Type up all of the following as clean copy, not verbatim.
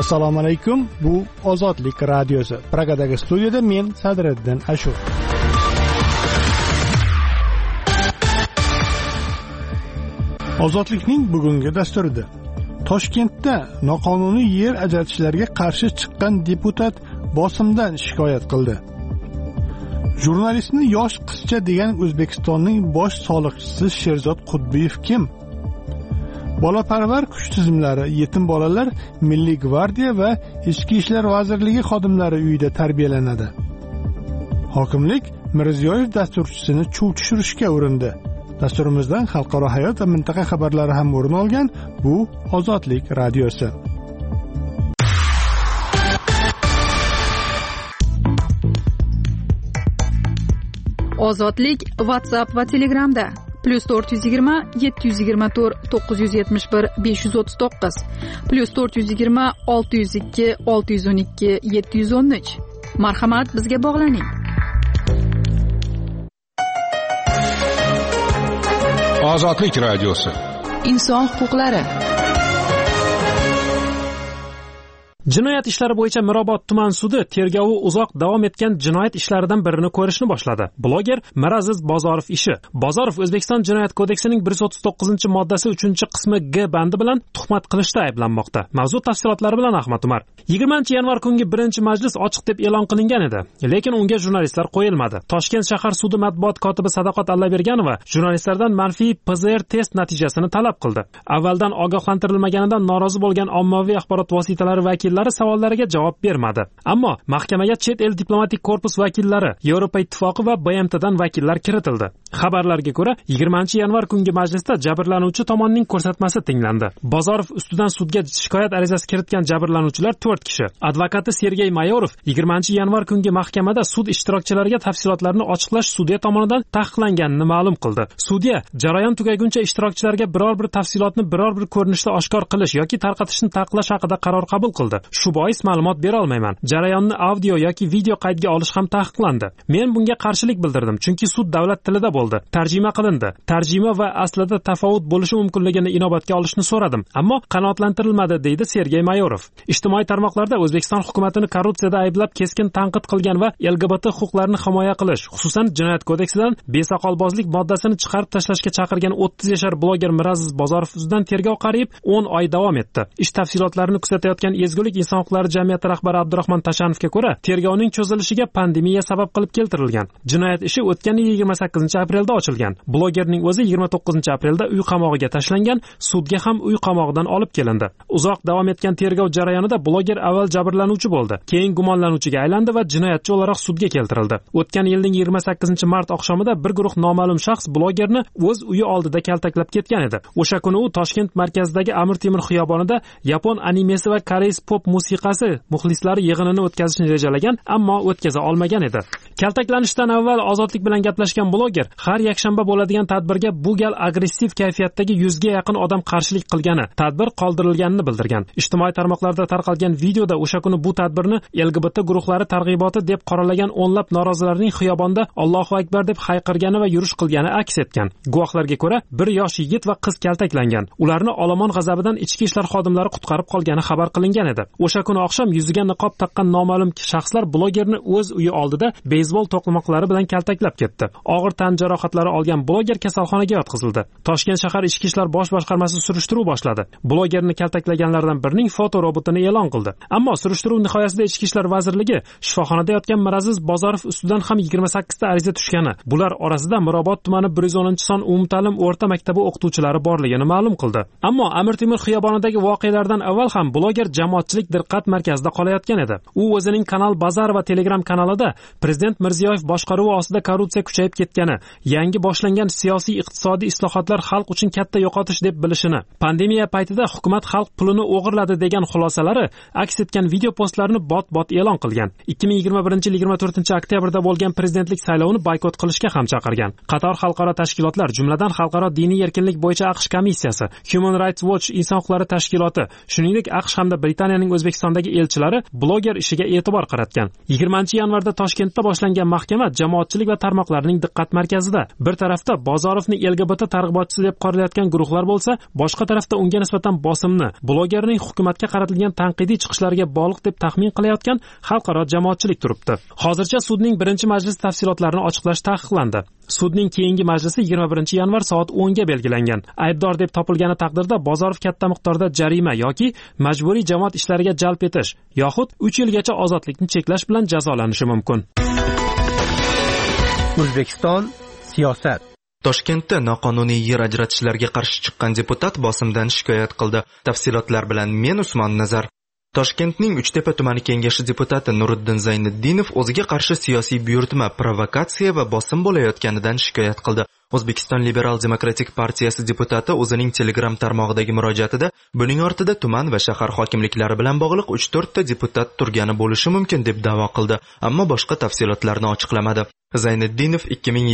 Assalomu alaykum. Bu Ozodlik radiosi. Pragadagi studiyada men Sadriddin Ashur. Ozodlikning bugungi dasturida Toshkentda noqonuniy yer ajratishlarga qarshi chiqqan deputat bosimdan shikoyat qildi. Jurnalistni yosh qizcha degan O'zbekistonning bosh soliqchisi Sherzod Qutbiyev kim? Bolaparvar kuch tizimlari yetim bolalar Milliy gvardiya va Ichki ishlar vazirligi xodimlari uyida tarbiyalanadi. Hokimlik Mirziyoyev dasturchisini chuv tushirishga urindi. Dasturimizdan xalqaro hayot va mintaqa xabarlari ham o'rin olgan. Bu Ozodlik radiosi. Ozodlik WhatsApp va Telegramda +420 724 971 539 +420 602 612 713. Marhamat, bizga bog'laning. Ozodlik radiosi. Inson huquqlari. Jinoyat ishlari bo'yicha Mirobod tuman sudi tergovi uzoq davom etgan jinoyat ishlaridan birini ko'rishni boshladi. Bloger Miraziz Bozorov ishi. Bozorov O'zbekiston Jinoyat kodeksining 139-moddasi 3-qismi G bandi bilan tuhmat qilishda ayblanmoqda. Mavzu tafsilotlari bilan Ahmad Umar. 20-yanvar kungi 1-majlis ochiq deb e'lon qilingan edi, lekin unga jurnalistlar qo'yilmadi. Toshkent shahar sudi matbuot kotibi Sadoqat Allaberganova jurnalistlardan manfiy PCR test natijasini talab qildi. Avvaldan ogohlantirilmaganidan norozi bo'lgan ommaviy axborot vositalari vakillari savollariga javob bermadi. Ammo mahkamaga chet el diplomatik korpus vakillari, Yevropa ittifoqi va BMTdan vakillar kiritildi. Xabarlarga ko'ra, 20-yanvar kungi majlisda jabrlanuvchi tomonning ko'rsatmasi tinglandi. Bozorov ustidan sudga shikoyat arizasi kiritgan jabrlanuvchilar 4 kishi. Advokati Sergey Mayorov 20-yanvar kungi mahkamada sud ishtirokchilariga tafsilotlarni ochiqlash sudya tomonidan taqiqlanganini ma'lum qildi. Sudya jarayon tugaguncha ishtirokchilarga biror bir tafsilotni biror bir ko'rinishda oshkor qilish yoki tarqatishni taqiqlash haqida qaror qabul qildi. Shu bois ma'lumot bera olmayman. Jarayonni audio yoki video qaydga olish ham taqiqlandi. Men bunga qarshilik bildirdim, chunki sud davlat tilida bo'ldi. Tarjima qilindi. Tarjima va aslida tafovut bo'lishi mumkinligini inobatga olishni so'radim, ammo qanoatlantirilmadi, deydi Sergey Mayorov. Ijtimoiy tarmoqlarda O'zbekiston hukumatini korrupsiyada ayblab keskin tanqid qilgan va LGBT huquqlarini himoya qilish, xususan Jinoyat kodeksidan besoqolbozlik moddasini chiqarib tashlashga chaqirgan 30 yashar bloger Miraziz Bozorov ustidan tergov qariyb 10 oy davom etdi. Ish tafsilotlarini kuzatayotgan Ezgulik inson huquqlari jamiyati rahbari Abdurahmon Tashanovga ko'ra, tergovning cho'zilishiga pandemiya sabab qilib keltirilgan. Jinoyat ishi o'tgan yil 28-aprelda ochilgan. Blogerning o'zi 29-aprelda uy qamog'iga tashlangan, sudga ham uy qamog'idan olib kelindi. Uzoq davom etgan tergov jarayonida bloger avval jabrlanuvchi bo'ldi, keyin gumonlanuvchiga aylandi va jinoyatchi o'laroq sudga keltirildi. O'tgan yilning 28-mart oqshomida bir guruh noma'lum shaxs blogerni o'z uyi oldida kaltaklab ketgan edi. O'sha kuni u Toshkent markazidagi Amir Temur xiyobonida yapon animesi va koreys pop musiqasi muxlislari yig'inini o'tkazishni rejalagan, ammo o'tkaza olmagan edi. Kaltaklanishdan avval Ozodlik bilan gaplashgan bloger har yakshanba bo'ladigan tadbirga bu gal agressiv kayfiyatdagi 100 ga yaqin odam qarshilik qilgani, tadbir qoldirilganini bildirgan. Ijtimoiy tarmoqlarda tarqalgan videoda o'sha kuni bu tadbirni LGBT guruhlari targ'iboti deb qoralagan o'nlab norozilarning xiyobonda Allohu akbar deb hayqirgani va yurish qilgani aks etgan. Guvohlarga ko'ra, bir yosh yigit va qiz kaltaklangan. Ularni olomon g'azabidan ichki ishlar xodimlari qutqarib qolgani xabar qilingan edi. O'sha kuni oqshom yuziga niqob taqqan noma'lum shaxslar blogerni o'z uyi oldida beyzbol to'qmoqlari bilan kaltaklab ketdi. Og'ir tan jarohatlari olgan bloger kasalxonaga yotqizildi. Toshkent shahar ichki ishlar bosh boshqarmasi surishtiruv boshladi. Blogerni kaltaklaganlardan birining foto robotini e'lon qildi. Ammo surishtiruv nihoyasida ichki ishlar vazirligi shifoxonada yotgan Miraziz Bozorov ustidan ham 28 ta ariza tushgani, bular orasida Mirobod tumani 110-son umumta'lim o'rta maktabi o'qituvchilari borligini ma'lum qildi. Ammo Amir Temur xiyobonidagi voqealardan avval ham bloger jamoatchilik diqqat markazida qolayotgan edi. U o'zining kanal Bazar va Telegram kanalida Prezident Mirziyoyev boshqaruvi ostida korrupsiya kuchayib ketgani, yangi boshlangan siyosiy iqtisodiy islohotlar xalq uchun katta yo'qotish deb bilishini, pandemiya paytida hukumat xalq pulini o'g'irladi degan xulosalari aks etgan video postlarni bot-bot e'lon qilgan. 2021-yil 24-oktyabrda bo'lgan prezidentlik saylovini boykot qilishga ham chaqirgan. Qator xalqaro tashkilotlar, jumladan Xalqaro diniy erkinlik bo'yicha AQSh komissiyasi, Human Rights Watch inson huquqlari tashkiloti, shuningdek AQSh hamda Britaniyaning O'zbekistondagi elchilari bloger ishiga e'tibor qaratgan. 20-yanvarda Toshkentda boshlangan mahkama jamoatchilik va tarmoqlarning diqqat markazida markazida bir tarafda Bozorovni LGBT targ'ibotchisi deb qoralayotgan guruhlar bo'lsa, boshqa tarafda unga nisbatan bosimni, blogerning hukumatga qaratilgan tanqidiy chiqishlariga bog'liq deb taxmin qilayotgan xalqaro jamoatchilik turibdi. Hozircha sudning birinchi majlis tafsilotlarini ochiqlash taqiqlandi. Sudning keyingi majlisi 21 yanvar soat 10 ga belgilangan. Aybdor deb topilgani taqdirda Bozorov katta miqdorda jarima yoki majburiy jamoat ishlariga jalb etish yoxud 3 yilgacha ozodlikni cheklash bilan jazolanishi mumkin. O'zbekiston siyosat. Toshkentda noqonuniy yer ajratishlarga qarshi chiqqan deputat bosimdan shikoyat qildi. Tafsilotlar bilan men Usmon Nazar. Toshkentning Uchtepa tumani kengashi deputati Nuriddin Zayniddinov o'ziga qarshi siyosiy buyurtma, provokatsiya va bosim bo'layotganidan shikoyat qildi. O'zbekiston Liberal Demokratik partiyasi deputati o'zining Telegram tarmog'idagi murojaatida buning ortida tuman va shahar hokimliklari bilan bog'liq 3-4 ta deputat turgani bo'lishi mumkin deb da'vo qildi, ammo boshqa tafsilotlarni ochiqlamadi. Zayniddinov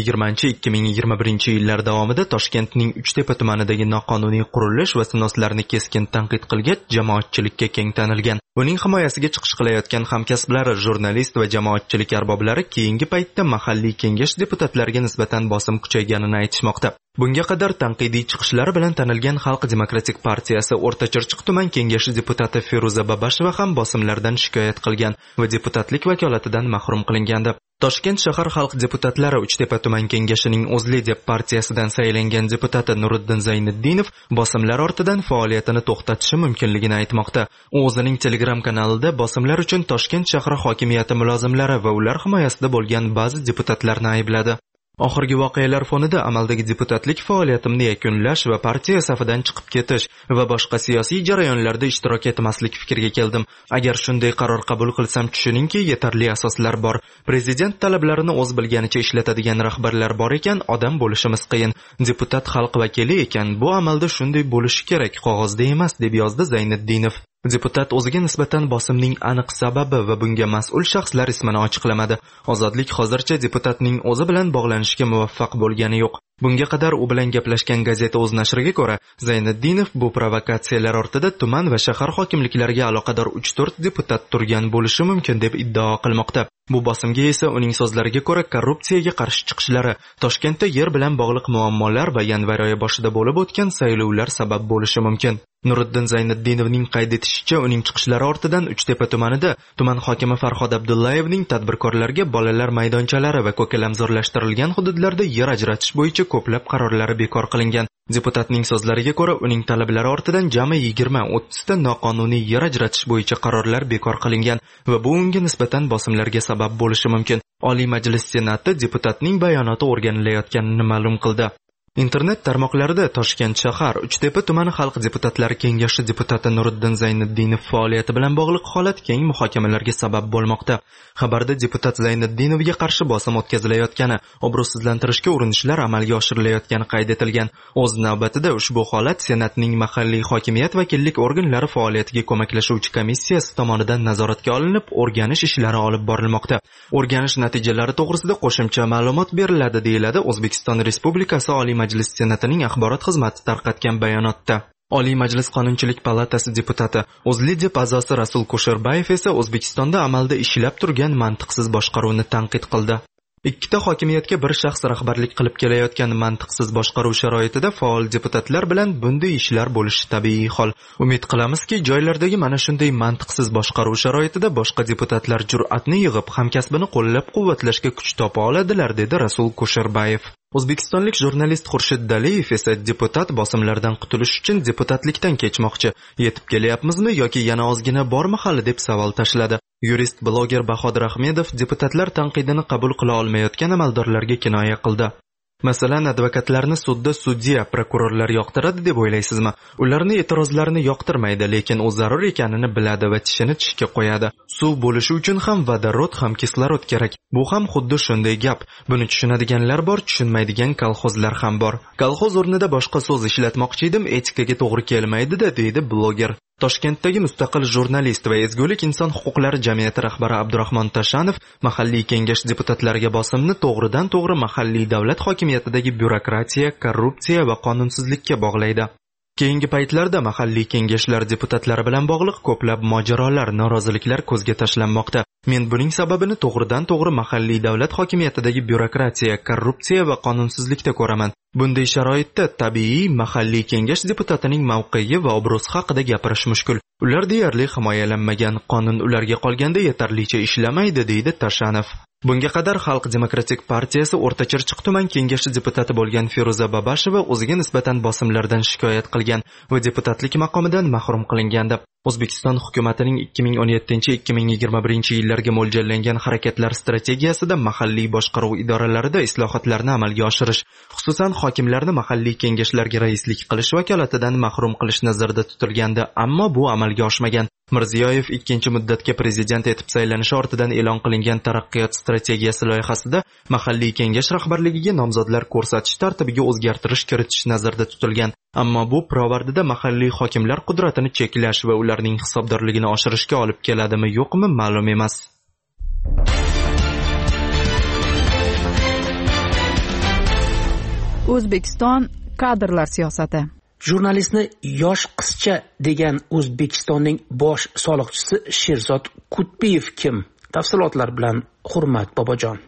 2020-2021 yillar davomida Toshkentning Uchtepa tumanidagi noqonuniy qurilish va sinoslarni keskin tanqid qilgach, jamoatchilikka keng tanilgan. Uning himoyasiga chiqish qilayotgan hamkasblari, jurnalist va jamoatchilik arboblari keyingi paytda mahalliy kengash deputatlariga nisbatan bosim kuchayganini aytishmoqda. Bunga qadar tanqidiy chiqishlari bilan tanilgan Xalq Demokratik partiyasi O'rtachirchiq tuman kengashi deputati Feruza Babasheva ham bosimlardan shikoyat qilgan va deputatlik vakolatidan mahrum qilingandi. Toshkent shahar xalq deputatlari Uchtepa tuman kengashining O'zlidep partiyasidan saylangan deputati Nuriddin Zayniddinov bosimlar ortidan faoliyatini to'xtatishi mumkinligini aytmoqda. U o'zining Telegram kanalida bosimlar uchun Toshkent shahri hokimiyati mulozimlari va ular himoyasida bo'lgan ba'zi deputatlarni aybladi. Oxirgi voqealar fonida amaldagi deputatlik faoliyatimni yakunlash va partiya safidan chiqib ketish va boshqa siyosiy jarayonlarda ishtirok etmaslik fikriga keldim. Agar shunday qaror qabul qilsam, tushuningki, yetarli asoslar bor. Prezident talablarini o'z bilganicha ishlatadigan rahbarlar bor ekan, odam bo'lishimiz qiyin. Deputat xalq vakili ekan, bu amalda shunday bo'lishi kerak, qog'ozda emas, deb yozdi Zayniddinov. Deputat o'ziga nisbatan bosimning aniq sababi va bunga mas'ul shaxslar ismini ochiqlamadi. Ozodlik hozircha deputatning o'zi bilan bog'lanishga muvaffaq bo'lgani yo'q. Bunga qadar u bilan gaplashgan gazeta o'z nashriga ko'ra, Zayniddinov bu provokatsiyalar ortida tuman va shahar hokimliklariga aloqador 3-4 deputat turgan bo'lishi mumkin deb iddao qilmoqda. Bu bosimga esa uning so'zlariga ko'ra korrupsiyaga qarshi chiqishlari, Toshkentda yer bilan bog'liq muammolar va yanvar oyi boshida bo'lib o'tgan saylovlar sabab bo'lishi mumkin. Nuriddin Zayniddinovning qayd etishicha, uning chiqishlari ortidan Uchtepa tumanida tuman hokimi Farhod Abdullayevning tadbirkorlarga bolalar maydonchalari va ko'kalamzorlashtirilgan hududlarda yer ajratish bo'yicha ko'plab qarorlari bekor qilingan. Deputatning so'zlariga ko'ra, uning talablari ortidan jami 20-30 ta noqonuniy yer ajratish bo'yicha qarorlar bekor qilingan va bu unga nisbatan bosimlarga sabab bo'lishi mumkin. Oliy Majlis Senati deputatning bayonoti o'rganilayotganini ma'lum qildi. Internet tarmoqlarida Toshkent shahar Uchtepa tumani xalq deputatlari kengashi deputati Nuriddin Zayniddinov faoliyati bilan bog'liq holat keng muhokamalarga sabab bo'lmoqda. Xabarda deputat Zayniddinovga qarshi bosim o'tkazilayotgani, obro'sizlantirishga urinishlar amalga oshirilayotgani qayd etilgan. O'z navbatida ushbu holat Senatning mahalliy hokimiyat vakillik organlari faoliyatiga ko'maklashuvchi komissiyasi tomonidan nazoratga olinib, o'rganish ishlari olib borilmoqda. O'rganish natijalari to'g'risida qo'shimcha ma'lumot beriladi, deyiladi O'zbekiston Respublikasi Oliy Majlis Senatining axborot xizmati tarqatgan bayonotda. Oliy Majlis Qonunchilik palatasi deputati O'zlidep a'zosi Rasul Kusherbayev esa O'zbekistonda amalda ishlab turgan mantiqsiz boshqaruvni tanqid qildi. Ikkita hokimiyatga bir shaxs rahbarlik qilib kelayotgan mantiqsiz boshqaruv sharoitida faol deputatlar bilan bunday ishlar bo'lishi tabiiy hol. Umid qilamizki, joylardagi mana shunday mantiqsiz boshqaruv sharoitida boshqa deputatlar jur'atni yig'ib, hamkasbini qo'llab-quvvatlashga kuch topa oladilar, dedi Rasul Kusherbayev. O'zbekistonlik jurnalist Xurshid Daliyev esa deputat bosimlardan qutulish uchun deputatlikdan kechmoqchi. Yetib kelyapmizmi yoki yana ozgina bormi hali deb savol tashladi. Yurist bloger Bahodir Ahmedov deputatlar tanqidini qabul qila olmayotgan amaldorlarga kinoya qildi. Masalan, advokatlarni sudda sudya, prokurorlar yoqtiradi deb o'ylaysizmi? Ularni e'tirozlarini yoqtirmaydi, lekin u zarur ekanini biladi va tishini tishga qo'yadi. Suv bo'lishi uchun ham vodorod, ham kislorod kerak. Bu ham xuddi shunday gap. Buni tushunadiganlar bor, tushunmaydigan kolxozlar ham bor. Kolxoz o'rnida boshqa so'z ishlatmoqchi edim, etikaga to'g'ri kelmaydi-da, deydi bloger. Toshkentdagi mustaqil jurnalist va ezgulik inson huquqlari jamiyati rahbari Abdurahmon Tashanov mahalliy kengash deputatlariga bosimni to'g'ridan-to'g'ri mahalliy davlat hokimiyatidagi byurokratiya, korrupsiya va qonunsizlikka bog'laydi. Keyingi paytlarda mahalliy kengashlar deputatlari bilan bog'liq ko'plab mojarolar, noroziliklar ko'zga tashlanmoqda. Men buning sababini to'g'ridan-to'g'ri mahalliy davlat hokimiyatidagi byurokratiya, korrupsiya va qonunsizlikda ko'raman. Bunday sharoitda tabiiy mahalliy kengash deputatining mavqei va obro'si haqida gapirish mushkul. Ular deyarli himoyalanmagan, qonun ularga qolganda yetarlicha ishlamaydi, deydi Tashanov. Bunga qadar Xalq demokratik partiyasi O'rtachirchiq tuman kengashi deputati bo'lgan Feruza Babasheva o'ziga nisbatan bosimlardan shikoyat qilgan va deputatlik maqomidan mahrum qilingandi. O'zbekiston hukumatining 2017-2021 yillarga mo'ljallangan harakatlar strategiyasida mahalliy boshqaruv idoralarida islohotlarni amalga oshirish, xususan hokimlarni mahalliy kengashlarga raislik qilish vakolatidan mahrum qilish nazarda tutilgandi, ammo bu amalga oshmagan. Mirziyoyev ikkinchi muddatga prezident etib saylanishi ortidan e'lon qilingan taraqqiyot strategiyasi loyihasida mahalliy kengash rahbarligiga nomzodlar ko'rsatish tartibiga o'zgartirish kiritish nazarda tutilgan. Ammo bu pirovardida mahalliy hokimlar qudratini cheklash va ularning hisobdorligini oshirishga olib keladimi, yo'qmi, ma'lum emas. O'zbekiston kadrlar siyosati. Jurnalistni yosh qizcha degan O'zbekistonning bosh soliqchisi Sherzod Kutbiyev kim? Tafsilotlar bilan Hurmat Bobojon.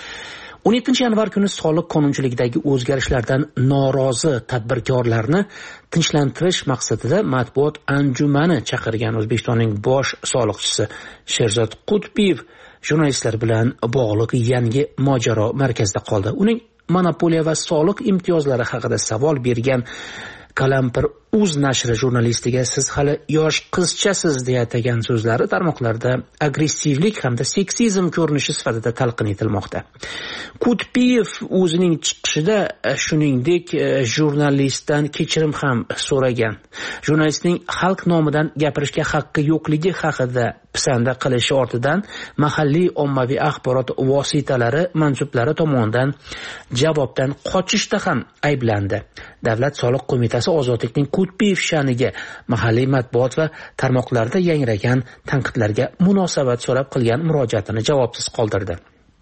17 yanvar kuni soliq qonunchiligidagi o'zgarishlardan norozi tadbirkorlarni tinchlantirish maqsadida matbuot anjumani chaqirgan O'zbekistonning bosh soliqchisi Sherzod Kutbiyev jurnalistlar bilan bog'liq yangi mojaro markazida qoldi. Uning monopoliya va soliq imtiyozlari haqida savol bergan Kalampir.uz nashri jurnalistiga siz hali yosh qizchasiz deya atagan so'zlari tarmoqlarda agressivlik hamda seksizm ko'rinishi sifatida talqin etilmoqda. Kutbiyev o'zining chiqishida shuningdek jurnalistdan kechirim ham so'ragan. Jurnalistning xalq nomidan gapirishga haqqi yo'qligi haqida pisanda qilishi ortidan mahalliy ommaviy axborot vositalari mansublari tomonidan javobdan qochishda ham ayblandi. Davlat soliq qo'mitasi ozodlikning Kutbiyev sha'niga mahalliy matbuot va tarmoqlarda yangragan tanqidlarga munosabat so'rab qilgan murojaatini javobsiz qoldirdi.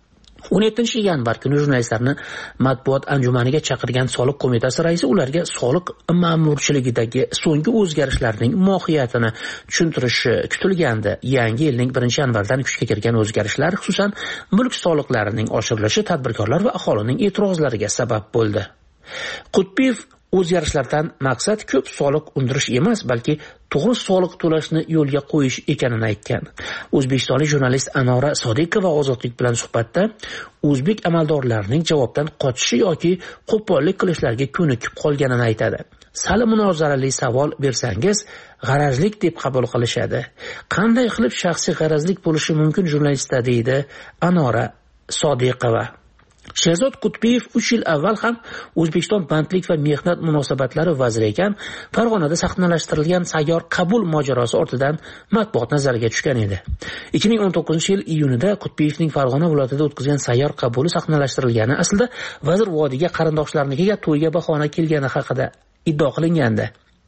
17 yanvar kuni jurnalistlarni matbuot anjumaniga chaqirgan soliq qo'mitasi raisi ularga soliq ma'murchiligidagi so'nggi o'zgarishlarning mohiyatini tushuntirishi kutilgandi. Yangi yilning 1-yanvardan kuchga kirgan o'zgarishlar xususan mulk soliqlarining oshirilishi tadbirkorlar va aholining e'tirozlariga sabab bo'ldi. Kutbiyev o'zgarishlardan maqsad ko'p soliq undirish emas, balki to'g'ri soliq to'lashni yo'lga qo'yish ekanini aytgan. O'zbekistonlik jurnalist Anora Sodiqova Ozodlik bilan suhbatda o'zbek amaldorlarining javobdan qochishi yoki qo'pollik qilishlariga ko'nikib qolganini aytadi. Sal munozarali savol bersangiz, g'arazlik deb qabul qilishadi. Qanday qilib shaxsiy g'arazlik bo'lishi mumkin jurnalistda, deydi Anora Sodiqova. Sherzod Kutbiyev 3 yil avval ham O'zbekiston bandlik va mehnat munosabatlari vaziri ekan, Farg'onada sahnalashtirilgan sayyor qabul mojarosi ortidan matbuot nazariga tushgan edi. 2019-yil iyunida Kutbiyevning Farg'ona viloyatida o'tkazgan sayyor qabuli sahnalashtirilgani aslida vazir vodiga qarindoshlariga to'yga bahona kelgani haqida iddio qilingandi.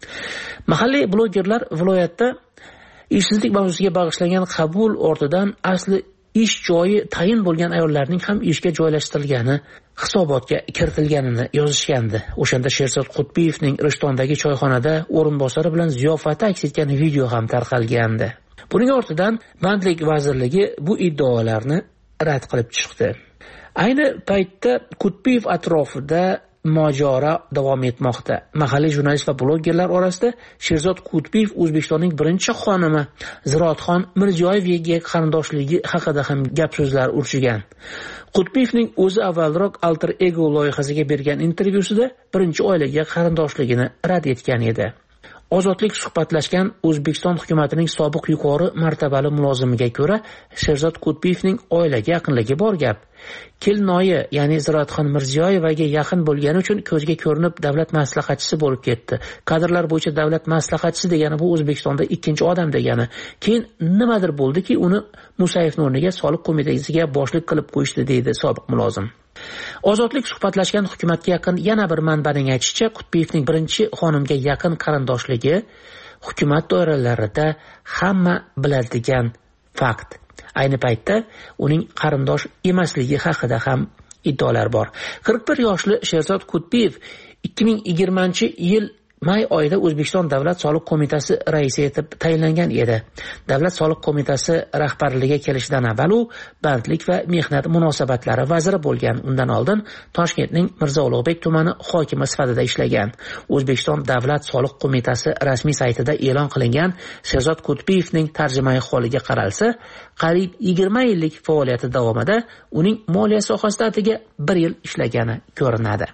Mahalliy blogerlar viloyatda ishsizlik mavzusiga bag'ishlangan qabul ortidan asli ish joyi tayin bo'lgan ayollarning ham ishga joylashtirilgani hisobotga kiritilganini yozishgandi. O'shanda Sherzod Kutbiyevning Rishtondagi choyxonada o'rinbosari bilan ziyofati aks etgan video ham tarqalgandi. Buning ortidan Bandlik vazirligi bu iddaolarni rad qilib chiqdi. Ayni paytda Kutbiyev atrofida mojaro davom etmoqda. Mahalliy jurnalist va blogerlar orasida Sherzod Kutbiyev O'zbekistonning birinchi xonimi Ziroatxon Mirziyoyevga qarindoshligi haqida ham gap so'zlar urishigan. Kutbiyevning o'zi avvalroq Alter Ego loyihasiga bergan intervyusida birinchi oilaga qarindoshligini rad etgan edi. Ozodlik suhbatlashgan O'zbekiston hukumatining sobiq yuqori martabali mulozimiga ko'ra, Sherzod Kutbiyevning oilaga yaqinligi bor gap. Kelinoyi, ya'ni Ziroatxon Mirziyoyevaga yaqin bo'lgani uchun ko'zga ko'rinib davlat maslahatchisi bo'lib ketdi. Kadrlar bo'yicha davlat maslahatchisi degani bu O'zbekistonda ikkinchi odam degani. Keyin nimadir bo'ldiki, uni Musayevning o'rniga soliq qo'mitasiga boshliq qilib qo'yishdi, deydi sobiq mulozim. Ozodlik suhbatlashgan hukumatga yaqin yana bir manbaning aytishicha, Kutbiyevning birinchi xonimga yaqin qarindoshligi hukumat doiralarida hamma biladigan fakt. Ayni paytda uning qarindosh emasligi haqida ham iddaolar bor. 41 yoshli Sherzod Kutbiyev 2020-yil may oyida O'zbekiston Davlat soliq qo'mitasi raisi etib tayinlangan edi. Davlat soliq qo'mitasi rahbarligiga kelishidan avval u bandlik va mehnat munosabatlari vaziri bo'lgan. Undan oldin Toshkentning Mirzo Ulug'bek tumani hokimi sifatida ishlagan. O'zbekiston Davlat soliq qo'mitasi rasmiy saytida e'lon qilingan Sherzod Kutbiyevning tarjimai holiga qaralsa, qariyb 20 yillik faoliyati davomida uning moliya sohasida atigi 1 yil ishlagani ko'rinadi.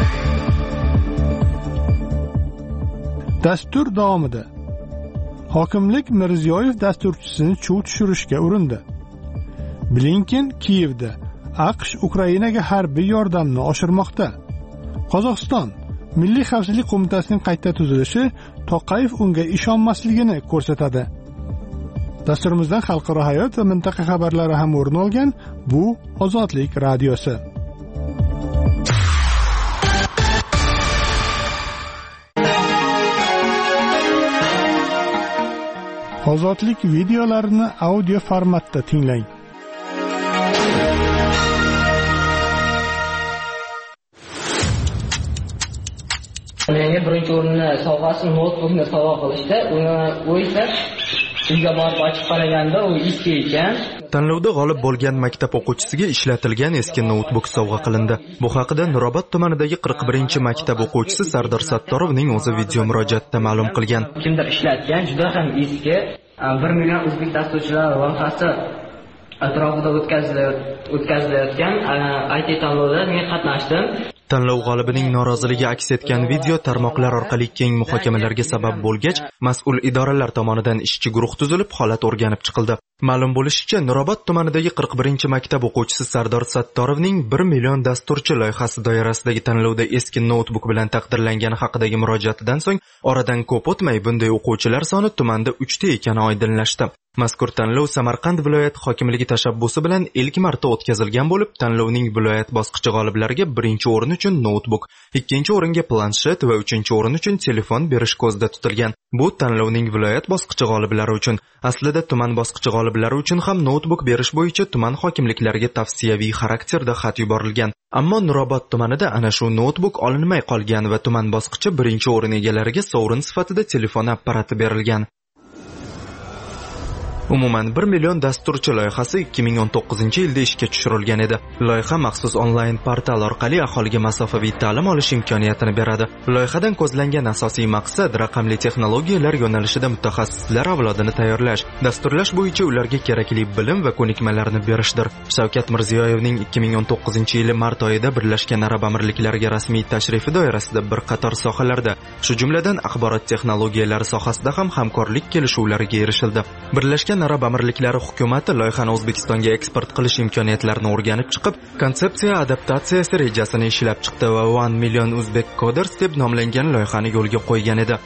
Dastur davomida hokimlik Mirziyoyev dasturchisini chuv tushirishga urindi. Blinken Kiyevda AQSh Ukrainaga harbiy yordamni oshirmoqda. Qozog'iston Milliy xavfsizlik qo'mitasining qayta tuzilishi To'qayev unga ishonmasligini ko'rsatadi. Dasturimizdan xalqaro hayot va mintaqa xabarlari ham o'rin olgan. Bu Ozodlik radiosi. Ozodlik videolarini audio formatda tinglang. Menga birinchi o'rinni sovg'asi notebookni sovg'a qilishdi. U esa uyga borib ochib qaraganda u eski ekan. Tanlovda g'olib bo'lgan maktab o'quvchisiga ishlatilgan eski noutbuk sovg'a qilindi. Bu haqida Nurobod tumanidagi 41-maktab o'quvchisi Sardor Sattorovning o'zi video murojaatda ma'lum qilgan. Kimdir ishlatgan, juda ham eski 1 million o'zbek dasturchilar loyihasi atrofida o'tkazilayotgan IT tanlovda men qatnashdim. Tanlov g'olibining noroziligi aks etgan video tarmoqlar orqali keng muhokamalarga sabab bo'lgach, mas'ul idoralar tomonidan ishchi guruh tuzilib, holat o'rganib chiqildi. Ma'lum bo'lishicha, Nurobod tumanidagi 41-maktab o'quvchisi Sardor Sattorovning 1 million dasturchi loyihasi doirasidagi tanlovda eski noutbuk bilan taqdirlangani haqidagi murojaatidan so'ng, oradan ko'p o'tmay bunday o'quvchilar soni tumanda 3 ta ekani oydinlashdi. Mazkur tanlov Samarqand viloyat hokimligi tashabbusi bilan ilk marta o'tkazilgan bo'lib, tanlovning viloyat bosqichi g'oliblariga 1-o'rin uchun noutbuk, 2-o'ringa planshet va 3-o'rin uchun telefon berish ko'zda tutilgan. Bu tanlovning viloyat bosqichi g'oliblari uchun. Aslida tuman bosqichi g'oliblari uchun ham noutbuk berish bo'yicha tuman hokimliklariga tavsiyaviy xarakterda xat yuborilgan. Ammo Nurobod tumanida ana shu noutbuk olinmay qolgan va tuman bosqichi 1-o'rin egalariga sovrin sifatida telefon apparati berilgan. Umuman 1 million dasturchi loyihasi 2019-yilda ishga tushirilgan edi. Loyiha maxsus onlayn portal orqali aholiga masofaviy ta'lim olish imkoniyatini beradi. Loyihadan ko'zlangan asosiy maqsad raqamli texnologiyalar yo'nalishida mutaxassislar avlodini tayyorlash, dasturlash bo'yicha ularga kerakli bilim va ko'nikmalarni berishdir. Shavkat Mirziyoyevning 2019-yil mart oyida Birlashgan Arab Amirliklariga rasmiy tashrifi doirasida bir qator sohalarda, shu jumladan axborot texnologiyalari sohasida ham hamkorlik kelishuvlariga erishildi. Birlashgan Arab Amirliklari hukumati loyihani O'zbekistonga eksport qilish imkoniyatlarini o'rganib chiqib, konsepsiya adaptatsiyasi rejasini ishlab chiqdi va 1 million Uzbek Coders deb nomlangan loyihani yo'lga qo'ygan edi.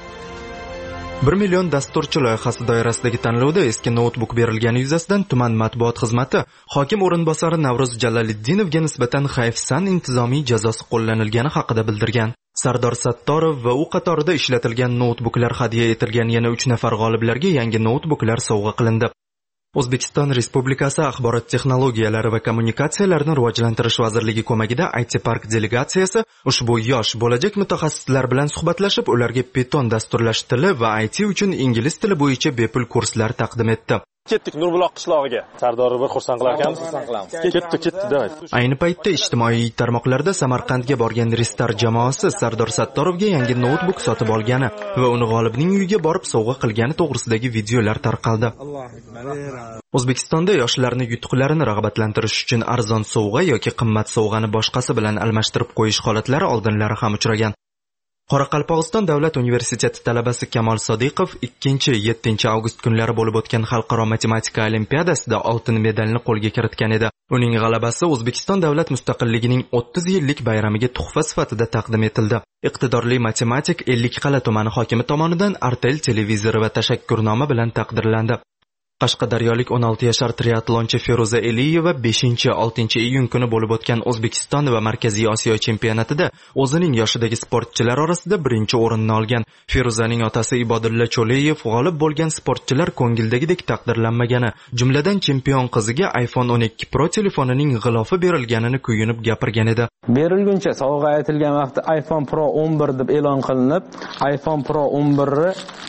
1 million dasturchi loyihasi doirasidagi tanlovda eski noutbuk berilgani yuzasidan tuman matbuot xizmati hokim o'rinbosari Navruz Jaloliddinovga nisbatan hayfsan intizomiy jazosi qo'llanilgani haqida bildirgan. Sardor Sattorov va u qatorida ishlatilgan noutbuklar hadya etilgan yana 3 nafar g'oliblarga yangi noutbuklar sovg'a qilindi. O'zbekiston Respublikasi Axborot texnologiyalari va kommunikatsiyalarni rivojlantirish vazirligi ko'magida IT Park delegatsiyasi ushbu yosh bo'lajak mutaxassislar bilan suhbatlashib, ularga Python dasturlash tili va IT uchun ingliz tili bo'yicha bepul kurslar taqdim etdi. Ketdik Nurbuloq qishlog'iga. Sardorni bir xursand qilar ekanmiz. Ketdi deb. Ayni paytda ijtimoiy tarmoqlarda Samarqandga borgan Ristar jamoasi Sardor Sattorovga yangi noutbuk sotib olgani va uni g'olibning uyiga borib sovg'a qilgani to'g'risidagi videolar tarqaldi. O'zbekistonda yoshlarni yutuqlarini rag'batlantirish uchun arzon sovg'a yoki qimmat sovg'ani boshqasi bilan almashtirib qo'yish holatlari oldinlari ham uchragan. Qoraqalpog'iston davlat universiteti talabasi Kamol Sodiqov 2-7 avgust kunlari bo'lib o'tgan xalqaro matematika olimpiadasida oltin medalni qo'lga kiritgan edi. Uning g'alabasi O'zbekiston davlat mustaqilligining 30 yillik bayramiga tuhfa sifatida taqdim etildi. Iqtidorli matematik Ellikqal'a tumani hokimi tomonidan Artel televizori va tashakkurnoma bilan taqdirlandi. Qashqadaryolik 16 yashar triatlonchi Feruza Eliyeva 5-6 iyun kuni bo'lib o'tgan O'zbekiston va Markaziy Osiyo chempionatida o'zining yoshidagi sportchilar orasida birinchi o'rinni olgan. Feruzaning otasi Ibodulla Cho'leyev g'olib bo'lgan sportchilar ko'ngildagidek taqdirlanmagani, jumladan chempion qiziga iPhone 12 Pro telefonining g'ilofi berilganini kuyunib gapirgan edi. Berilguncha sovg'a aytilgan vaqtda iPhone Pro 11 deb e'lon qilinib, iPhone Pro 11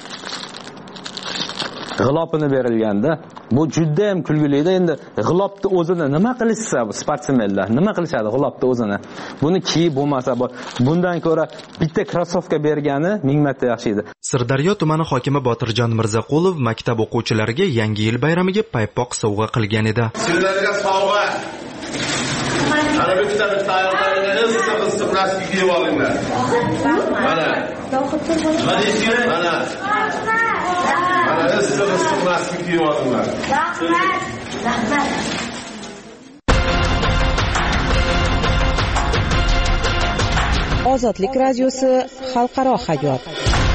g'ilopini berilganda, bu juda ham kulgili edi. Endi g'ilopni o'zini nima qilishsa, sportsmenlar nima qilishadi g'ilopni o'zini? Buni kiyib bo'lmasa, bundan ko'ra bitta krossovka bergani 1000 marta yaxshi edi. Sirdaryo tumani hokimi Botirjon Mirzaqulov maktab o'quvchilariga Yangi yil bayramiga paypoq sovg'a qilgan edi. Sizlarga sovg'a. Ana bitta tayyorlangan issiq plastik kiyib olinglar. Mana. Mana. Ozodlik radiosi xalqaro hayot.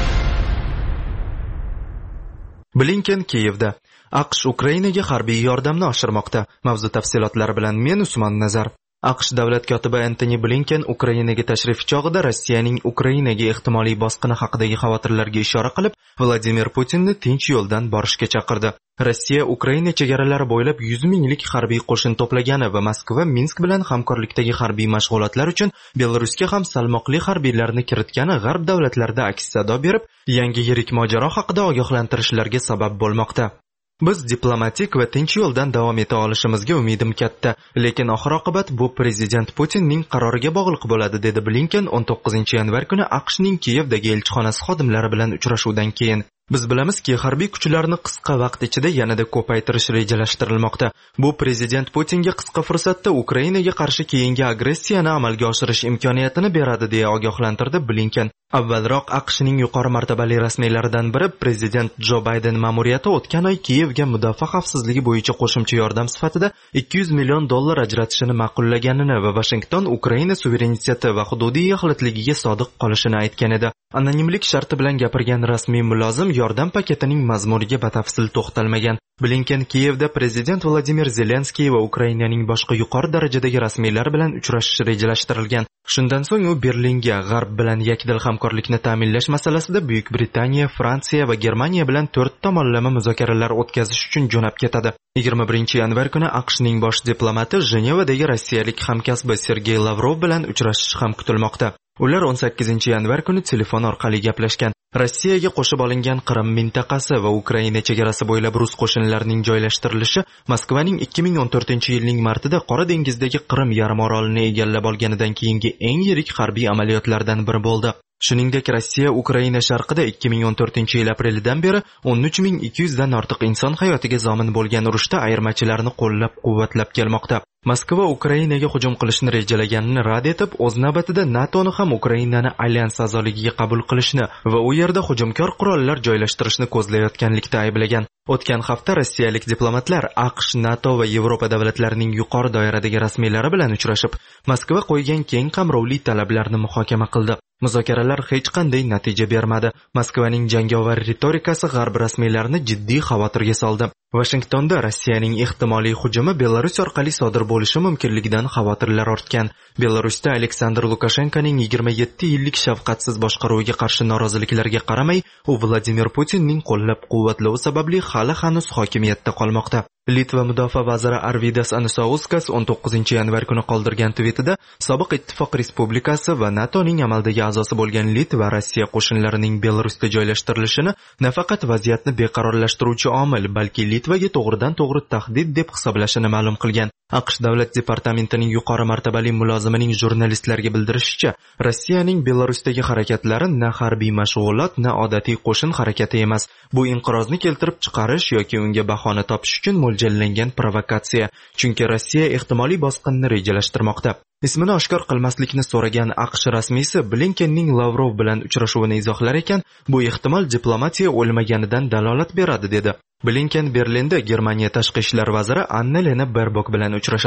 Blinken Kiyevda. AQSh Ukrainaga harbiy yordamni oshirmoqda. Mavzu tafsilotlari bilan men Usmon Nazar. AQSh davlat kotibi Antony Blinken Ukrainaga tashrif chog'ida Rossiyaning Ukrainaga ehtimoliy bosqini haqidagi xavotirlarga ishora qilib, Vladimir Putinni tinch yo'ldan borishga chaqirdi. Rossiya Ukraina chegaralari bo'ylab 100 minglik harbiy qo'shin to'plagani va Moskva Minsk bilan hamkorlikdagi harbiy mashg'ulotlar uchun Belarusga ham salmoqli harbiylarni kiritgani g'arb davlatlarida aks sado berib, yangi yirik mojaro haqida ogohlantirishlarga sabab bo'lmoqda. Biz diplomatik va tinch yo'ldan davom eta olishimizga umidim katta, lekin oxir-oqibat bu prezident Putinning qaroriga bog'liq bo'ladi, dedi Blinken 19-yanvar kuni AQShning Kiyevdagi elchixonasi xodimlari bilan uchrashuvdan keyin. Biz bilamizki, harbiy kuchlarni qisqa vaqt ichida yanada ko'paytirish rejalashtirilmoqda. Bu prezident Putinga qisqa fursatda Ukrainaga qarshi keyingi agressiyani amalga oshirish imkoniyatini beradi, deya ogohlantirdi Blinken. Avvalroq AQShning yuqori martabali rasmiylaridan biri prezident Jo Bayden ma'muriyati o'tgan oy Kiyevga mudofaa xavfsizligi bo'yicha qo'shimcha yordam sifatida $200 million ajratishini ma'qullaganini va Washington Ukraina suvereniteti va hududiy yaxlitligiga sodiq qolishini aytgan edi. Anonimlik sharti bilan gapirgan rasmiy mulozim yordam paketining mazmuniga batafsil to'xtalmagan. Blinken Kiyevda prezident Vladimir Zelenskiy va Ukrainaning boshqa yuqori darajadagi rasmiylar bilan uchrashishi rejalashtirilgan. Shundan so'ng u Berlinga g'arb bilan yakdil hamkorlikni ta'minlash masalasida Buyuk Britaniya, Fransiya va Germaniya bilan 4 tomonlama muzokaralar o'tkazish uchun jo'nab ketadi. 21-yanvar kuni AQShning bosh diplomati Jenevadagi rossiyalik hamkasbi Sergey Lavrov bilan uchrashishi ham kutilmoqda. Ular 18-yanvar kuni telefon orqali gaplashgan. Rossiyaga qo'shib olingan Qrim mintaqasi va Ukraina chegarasi bo'ylab rus qo'shinlarining joylashtirilishi Moskvaning 2014-yilning martida Qora dengizdagi Qrim yarimorolini egallab olganidan keyingi eng yirik harbiy amaliyotlardan biri bo'ldi. Shuningdek, Rossiya Ukraina sharqida 2014-yil aprelidan beri 13.200 dan ortiq inson hayotiga zomin bo'lgan urushda ayirmachilarni qo'llab-quvvatlab kelmoqda. Moskva Ukrainaga hujum qilishni rejalaganini rad etib, o'z navbatida NATOni ham Ukrainani alyans a'zoligiga qabul qilishni va u yerda hujumkor qurollar joylashtirishni ko'zlayotganlikda ayblagan. O'tgan hafta rossiyalik diplomatlar AQSh, NATO va Yevropa davlatlarining yuqori doiradagi rasmiylari bilan uchrashib, Moskva qo'ygan keng qamrovli talablarni muhokama qildi. Muzokaralar hech qanday natija bermadi. Moskvaning jangovar ritorikasi g'arb rasmiylarini jiddiy xavotirga soldi. Washingtonda Rossiyaning ehtimoliy hujumi Belarus orqali sodir bo'lishi mumkinligidan xavotirlar ortgan. Belarusda Aleksandr Lukashenkoning 27 yillik shafqatsiz boshqaruviga qarshi noroziliklarga qaramay, u Vladimir Putinning qo'llab-quvvatlovi sababli hali hanuz hokimiyatda qolmoqda. Litva mudofaa vaziri Arvydas Anusauskas 19-yanvar kuni qoldirgan tweetida sobiq ittifoq respublikasi va NATOning amaldagi a'zosi bo'lgan Litva Rossiya qo'shinlarining Belarusda joylashtirilishini nafaqat vaziyatni beqarorlashtiruvchi omil, balki Litvaga to'g'ridan-to'g'ri tahdid deb hisoblashini ma'lum qilgan. AQSh davlat departamentining yuqori martabali mulozimining jurnalistlarga bildirishicha, Rossiyaning Belarusdagi harakatlari na harbiy mashg'ulot, na odatiy qo'shin harakati emas. Bu inqirozni keltirib chiqarish yoki unga bahona topish uchun mo'ljallangan provokatsiya. Chunki Rossiya ehtimoliy bosqinni rejalashtirmoqda. Ismini oshkor qilmaslikni so'ragan AQSh rasmiysi Blinkenning Lavrov bilan uchrashuvini izohlar ekan, bu ehtimol diplomatiya o'lmaganidan dalolat beradi, dedi. Blinken Berlinda Germaniya tashqi ishlar vaziri Annalena Baerbock bilan uchrashadi.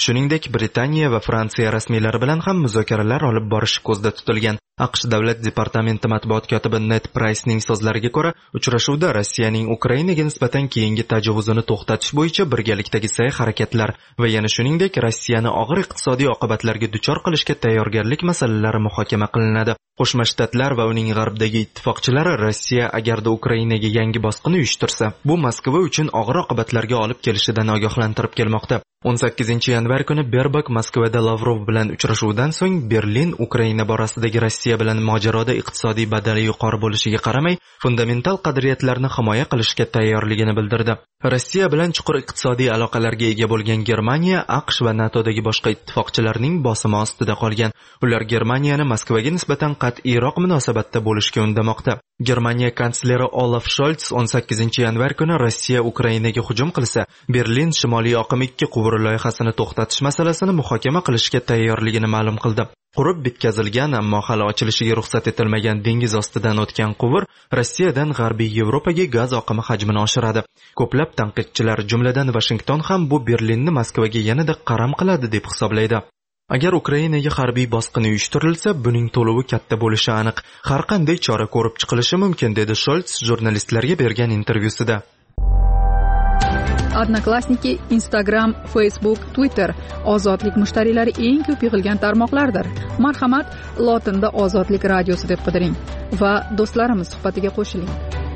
Shuningdek, Britaniya va Fransiya rasmiylari bilan ham muzokaralar olib borish ko'zda tutilgan. AQSh davlat departamenti matbuot kotibi Ned Pricening so'zlariga ko'ra, uchrashuvda Rossiyaning Ukrainaga nisbatan keyingi tajovuzini to'xtatish bo'yicha birgalikdagi sa'y-harakatlar va yana shuningdek Rossiyani og'ir iqtisodiy oqibatlarga duchor qilishga tayyorgarlik masalalari muhokama qilinadi. Qo'shma Shtatlar va uning g'arbdagi ittifoqchilari Rossiya agarda Ukrainaga yangi bosqin uyushtirsa, bu Moskva uchun og'ir oqibatlarga olib kelishidan ogohlantirib kelmoqda. 18-yanvar kuni Berbak Moskvada Lavrov bilan uchrashuvdan so'ng Berlin Ukraina borasidagi Rossiya bilan mojaroda iqtisodiy badali yuqori bo'lishiga qaramay, fundamental qadriyatlarni himoya qilishga tayyorligini bildirdi. Rossiya bilan chuqur iqtisodiy aloqalarga ega bo'lgan Germaniya, AQSh va NATOdagi boshqa ittifoqchilarning bosimi ostida qolgan. Ular Germaniyani Moskvaga nisbatan qat'iyroq munosabatda bo'lishga undamoqda. Germaniya kansleri Olaf Scholz 18-yanvar kuni Rossiya Ukrainaga hujum qilsa, Berlin Shimoliy oqim 2 quvur loyihasini to'xtatish masalasini muhokama qilishga tayyorligini ma'lum qildi. Qurib bitkazilgan, ammo hali ochilishiga ruxsat etilmagan dengiz ostidan o'tgan quvur Rossiyadan G'arbiy Yevropaga gaz oqimi hajmini oshiradi. Ko'plab tanqidchilar, jumladan Washington ham bu Berlinni Moskvaga yanada qaram qiladi deb hisoblaydi. Agar Ukrainaga harbiy bosqin uyushtirilsa, buning to'lovi katta bo'lishi aniq. Har qanday chora ko'rib chiqilishi mumkin, dedi Scholz jurnalistlarga bergan intervyusida. Odnoklassniki, Instagram, Facebook, Twitter ozodlik mushtariylari eng ko'p yig'ilgan tarmoqlardir. Marhamat, lotinda Ozodlik radiosi deb qidiring va do'stlarimiz suhbatiga qo'shiling.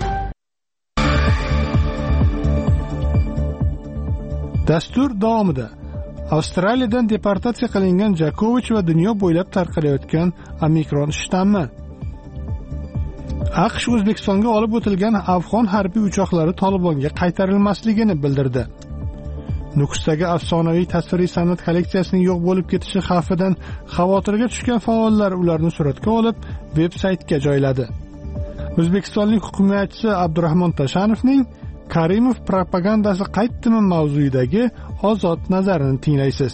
Dastur davomida Avstraliyadan deportatsiya qilingan Jokovich va dunyo bo'ylab tarqalayotgan omikron shtammi. AQSh O'zbekistonga olib o'tilgan afg'on harbiy uchoqlari Tolibonga qaytarilmasligini bildirdi. Nukusdagi afsonaviy tasviriy san'at kolleksiyasining yo'q bo'lib ketishi xavfidan xavotirga tushgan faollar ularni suratga olib, veb-saytga joyladi. O'zbekistonlik hukumatchi Abdurahmon Tashanovning Karimov propagandasi qaytdimi mavzuidagi ozod nazarini tinglaysiz.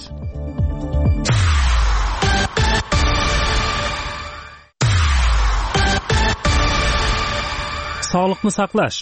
Sog'liqni saqlash.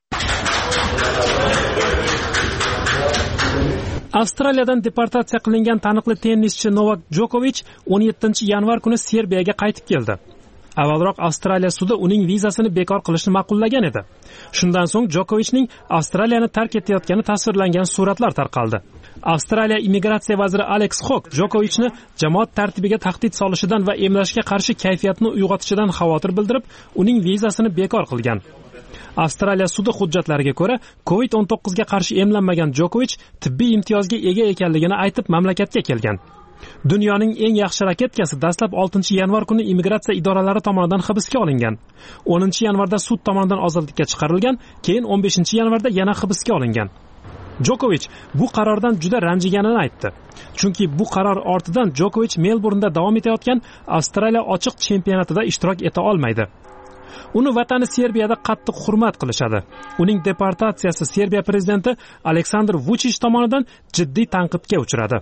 Avstraliyadan deportatsiya qilingan taniqli tennischi Novak Djokovic 17-yanvar kuni Serbiyaga qaytib keldi. Avvalroq Avstraliya sudi uning vizasini bekor qilishni ma'qullagan edi. Shundan so'ng Djokovicning Avstraliyani tark etayotgani tasvirlangan suratlar tarqaldi. Avstraliya immigratsiya vaziri Alex Hawke Djokovichni jamoat tartibiga tahdid solishidan va emlashga qarshi kayfiyatni uyg'otishidan xavotir bildirib, uning vizasini bekor qilgan. Avstraliya sudi hujjatlariga ko'ra, COVID-19 ga qarshi emlanmagan Djokovich tibbiy imtiyozga ega ekanligini aytib mamlakatga kelgan. Dunyoning eng yaxshi raketkasi dastlab 6-yanvar kuni immigratsiya idoralari tomonidan hibsga olingan. 10-yanvarda sud tomonidan ozodlikka chiqarilgan, keyin 15-yanvarda yana hibsga olingan. Djokovich bu qarordan juda ranjiganini aytdi. Chunki bu qaror ortidan Djokovich Melburnda davom etayotgan Avstraliya ochiq chempionatida ishtirok eta olmaydi. Uni vatani Serbiyada qattiq hurmat qilishadi. Uning deportatsiyasi Serbiya prezidenti Aleksandr Vučić tomonidan jiddiy tanqidga uchradi.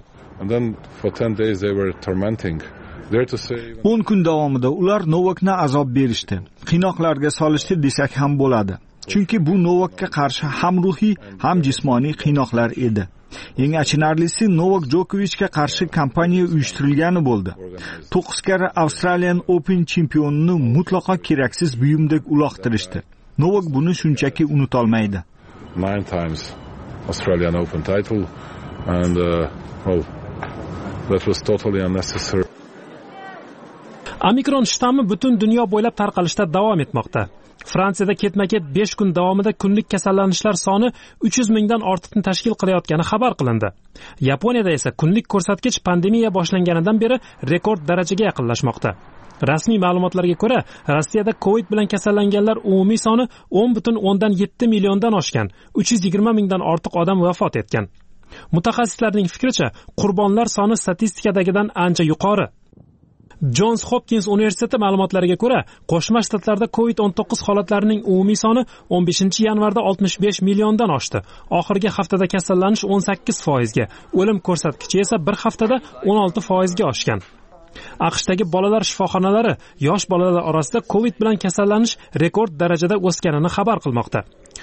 10 kun davomida ular Novakni azob berishdi, qiynoqlarga solishdi desak ham bo'ladi. Chunki bu Novakka qarshi ham ruhiy, ham jismoniy qiynoqlar edi. Eng achinarlisi, Novak Djokovichga qarshi kampaniya uyushtirilgani bo'ldi. 9 karra Australian Open chempionini mutlaqo keraksiz buyumdek uloqtirishdi. Novak buni shunchaki unutolmaydi. 9 times Australian Open title and that was totally unnecessary. Omikron shtammi butun dunyo bo'ylab tarqalishda davom etmoqda. Fransiyada ketma-ket 5 kun davomida kunlik kasallanishlar soni 300 mingdan ortiqni tashkil qilayotgani xabar qilindi. Yaponiyada esa kunlik ko'rsatkich pandemiya boshlanganidan beri rekord darajaga yaqinlashmoqda. Rasmiy ma'lumotlarga ko'ra, Rossiyada COVID bilan kasallanganlar umumiy soni 10,7 milliondan oshgan, 320 mingdan ortiq odam vafot etgan. Mutaxassislarning fikricha, qurbonlar soni statistikadagidan ancha yuqori. Johns Hopkins universiteti ma'lumotlariga ko'ra, Qo'shma Shtatlarda COVID-19 holatlarining umumiy soni 15-yanvarda 65 milliondan oshdi. Oxirgi haftada kasallanish 18%, ga, o'lim ko'rsatkichi esa bir haftada 16% ga oshgan. AQShdagi bolalar shifoxonalari yosh bolalar orasida COVID bilan kasallanish rekord darajada o'sganini xabar qilmoqda.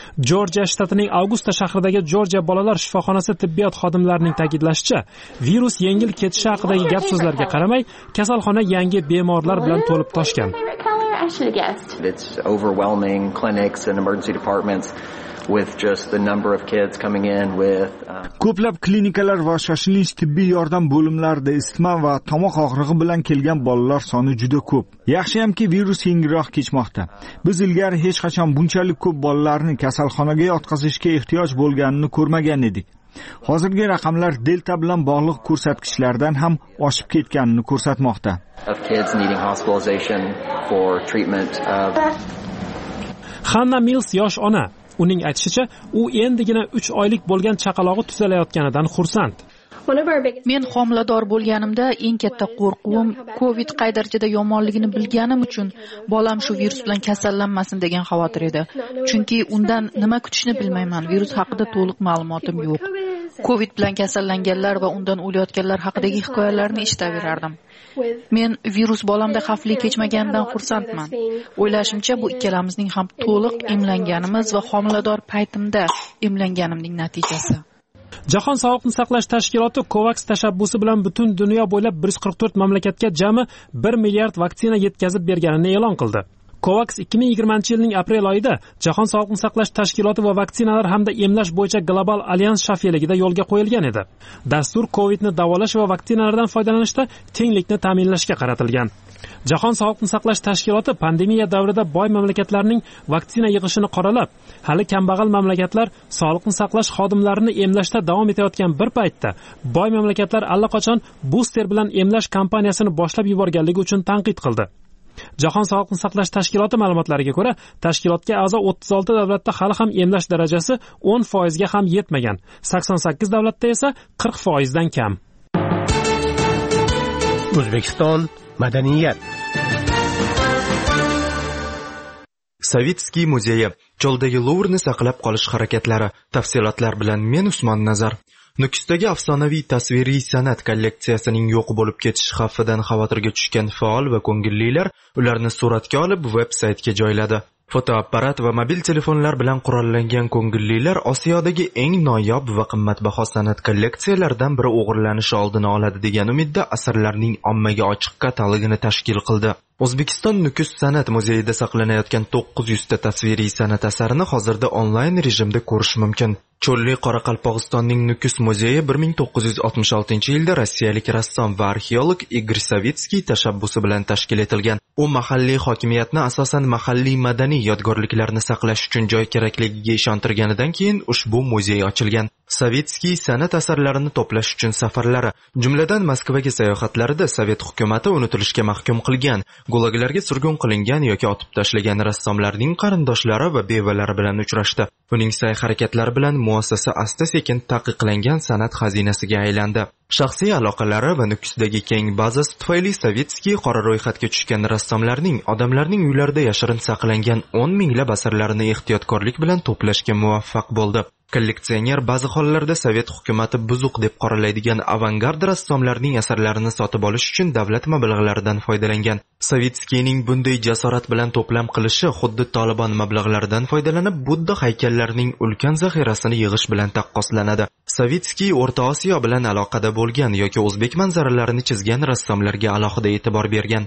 Jorjiya shtatining Augusta shahridagi Jorjiya bolalar shifoxonasi tibbiyot xodimlarining ta'kidlashicha, virus yengil ketishi haqidagi gap-so'zlarga qaramay, kasalxona yangi bemorlar bilan to'lib toshgan. It's overwhelming clinics and emergency departments with just the number of kids coming in with ko'plab klinikalar va shoshilinch tibbiy yordam bo'limlarida isitma va tomoq og'rig'i bilan kelgan bolalar soni juda ko'p. Yaxshiyamki virus yengilroq kechmoqda. Biz ilgari hech qachon bunchalik ko'p bolalarni kasalxonaga yotqizishga ehtiyoj bo'lganini ko'rmagan edik. Hozirgi raqamlar delta bilan bog'liq ko'rsatkichlardan ham oshib ketganini ko'rsatmoqda. Hanna Mills yosh ona. Uning aytishicha, u endigina 3 oylik bo'lgan chaqalog'i tuzalayotganidan xursand. Men homilador bo'lganimda eng katta qo'rquvim COVID qay darajada yomonligini bilganim uchun bolam shu virus bilan kasallanmasin degan xavotir edi. Chunki undan nima kutishni bilmayman. Virus haqida to'liq ma'lumotim yo'q. COVID bilan kasallanganlar va undan o'layotganlar haqidagi hikoyalarni eshitaverardim. Men virus bolamda xavfli kechmaganidan xursandman. O'ylashimcha, bu ikkalamizning ham to'liq emlanganimiz va homilador paytimda emlanganimning natijasi. Jahon sog'liqni saqlash tashkiloti COVAX tashabbusi bilan butun dunyo bo'ylab 144 mamlakatga jami 1 milliard vaksina yetkazib berganini e'lon qildi. COVAX 2020 yilning aprel oyida Jahon sog'liqni saqlash tashkiloti va vaksinalar hamda emlash bo'yicha global alyans shafeligida yo'lga qo'yilgan edi. Dastur COVIDni davolash va vaksinalardan foydalanishda tenglikni ta'minlashga qaratilgan. Jahon sog'liqni saqlash tashkiloti pandemiya davrida boy mamlakatlarning vaksina yig'ishini qoralab, hali kambag'al mamlakatlar sog'liqni saqlash xodimlarini emlashda davom etayotgan bir paytda boy mamlakatlar allaqachon booster bilan emlash kampaniyasini boshlab yuborganligi uchun tanqid qildi. Jahon sog'liqni saqlash tashkiloti ma'lumotlariga ko'ra, tashkilotga a'zo 36 davlatda hali ham emlash darajasi 10% ga ham yetmagan. 88 davlatda esa 40% dan kam. O'zbekiston madaniyat. Savitskiy muzeyi, choldagi Lovrni saqlab qolish harakatlari, tafsilotlar bilan men Usmon Nazar. Nukusdagi afsonaviy tasviriy san'at kolleksiyasining yo'q bo'lib ketish xavfidan xavotirga tushgan faol va ko'ngillilar ularni suratga olib veb-saytga joyladi. Fotoapparat va mobil telefonlar bilan qurollangan ko'ngillilar Osiyodagi eng noyob va qimmatbaho san'at kolleksiyalaridan biri o'g'irlanishi oldini oladi degan umidda asarlarning ommaga ochiq katalogini tashkil qildi. O'zbekiston Nukus san'at muzeyida saqlanayotgan 900 ta tasviriy san'at asarini hozirda onlayn rejimda ko'rish mumkin. Cho'lli Qoraqalpog'istonning Nukus muzeyi 1966-yilda rossiyalik rassom va arxeolog Igor Savitskiy tashabbusi bilan tashkil etilgan. U mahalliy hokimiyatni asosan mahalliy madaniy yodgorliklarni saqlash uchun joy kerakligiga ishontirganidan keyin ushbu muzey ochilgan. Savitskiy san'at asarlarini to'plash uchun safarlari, jumladan Moskvaga sayohatlarida Sovet hukumati unutilishga mahkum qilgan, gulaglarga surgun qilingan yoki otib tashlagan rassomlarning qarindoshlari va bevalari bilan uchrashdi. Uning sa'y-harakatlari bilan muassasa asta-sekin taqiqlangan san'at xazinasiga aylandi. Shaxsiy aloqalari va Nukusdagi keng bazasi tufayli Savitskiy qora ro'yxatga tushgan rassomlarning odamlarning uylarida yashirin saqlangan 10 minglab asarlarini ehtiyotkorlik bilan to'plashga muvaffaq bo'ldi. Kolleksioner ba'zi hollarda Sovet hukumati buzuq deb qoralaydigan avangard rassomlarning asarlarini sotib olish uchun davlat mablag'laridan foydalangan. Savitskiyning bunday jasorat bilan to'plam qilishi xuddi Taliban mablag'laridan foydalanib Budda haykallarining ulkan zaxirasini yig'ish bilan taqqoslanadi. Savitskiy O'rta Osiyo bilan aloqada bo'lgan yoki o'zbek manzaralarini chizgan rassomlarga alohida e'tibor bergan.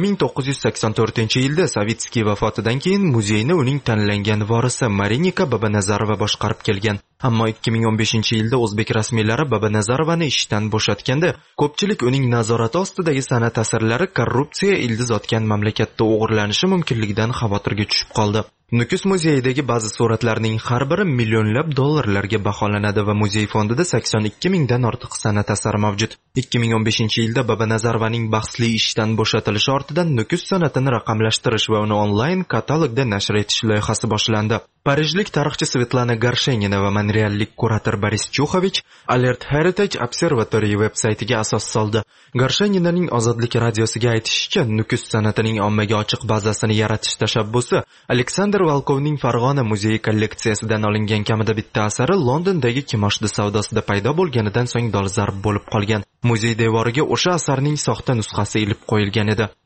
1984-yilda Savitskiy vafotidan keyin muzeyni uning tanlangan vorisi Marinika Babanazarova boshqarib kelgan. Ammo 2015-yilda o'zbek rasmiylari Babanazarovani ishdan bo'shatganda, ko'pchilik uning nazorati ostidagi san'at asarlari korrupsiya ildiz otgan mamlakatda o'g'irlanishi mumkinligidan xavotirga tushib qoldi. Nukus muzeyidagi ba'zi suratlarning har biri millionlab dollarlarga baholanadi va muzey fondida 82 mingdan ortiq san'at asari mavjud. 2015-yilda Babanazarovaning bahsli ishdan bo'shatilishi ortidan Nukus san'atini raqamlashtirish va uni onlayn katalogda nashr etish loyihasi boshlandi. Parijlik tarixchi Svetlana Garshenina va monreallik kurator Boris Chuxovich Alert Heritage Observatory veb-saytiga asos soldi. Garsheninaning Ozodlik radiosiga aytishicha, Nukus san'atining ommaga ochiq bazasini yaratish tashabbusi Aleksandr Volkovning Farg'ona muzeyi kolleksiyasidan olingan kamida bitta asari Londondagi kimoshdi savdosida paydo bo'lganidan so'ng dolzarb bo'lib qolgan. Muzey devoriga o'sha asarning soxta nusxasi ilib qo'yilgan edi.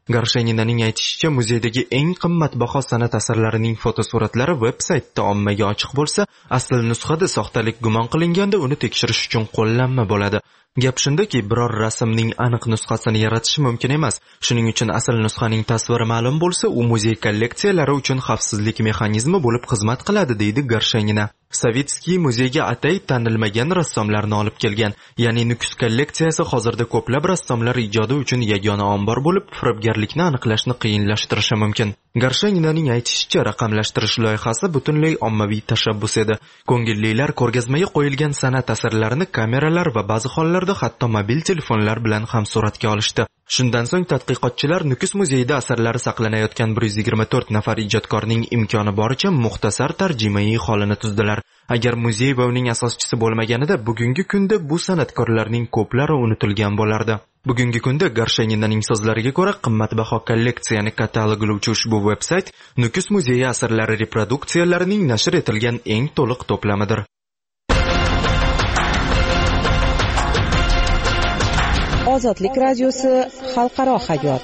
Garsheninaning aytishicha, muzeydagi eng qimmatbaho san'at asarlarining fotosuratlari veb-saytda ommaga ochiq bo'lsa, asl nusxada soxtalik gumon qilinganda uni tekshirish uchun qo'llanma bo'ladi. Gap shundaki, biror rasmning aniq nusxasini yaratish mumkin emas. Shuning uchun asl nusxaning tasviri ma'lum bo'lsa, u muzey kolleksiyalari uchun xavfsizlik mexanizmi bo'lib xizmat qiladi, deydi Garshenina. Savitskiy muzeyga atay tanilmagan rassomlarni olib kelgan, ya'ni Nukus kolleksiyasi hozirda ko'plab rassomlar ijodi uchun yagona ombor bo'lib, firibgarlikni aniqlashni qiyinlashtirishi mumkin. Garsheninaning aytishicha, raqamlashtirish loyihasi butunlay ommaviy tashabbus edi. Ko'ngillilar ko'rgazmaga qo'yilgan san'at asarlarini kameralar va ba'zi hollarda hatto mobil telefonlar bilan ham suratga olishdi. Shundan so'ng tadqiqotchilar Nukus muzeyida asarlari saqlanayotgan 124 nafar ijodkorning imkoni boricha muxtasar tarjimai holini tuzdilar. Agar muzey va uning asoschisi bo'lmaganida, bugungi kunda bu san'atkorlarning ko'plari unutilgan bo'lardi. Bugungi kunda Garsheninaning so'zlariga ko'ra, qimmatbaho kolleksiyani kataloglovchi ushbu veb-sayt Nukus muzeyi asarlari reproduksiyalarining nashr etilgan eng to'liq to'plamidir. Ozodlik radiosi xalqaro hayot.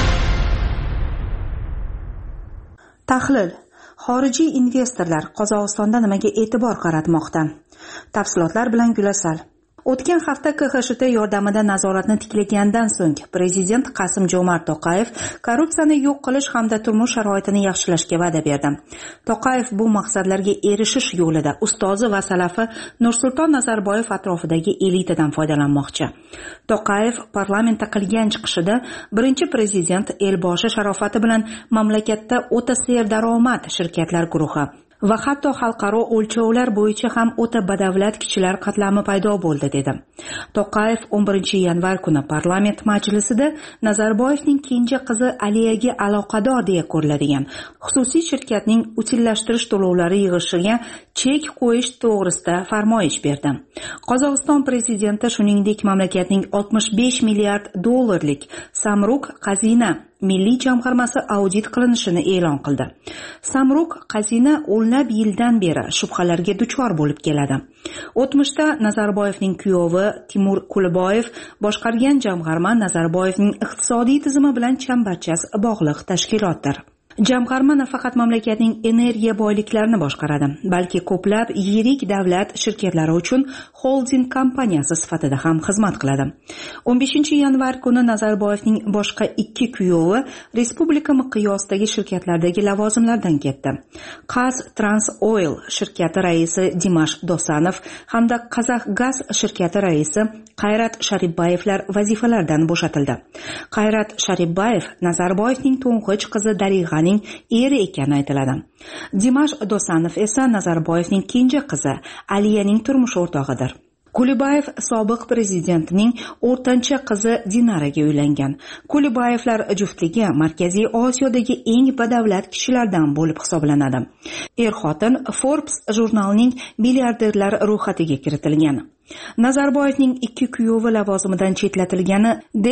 Tahlil: xorijiy investorlar Qozog'istonda nimaga e'tibor qaratmoqda? Tafsilotlar bilan Gulasal. O'tgan hafta KXSHT yordamida nazoratni tiklagandan so'ng prezident Qasim-Jo'mart To'qayev korrupsiyani yo'q qilish hamda turmush sharoitini yaxshilashga va'da berdi. To'qayev bu maqsadlarga erishish yo'lida ustozi va salafi Nursulton Nazarboyev atrofidagi elitadan foydalanmoqchi. To'qayev parlamentda qilgan chiqishida birinchi prezident Elboshi sharofati bilan mamlakatda o'ta serdaromad shirkatlar guruhi va hatto xalqaro o'lchovlar bo'yicha ham o'ta badavlat kishilar qatlami paydo bo'ldi dedi. To'qayev 11-yanvar kuni parlament majlisida Nazarboyevning kenja qizi Aliyaga aloqador deya ko'riladigan xususiy shirkatning utillashtirish to'lovlari yig'ishiga chek qo'yish to'g'risida farmoyish berdi. Qozog'iston prezidenti shuningdek mamlakatning 65 milliard dollarlik Samruk Qazina milliy jamg'armasi audit qilinishini e'lon qildi. Samruk Qazina o'nlab yildan beri shubhalarga duchor bo'lib keladi. O'tmishda Nazarboyevning kuyovi Timur Kulboyev boshqargan jamg'arma Nazarboyevning iqtisodiy tizimi bilan chambarchas bog'liq tashkilotdir. Jamg'arma nafaqat mamlakatning energiya boyliklarini boshqaradi, balki ko'plab yirik davlat shirkatlari uchun holding kompaniyasi sifatida ham xizmat qiladi. 15-yanvar kuni Nazarboyevning boshqa ikki kuyovi respublika miqyosidagi shirkatlardagi lavozimlardan ketdi. Qaz Trans Oil shirkati raisi Dimash Dosanov hamda Qazaxgaz shirkati raisi Qayrat Sharibbayevlar vazifalardan bo'shatildi. Qayrat Sharibbayev Nazarboyevning to'ng'ich qizi Darig'a eri ekani aytiladi. Dimash Dosanov esa Nazarboyevning kenja qizi Aliyaning turmush o'rtog'idir. Kulibayev sobiq prezidentning o'rtancha qizi Dinaraga uylangan. Kulibayevlar juftligi Markaziy Osiyodagi eng badavlat kishilardan bo'lib hisoblanadi. Er-xotin Forbes jurnalining milliarderlar ro'yxatiga kiritilgan. Nazarboyevning ikki kuyovi lavozimidan chetlatilgani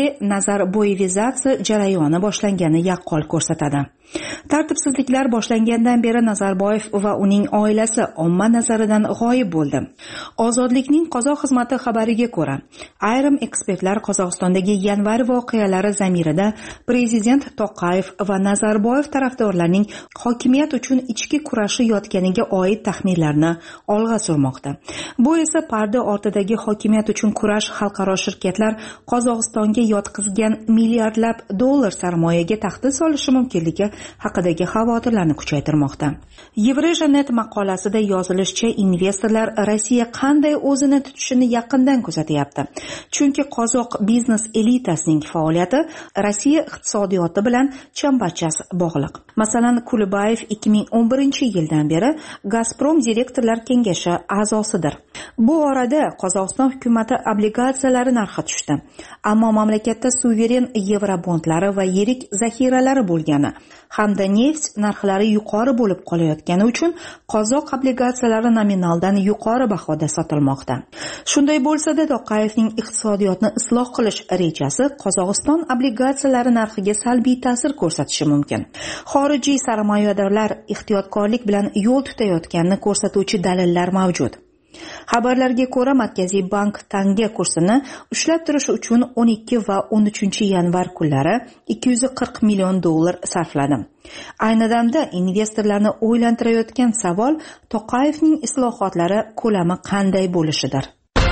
denazarboyevizatsiya jarayoni boshlangani yaqqol ko'rsatadi. Tartibsizliklar boshlangandan beri Nazarboyev va uning oilasi omma nazaridan g'oyib bo'ldi. Ozodlikning qozoq xizmati xabariga ko'ra, ayrim ekspertlar Qozog'istondagi yanvar voqealari zamirida prezident To'qayev va Nazarboyev tarafdorlarining hokimiyat uchun ichki kurashi yotganiga oid taxminlarni olg'a surmoqda. Bu esa parda ortidagi hokimiyat uchun kurash xalqaro shirkatlar Qozog'istonga yotqizgan milliardlab dollar sarmoyaga tahdid solishi mumkinligi haqidagi xavotirlarni kuchaytirmoqda. Yevreja.net maqolasida yozilishicha, investorlar Rossiya qanday o'zini tutishini yaqindan kuzatyapti. Chunki qozoq biznes elitasining faoliyati Rossiya iqtisodiyoti bilan chambarchas bog'liq. Masalan, Kulibayev 2011-yildan beri Gazprom direktorlar kengashi a'zosidir. Bu orada Qozog'iston hukumati obligatsiyalari narxi tushdi. Ammo mamlakatda suveren yevrobondlari va yirik zaxiralari bo'lgani hamda neft narxlari yuqori bo'lib qolayotgani uchun qozoq obligatsiyalari nominaldan yuqori bahoda sotilmoqda. Shunday bo'lsa-da, To'qayevning iqtisodiyotni isloh qilish rejasi Qozog'iston obligatsiyalari narxiga salbiy ta'sir ko'rsatishi mumkin. Xorijiy sarmoyadorlar ehtiyotkorlik bilan yo'l tutayotganini ko'rsatuvchi dalillar mavjud. Xabarlarga ko'ra, Markaziy bank tanga kursini ushlab turish uchun 12 va 13 yanvar kunlari $240 million sarfladi. Ayni damda investorlarni o'ylantirayotgan savol To'qayevning islohotlari ko'lami qanday bo'lishidir.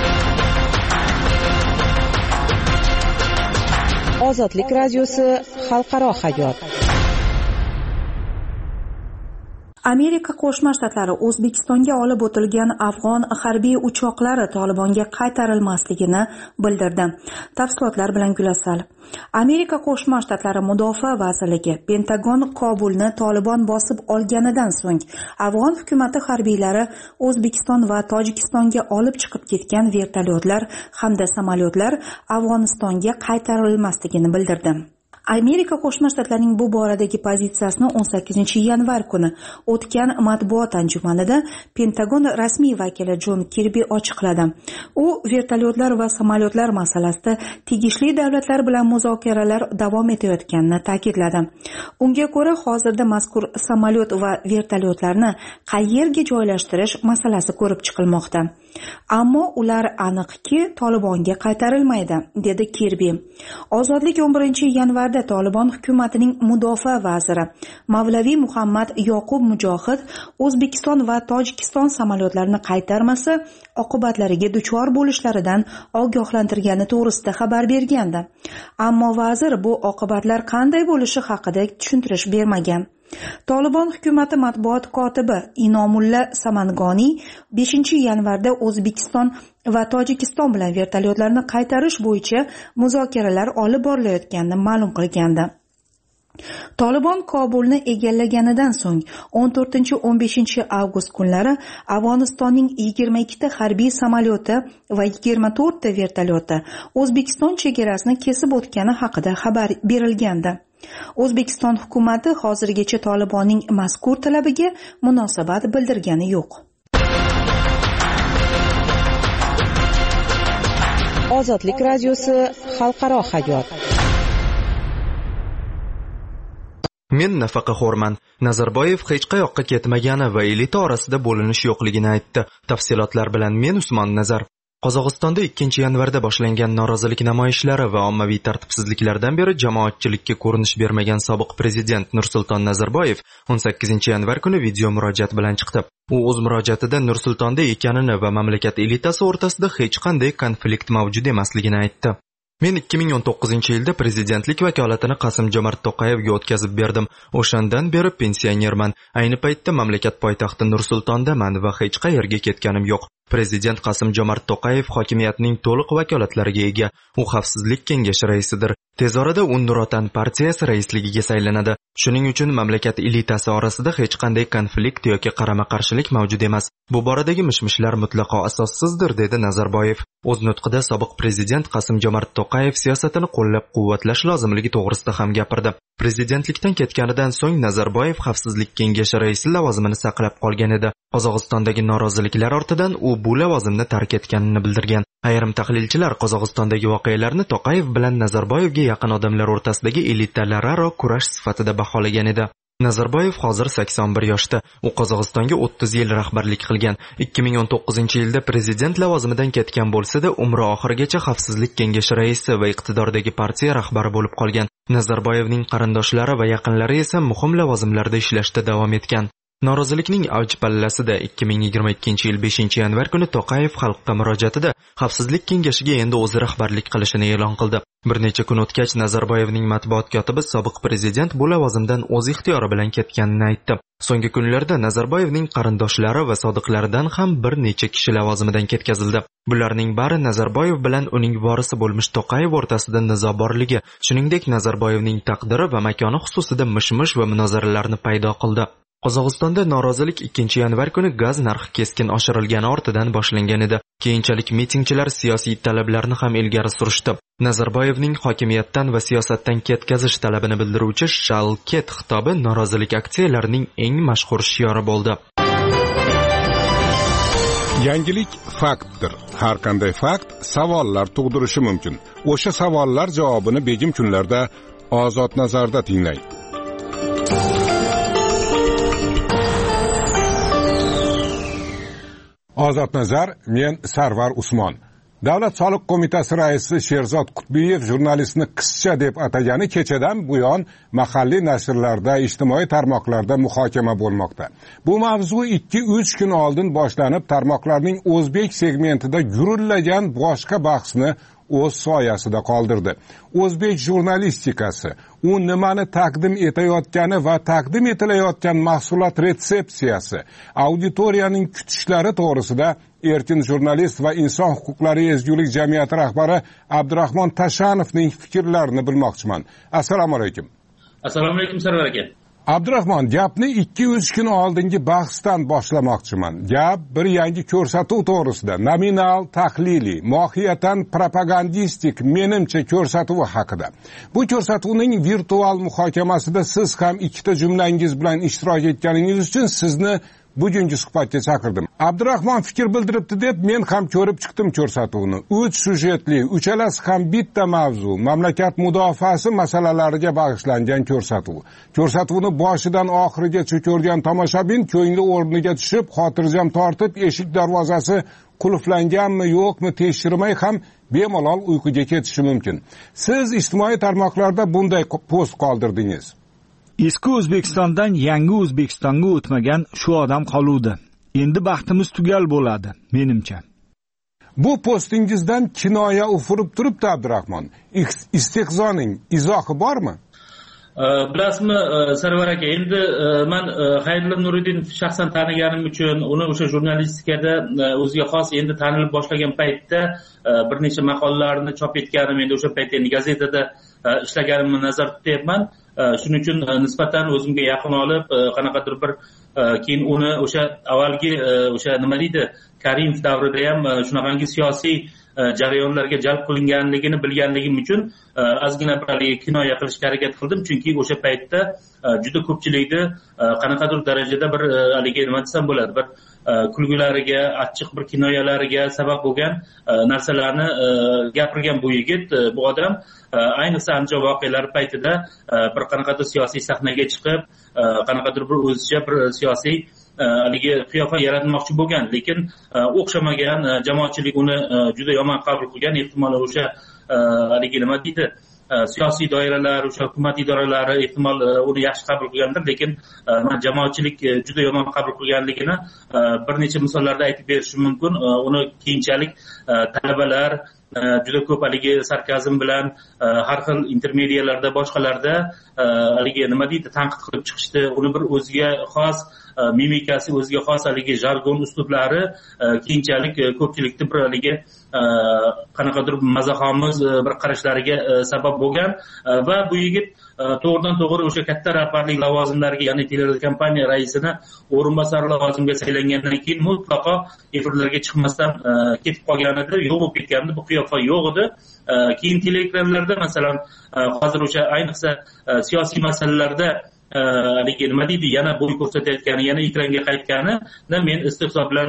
Ozodlik radiosi xalqaro hayot. Amerika Qo'shma Shtatlari O'zbekistonga olib o'tilgan afg'on harbiy uchoqlari Tolibonga qaytarilmasligini bildirdi. Tafsilotlar bilan Gulasal. Amerika Qo'shma Shtatlari Mudofaa vazirligi Pentagon Kobulni Tolibon bosib olganidan so'ng afg'on hukumatati harbiylari O'zbekiston va Tojikistonga olib chiqib ketgan vertolyotlar hamda samolyotlar Afg'onistonga qaytarilmasligini bildirdi. Amerika Qo'shma Shtatlarining bu boradagi pozitsiyasini 18 yanvar kuni o'tgan matbuot anjumanida Pentagon rasmiy vakili Jon Kirbi ochiqladi. U vertolyotlar va samolyotlar masalasida tegishli davlatlar bilan muzokaralar davom etayotganini ta'kidladi. Unga ko'ra, hozirda mazkur samolyot va vertolyotlarni qayerga joylashtirish masalasi ko'rib chiqilmoqda. Ammo ular aniqki Tolibonga qaytarilmaydi, dedi Kirbi. Ozodlik 11 yanvarda Tolibon hukumatining mudofaa vaziri Mavlaviy Muhammad Yoqub Mujohid O'zbekiston va Tojikiston samolyotlarini qaytarmasa, oqibatlariga duchor bo'lishlaridan ogohlantirgani to'g'risida xabar bergandi. Ammo vazir bu oqibatlar qanday bo'lishi haqida tushuntirish bermagan. Tolibon hukumati matbuot kotibi Inomulla Samangoniy 5 yanvarda O'zbekiston va Tojikiston bilan vertolyotlarni qaytarish bo'yicha muzokaralar olib borilayotganini ma'lum qilgandi. Tolibon Kobulni egallaganidan so'ng 14-15 avgust kunlari Afg'onistonning 22 ta harbiy samolyoti va 24 ta vertolyoti O'zbekiston chegarasini kesib o'tgani haqida xabar berilgandi. O'zbekiston hukumati hozirgacha Tolibonning mazkur talabiga munosabat bildirgani yo'q. Ozodlik radiosi xalqaro hayot. Men nafaqaxo'rman. Nazarboyev hech qayoqqa ketmagani va elita orasida bo'linish yo'qligini aytdi. Tafsilotlar bilan men Usmon Nazar. Qozog'istonda 2 yanvarda boshlangan norozilik namoyishlari va ommaviy tartibsizliklardan beri jamoatchilikka ko'rinish bermagan sobiq prezident Nursulton Nazarboyev 18 yanvar kuni video murojaat bilan chiqdi. U o'z murojaatida Nursultonda ekanini va mamlakat elitasi o'rtasida hech qanday konflikt mavjud emasligini aytdi. Men 2019-yilda prezidentlik vakolatini Qasim-Jomart To'qayevga o'tkazib berdim. O'shandan beri pensionerman. Ayni paytda mamlakat poytaxti Nursultondaman va hech qayerga ketganim yo'q. Prezident Qasim-Jomart To'qayev hokimiyatning to'liq vakolatlariga ega. U xavfsizlik kengashi raisidir. Tez orada u Nur Otan partiyasi raisligiga saylanadi. Shuning uchun mamlakat elitasi orasida hech qanday konflikt yoki qarama-qarshilik mavjud emas. Bu boradagi mishmishlar mutlaqo asossizdir, dedi Nazarboyev. O'z nutqida sobiq prezident Qasim-Jomart To'qayev siyosatini qo'llab-quvvatlash lozimligi to'g'risida ham gapirdi. Prezidentlikdan ketganidan so'ng Nazarboyev xavfsizlik kengashi raisi lavozimini saqlab qolgan edi. Qozog'istondagi noroziliklar ortidan u bu lavozimni tark etganini bildirgan. Ayrim tahlilchilar Qozog'istondagi voqealarni To'qayev bilan Nazarboyevga yaqin odamlar o'rtasidagi elitalararo kurash sifatida baholagan edi. Nazarboyev hozir 81 yoshda. U Qozog'istonga 30 yil rahbarlik qilgan. 2019-yilda prezident lavozimidan ketgan bo'lsa-da, umri oxirigacha xavfsizlik kengashi raisi va iqtidordagi partiya rahbari bo'lib qolgan. Nazarboyevning qarindoshlari va yaqinlari esa muhim lavozimlarda ishlashda davom etgan. Norozilikning avj pallasida 2022-yil 5-yanvar kuni To'qayev xalqqa murojaatida xavfsizlik kengashiga endi o'zi rahbarlik qilishini e'lon qildi. Bir necha kun o'tgach Nazarboyevning matbuot kotibi sobiq prezident bu lavozimdan o'z ixtiyori bilan ketganini aytdi. So'nggi kunlarda Nazarboyevning qarindoshlari va sodiqlaridan ham bir necha kishi lavozimidan ketkazildi. Bularning bari Nazarboyev bilan uning vorisi bo'lmish To'qayev o'rtasida nizo borligi, shuningdek Nazarboyevning taqdiri va makoni xususida mish-mish va munozaralarni paydo qildi. Qozog'istonda norozilik 2-yanvar kuni gaz narxi keskin oshirilgani ortidan boshlangan edi. Keyinchalik mitingchilar siyosiy talablarni ham ilgari surishdi. Nazarboyevning hokimiyatdan va siyosatdan ketkazish talabini bildiruvchi Shalket xitobi norozilik aksiyalarining eng mashhur shiori bo'ldi. Yangilik faktdir. Har qanday fakt savollar tug'dirishi mumkin. O'sha savollar javobini begim kunlarda Ozod Nazarda tinglang. Ozod nazar, men Sarvar Usmon. Davlat soliq qo'mitasi raisi Sherzod Qutbiyev jurnalistni qizcha deb atagani kechadan buyon mahalliy nashrlarda, ijtimoiy tarmoqlarda muhokama bo'lmoqda. Bu mavzu 2-3 kun oldin boshlanib, tarmoqlarning o'zbek segmentida gurullagan boshqa bahsni o'z soyasida qoldirdi. O'zbek jurnalistikasi, u nimani taqdim etayotgani va taqdim etilayotgan mahsulot retsepsiyasi, auditoriyaning kutishlari to'g'risida Erkin jurnalist va inson huquqlari ezgulik jamiyati rahbari Abdurahmon Tashanovning fikrlarini bilmoqchiman. Assalomu alaykum. Assalomu alaykum Sarvar aka. Abdurahmon, gapni 2-3 kun oldingi bahsdan boshlamoqchiman. Gap bir yangi ko'rsatuv to'g'risida, nominal, tahliliy, mohiyatan propagandistik, menimcha ko'rsatuvi haqida. Bu ko'rsatuvning virtual muhokamasida siz ham ikkita jumlangiz bilan ishtirok etganingiz uchun sizni bugungi suhbatga chaqirdim. Abdurahmon fikr bildiribdi deb men ham ko'rib chiqdim ko'rsatuvni. 3 syujetli, uchalasi ham bitta mavzu, mamlakat mudofaasi masalalariga bag'ishlangan ko'rsatuv. Ko'rsatuvni boshidan oxirigacha ko'rgan tomoshabin ko'ngli o'rniga tushib, xotirjam tortib, eshik darvozasi qulflanganmi yo'qmi tekshirmay ham bemalol uyquga ketishi mumkin. Siz ijtimoiy tarmoqlarda bunday post qoldirdingiz. Eski O'zbekistondan yangi O'zbekistonga o'tmagan shu odam qoluvdi. Endi baxtimiz tugal bo'ladi, menimcha. Bu postingizdan kinoya ufurib turibdi Abdurahmon. Istehzoning izohi bormi? Bilasizmi Sarvar aka, endi men Xayrullo Nuriddin shaxsan taniganim uchun uni o'sha jurnalistikada o'ziga xos endi tanilib boshlagan paytda bir necha maqolalarni chop etganim, endi o'sha paytda endi gazetada ishlaganimni nazarda tutyapman. Shuning uchun nisbatan o'zimga yaqin olib, qanaqadir bir keyin uni o'sha avvalgi o'sha nima deydi, Karimov davrida ham shunaqangi siyosiy jarayonlarga jalb qilinganligini bilganligim uchun ozgina bir kinoya qilishga harakat qildim, chunki o'sha paytda juda ko'pchilikni qanaqadir darajada bir haligi nima desam bo'ladi, bir kulgulariga, achchiq bir kinoyalariga sabab bo'lgan narsalarni gapirgan bu yigit, bu odam ayniqsa Andijon voqealari paytida bir qanaqadir siyosiy sahnaga chiqib, qanaqadir bir o'zicha bir siyosiy haligi qiyofa yaratmoqchi bo'lgan, lekin o'xshamagan jamoatchilik uni juda yomon qabul qilgan. Ehtimol o'sha haligi nima deydi, siyosiy doiralar, o'sha hukumat idoralari ehtimol uni yaxshi qabul qilgandir, lekin jamoatchilik juda yomon qabul qilganligini bir necha misollarda aytib berishim mumkin. Uni keyinchalik talabalar juda ko'p haligi sarkazm bilan har xil intermediyalarda, boshqalarda haligi nima deydi, tanqid qilib chiqishdi. Uni bir o'ziga xos mimikasi, o'ziga xos haligi jargon uslublari keyinchalik ko'pchilikni bir haligi qanaqadir mazaxomiz bir qarashlariga sabab bo'lgan va bu yigit to'g'ridan to'g'ri o'sha katta rahbarlik lavozimlariga, ya'ni telekompaniya raisini o'rinbosari lavozimiga saylangandan keyin mutlaqo efirlarga chiqmasdan ketib qolgan edi, yo'q bo'lib ketgandi, bu qiyofa yo'q edi. Keyin teleekranlarda masalan hozir o'sha ayniqsa siyosiy masalalarda haligi nima deydi, yana bo'y ko'rsatayotgani, yana ekranga qaytgani men istehzo bilan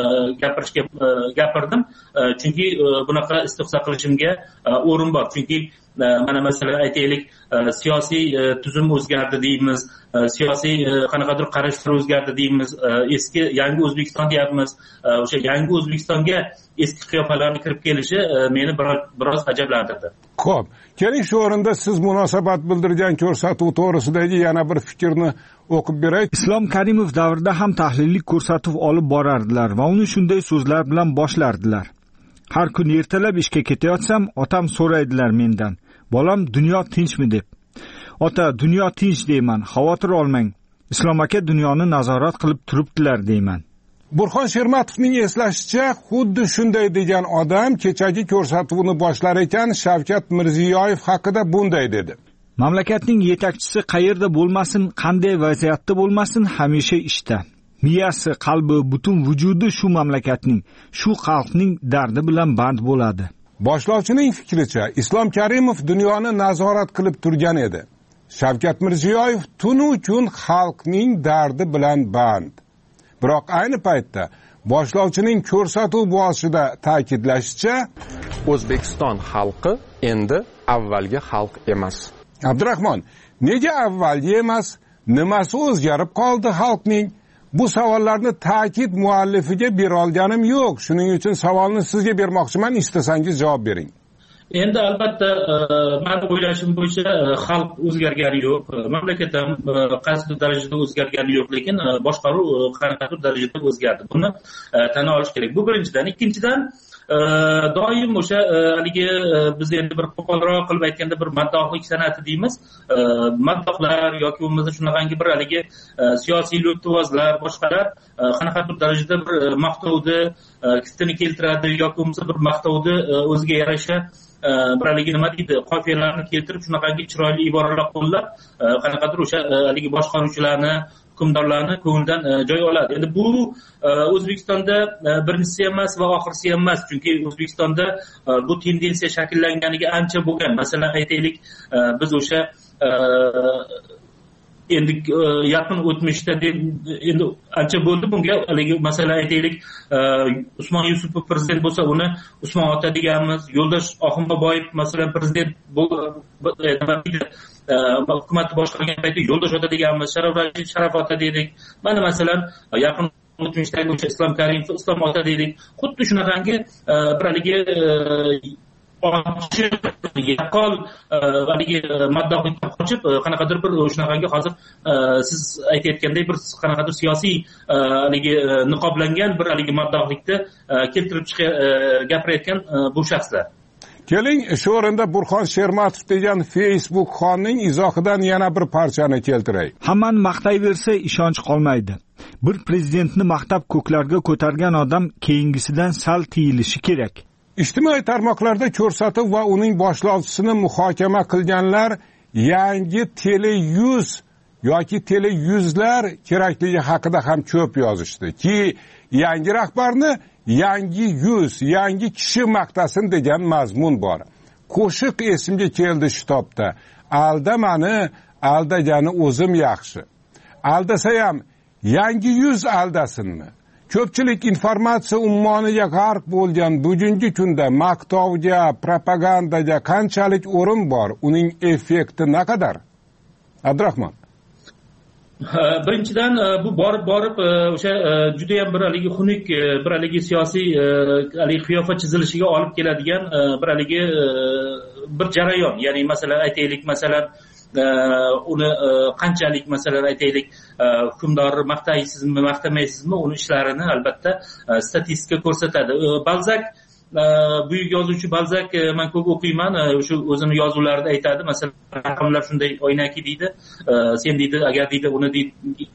gapirdim, chunki bunaqa istehzo qilishimga o'rin bor. Chunki mana masalan aytaylik, siyosiy tuzum o'zgardi deymiz, siyosiy qanaqadir qarashlar o'zgardi deymiz, eski yangi O'zbekiston deyapmiz. O'sha yangi O'zbekistonga eski qiyofalarning kirib kelishi meni biroz ajablantirdi. Xo'p, keling shu o'rinda siz munosabat bildirgan ko'rsatuv to'g'risidagi yana bir fikrni o'qib beray. Islom Karimov davrida ham tahlillik ko'rsatuv olib borardilar va uni shunday so'zlar bilan boshlardilar. Har kun ertalab ishga ketayotsam, otam so'raydilar mendan: "Bolam, dunyo tinchmi?" deb. "Ota, dunyo tinch" deyman. "Xavotir olmang. Islom aka dunyoni nazorat qilib turibdilar" deyman. Burxon Shermatovning eslashicha, xuddi shunday degan odam kechagi ko'rsatuvni boshlar ekan Shavkat Mirziyoyev haqida bunday dedi: "Mamlakatning yetakchisi qayerda bo'lmasin, qanday vaziyatda bo'lmasin, hamisha ishda. Miyasi, qalbi, butun vujudi shu mamlakatning, shu xalqning dardi bilan band bo'ladi." Boshlovchining fikricha, Islom Karimov dunyoni nazorat qilib turgan edi. Shavkat Mirziyoyev tunu kun xalqning dardi bilan band. Biroq ayni paytda boshlovchining ko'rsatuv boshida ta'kidlashicha, O'zbekiston xalqi endi avvalgi xalq emas. Abdurahmon, nega avvalgi emas? Nimasi o'zgarib qoldi xalqning? bu savollarni ta'kid muallifiga bera olganim yo'q. Shuning uchun savolni sizga bermoqchiman, istasangiz javob bering. Endi albatta meni o'ylashim bo'yicha xalq o'zgargani yo'q, mamlakat ham qaysi darajada o'zgargani yo'q, lekin boshqaruv qanaqadir darajada o'zgardi. Buni tan olish kerak. Bu birinchidan. Ikkinchidan, doim o'sha haligi biz endi bir qo'polroq qilib aytganda bir maddohlik san'ati deymiz. Maddohlar yoki bo'lmasa shunaqangi bir haligi siyosiy lo'ttivozlar, boshqalar qanaqadir darajada bir maqtovni kistini keltiradi yoki bo'lmasa bir maqtovni o'ziga yarasha bir haligi nima deydi, qofiyalarni keltirib shunaqangi chiroyli iboralar qo'llab qanaqadir o'sha haligi boshqaruvchilarni, hukmdorlarni ko'nglidan joy oladi. Endi bu O'zbekistonda birinchisi emas va oxirgisi emas, chunki O'zbekistonda bu tendensiya shakllanganiga ancha bo'lgan. Masalan, aytaylik, biz o'sha endi yaqin o'tmishda endi ancha bo'ldi bunga, haligi masalan aytaylik, Usmon Yusupov prezident bo'lsa uni Usmon ota deganmiz, Yo'ldosh Oxunboboyev masalan prezident hukumatni boshqargan paytda Yo'ldosh ota deganmiz, Sharaf ota dedik. Mana masalan yaqin o'tmishdagi o'sha Islom Karimov Islom ota dedik. Xuddi shunaqangi bir haligi yaqqol haligi maddohlikdan qochib qanaqadir bir shunaqangi hozir siz aytayotganday bir qanaqadir siyosiy haligi niqoblangan bir haligi maddohlikni keltirib gapirayotgan bu shaxslar. Keling, shu o'rinda Burxon Shermatov degan Facebook xonning izohidan yana bir parchani keltiray. Hammani maqtayversa ishonch qolmaydi. Bir prezidentni maqtab ko'klarga ko'targan odam keyingisidan sal tiyilishi kerak. Ijtimoiy tarmoqlarda ko'rsatuv va uning boshlovchisini muhokama qilganlar yangi tele-yuz yoki tele-yuzlar kerakligi haqida ham ko'p yozishdi ki, yangi rahbarni yangi yuz, yangi kishi maqtasin degan mazmun bor. Qo'shiq esimga keldi shu topda. Aldamani, aldagani o'zim yaxshi. Aldasa ham yangi yuz aldasinmi? Ko'pchilik informatsiya ummoniga g'arq bo'lgan bugungi kunda maqtovga, propagandaga qanchalik o'rin bor? Uning effekti naqadar? Abdurahmon. Birinchidan bu borib o'sha juda ham bir haligi xunuk, bir haligi siyosiy haligi qiyofa chizilishiga olib keladigan bir haligi bir jarayon. Ya'ni masalan aytaylik, masalan uni qanchalik masalan aytaylik hukmdorni maqtaysizmi, maqtamaysizmi, uni ishlarini albatta statistika ko'rsatadi. Balzak, buyuk yozuvchi Balzak, men ko'p o'qiyman, o'sha o'zini yozuvlarida aytadi, masalan raqamlar shunday oynaki deydi, sen deydi agar deydi uni deydi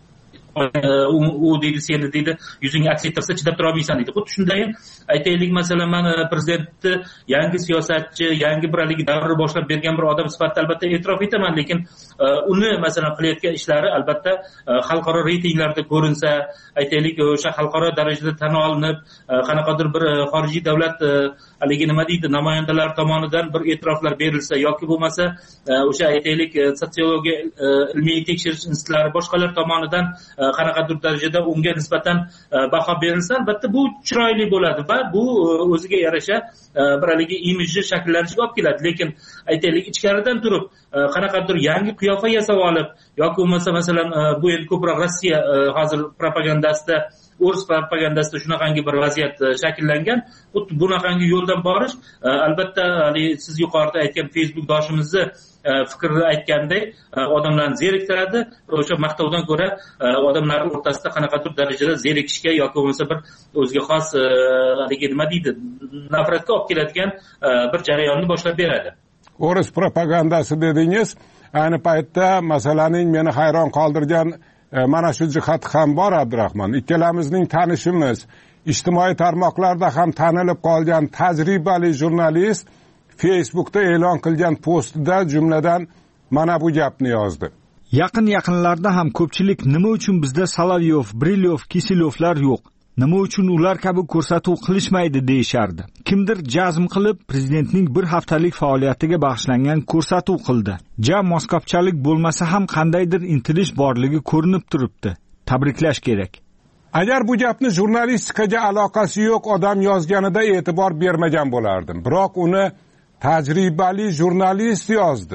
u deydi seni deydi yuzing aks ettirsa chidab tura olmaysan deydi. Xuddi shunday aytaylik, masalan men prezidentni yangi siyosatchi, yangi bir haligi davrni boshlab bergan bir odam sifatida albatta e'tirof etaman, lekin uni masalan qilayotgan ishlari albatta xalqaro reytinglarda ko'rinsa, aytaylik o'sha xalqaro darajada tan olinib, qanaqadir bir xorijiy davlat haligi nima deydi namoyandalar tomonidan bir e'tiroflar berilsa yoki bo'lmasa o'sha aytaylik sotsiologiya ilmiy tekshirish institutlari boshqalar tomonidan qanaqadir darajada unga nisbatan baho berilsa, albatta bu chiroyli bo'ladi va bu o'ziga yarasha bir haligi imijni shakllanishiga olib keladi. Lekin aytaylik ichkaridan turib qanaqadir yangi qiyofa yasab olib yoki bo'lmasa masalan bu endi ko'proq Rossiya hozir propagandasida, o'ris propagandasida shunaqangi bir vaziyat shakllangan. Xuddi bunaqangi yo'ldan borish albatta siz yuqorida aytgan Facebook doshimizni fikrni aytganday odamlarni zeriktiradi. O'sha maqtovdan ko'ra odamlar o'rtasida qanaqadir darajada zerikishga yoki bo'lmasa bir o'ziga xos haligi nima deydi nafratga olib keladigan bir jarayonni boshlab beradi. O'ris propagandasi dedingiz, ayni paytda masalaning meni hayron qoldirgan mana shu jihati ham bor Abdurahmon. Ikkalamizning tanishimiz, ijtimoiy tarmoqlarda ham tanilib qolgan tajribali jurnalist Facebookda e'lon qilgan postida jumladan mana bu gapni yozdi. Yaqinlarda ham ko'pchilik nima uchun bizda Solovyov, Brilyov, Kisilovlar yo'q? Nima uchun ular kabi ko'rsatuv qilishmaydi deyishardi. Kimdir jazm qilib prezidentning bir haftalik faoliyatiga bag'ishlangan ko'rsatuv qildi. Moskvachalik bo'lmasa ham qandaydir intilish borligi ko'rinib turibdi. Tabriklash kerak. Agar bu gapni jurnalistikaga aloqasi yo'q odam yozganida e'tibor bermagan bo'lardim. Biroq uni tajribali jurnalist yozdi.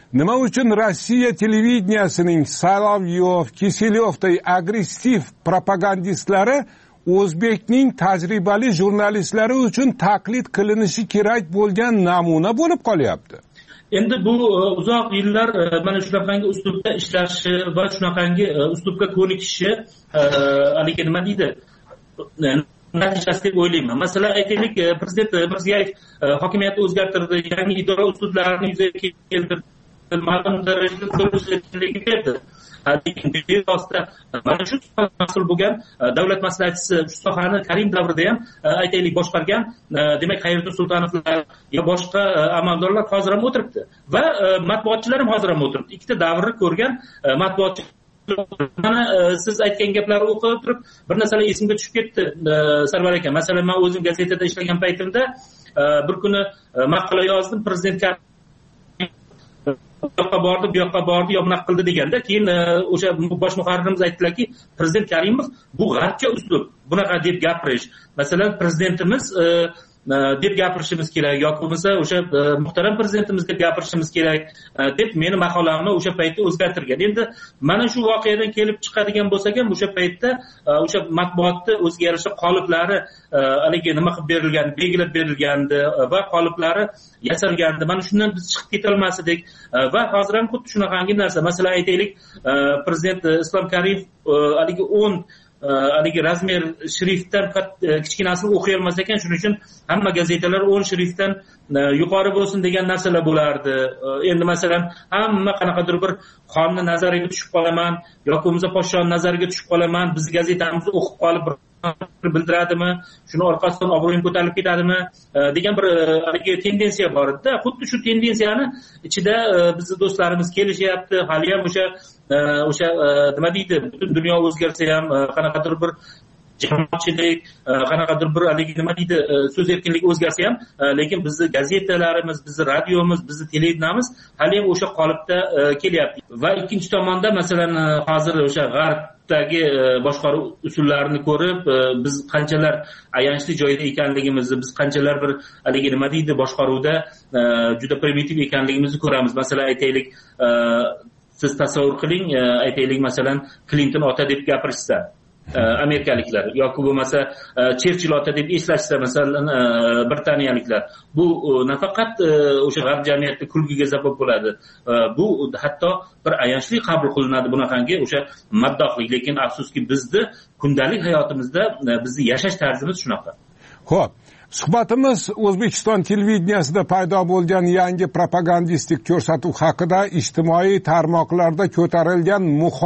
nima uchun Rossiya televideniyasining Solovyov, Kiselyovday agressiv propagandistlari o'zbekning tajribali jurnalistlari uchun taqlid qilinishi kerak bo'lgan namuna bo'lib qolyapti? Endi bu uzoq yillar mana shunaqangi uslubda ishlashi va shunaqangi uslubga ko'nikishi haligi nima deydi natijasi deb o'ylayman. Masalan, aytaylik, prezident Mirziyoyev hokimiyatni o'zgartirdi, yangi idora uslublarini yuzaga keltirdi, ma'lum darajada ko'rsatkichlik berdi. Lekin bevosita mana shu mas'ul bo'lgan davlat maslahatchisi shu sohani Karim davrida ham aytaylik boshqargan, demak Xayriddin Sultonovlar yo boshqa amaldorlar hozir ham o'tiribdi va matbuotchilar ham hozir ham o'tiribdi. Ikkita davrni ko'rgan matbuotchi. Mana siz aytgan gaplarni o'qib turib bir narsalar esimga tushib ketdi, Sarvar aka. Masalan, men o'zim gazetada ishlagan paytimda bir kuni maqola yozdim, prezident bu yoqqa bordi, bu yoqqa bordi, yo bunaqa qildi deganda, keyin o'sha bosh muharririmiz aytdilarki, prezident Karimov bu g'arbcha uslub, bunaqa deb gapirish. Masalan, prezidentimiz deb gapirishimiz kerak yoki bo'lmasa o'sha muhtaram prezidentimiz deb gapirishimiz kerak deb meni maqolamni o'sha paytda o'zgartirgan. Endi mana shu voqeadan kelib chiqadigan bo'lsak ham o'sha paytda o'sha matbuotni o'ziga yarasha qoliplari haligi nima qilib berilgan, belgilab berilgandi va qoliplari yasalgandi. Mana shundan biz chiqib ketolmas edik va hozir ham xuddi shunaqangi narsa. Masalan, aytaylik, prezident Islom Karimov haligi 10 haligi razmer shriftdan kichkinasini o'qiy olmas ekan, shuning uchun hamma gazetalar 10 shriftdan yuqori bo'lsin degan narsalar bo'lardi. Endi masalan, hamma qanaqadir bir xonni nazariga tushib qolaman yoki bo'lmasa podshoni nazariga tushib qolaman, biz gazetamizni o'qib qolib bildiradimi, shuni orqasidan obro'yim ko'tarilib ketadimi degan bir haligi tendensiya bor edi. Xuddi shu tendensiyani ichida bizni do'stlarimiz kelishyapti. Hali ham o'sha nima deydi, butun dunyo o'zgarsa ham qanaqadir bir jamoatchilik, qanaqadir bir haligi nima deydi, so'z erkinligi o'zgarsa ham, lekin bizni gazetalarimiz, bizni radiomiz, bizni televideniyamiz hali ham o'sha qolipda kelyapti. Va ikkinchi tomonda masalan hozir o'sha g'arbdagi boshqaruv usullarini ko'rib, biz qanchalar ayanchli joyda ekanligimizni, biz qanchalar bir haligi nima deydi, boshqaruvda juda primitiv ekanligimizni ko'ramiz. Masalan, aytaylik, siz tasavvur qiling, aytaylik masalan Clinton ota deb gapirishsa amerikaliklar yoki bo'lmasa Cherchill ota deb eslashsa masalan britaniyaliklar, bu nafaqat o'sha g'arb jamiyatida kulgiga sabab bo'ladi, bu hatto bir ayanchli qabul qilinadi bunaqangi o'sha maddohlik. Lekin afsuski bizni kundalik hayotimizda bizni yashash tarzimiz shunaqa. Xo'p, suhbatimiz O'zbekiston televideniyasida paydo bo'lgan yangi propagandistik ko'rsatuv haqida ijtimoiy tarmoqlarda ko'tarilgan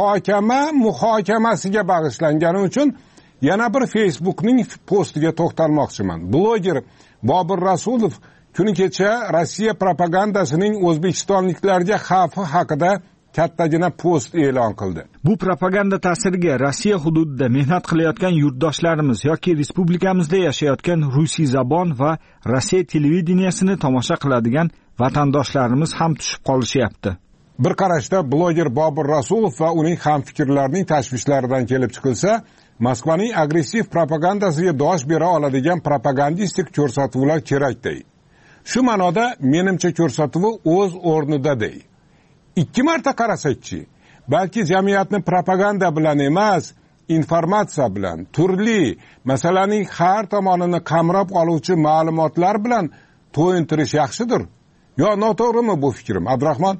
muhokamasiga bag'ishlangani uchun yana bir Facebook'ning postiga to'xtalmoqchiman. Bloger Bobur Rasulov kuni kecha Rossiya propagandasining o'zbekistonliklarga xavfi haqida kattagina post e'lon qildi. Bu propaganda ta'siriga Rossiya hududida mehnat qilayotgan yurtdoshlarimiz yoki respublikamizda yashayotgan rusiy zabon va Rossiya televideniyasini tomosha qiladigan vatandoshlarimiz ham tushib qolishyapti. Bir qarashda bloger Bobur Rasulov va uning hamfikrlarining tashvishlaridan kelib chiqilsa, Moskvaning agressiv propagandasiga dosh bera oladigan propagandistik ko'rsatuvlar kerakday. Shu ma'noda menimcha ko'rsatuvi o'z o'rnidaday. 2 marta qarasakchi, balki jamiyatni propaganda bilan emas, informatsiya bilan, turli masalaning har tomonini qamrab oluvchi ma'lumotlar bilan to'yintirish yaxshidir. Yo noto'g'rimi bu fikrim, Abdurahmon?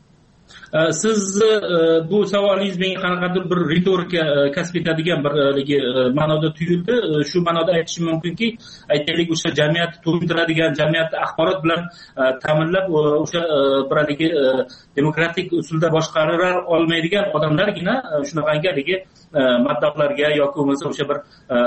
Siz bu savolingiz menga qanaqadir bir ritorika kasb etadigan bir ma'noda tuyuldi. Shu ma'noda aytishim mumkinki, aytaylik, o'sha jamiyatni to'yintiradigan, jamiyatni axborot bilan ta'minlab o'sha bir demokratik usulda boshqara olmaydigan odamlargina shunaqangi maddohlarga yoki bo'lmasa o'sha bir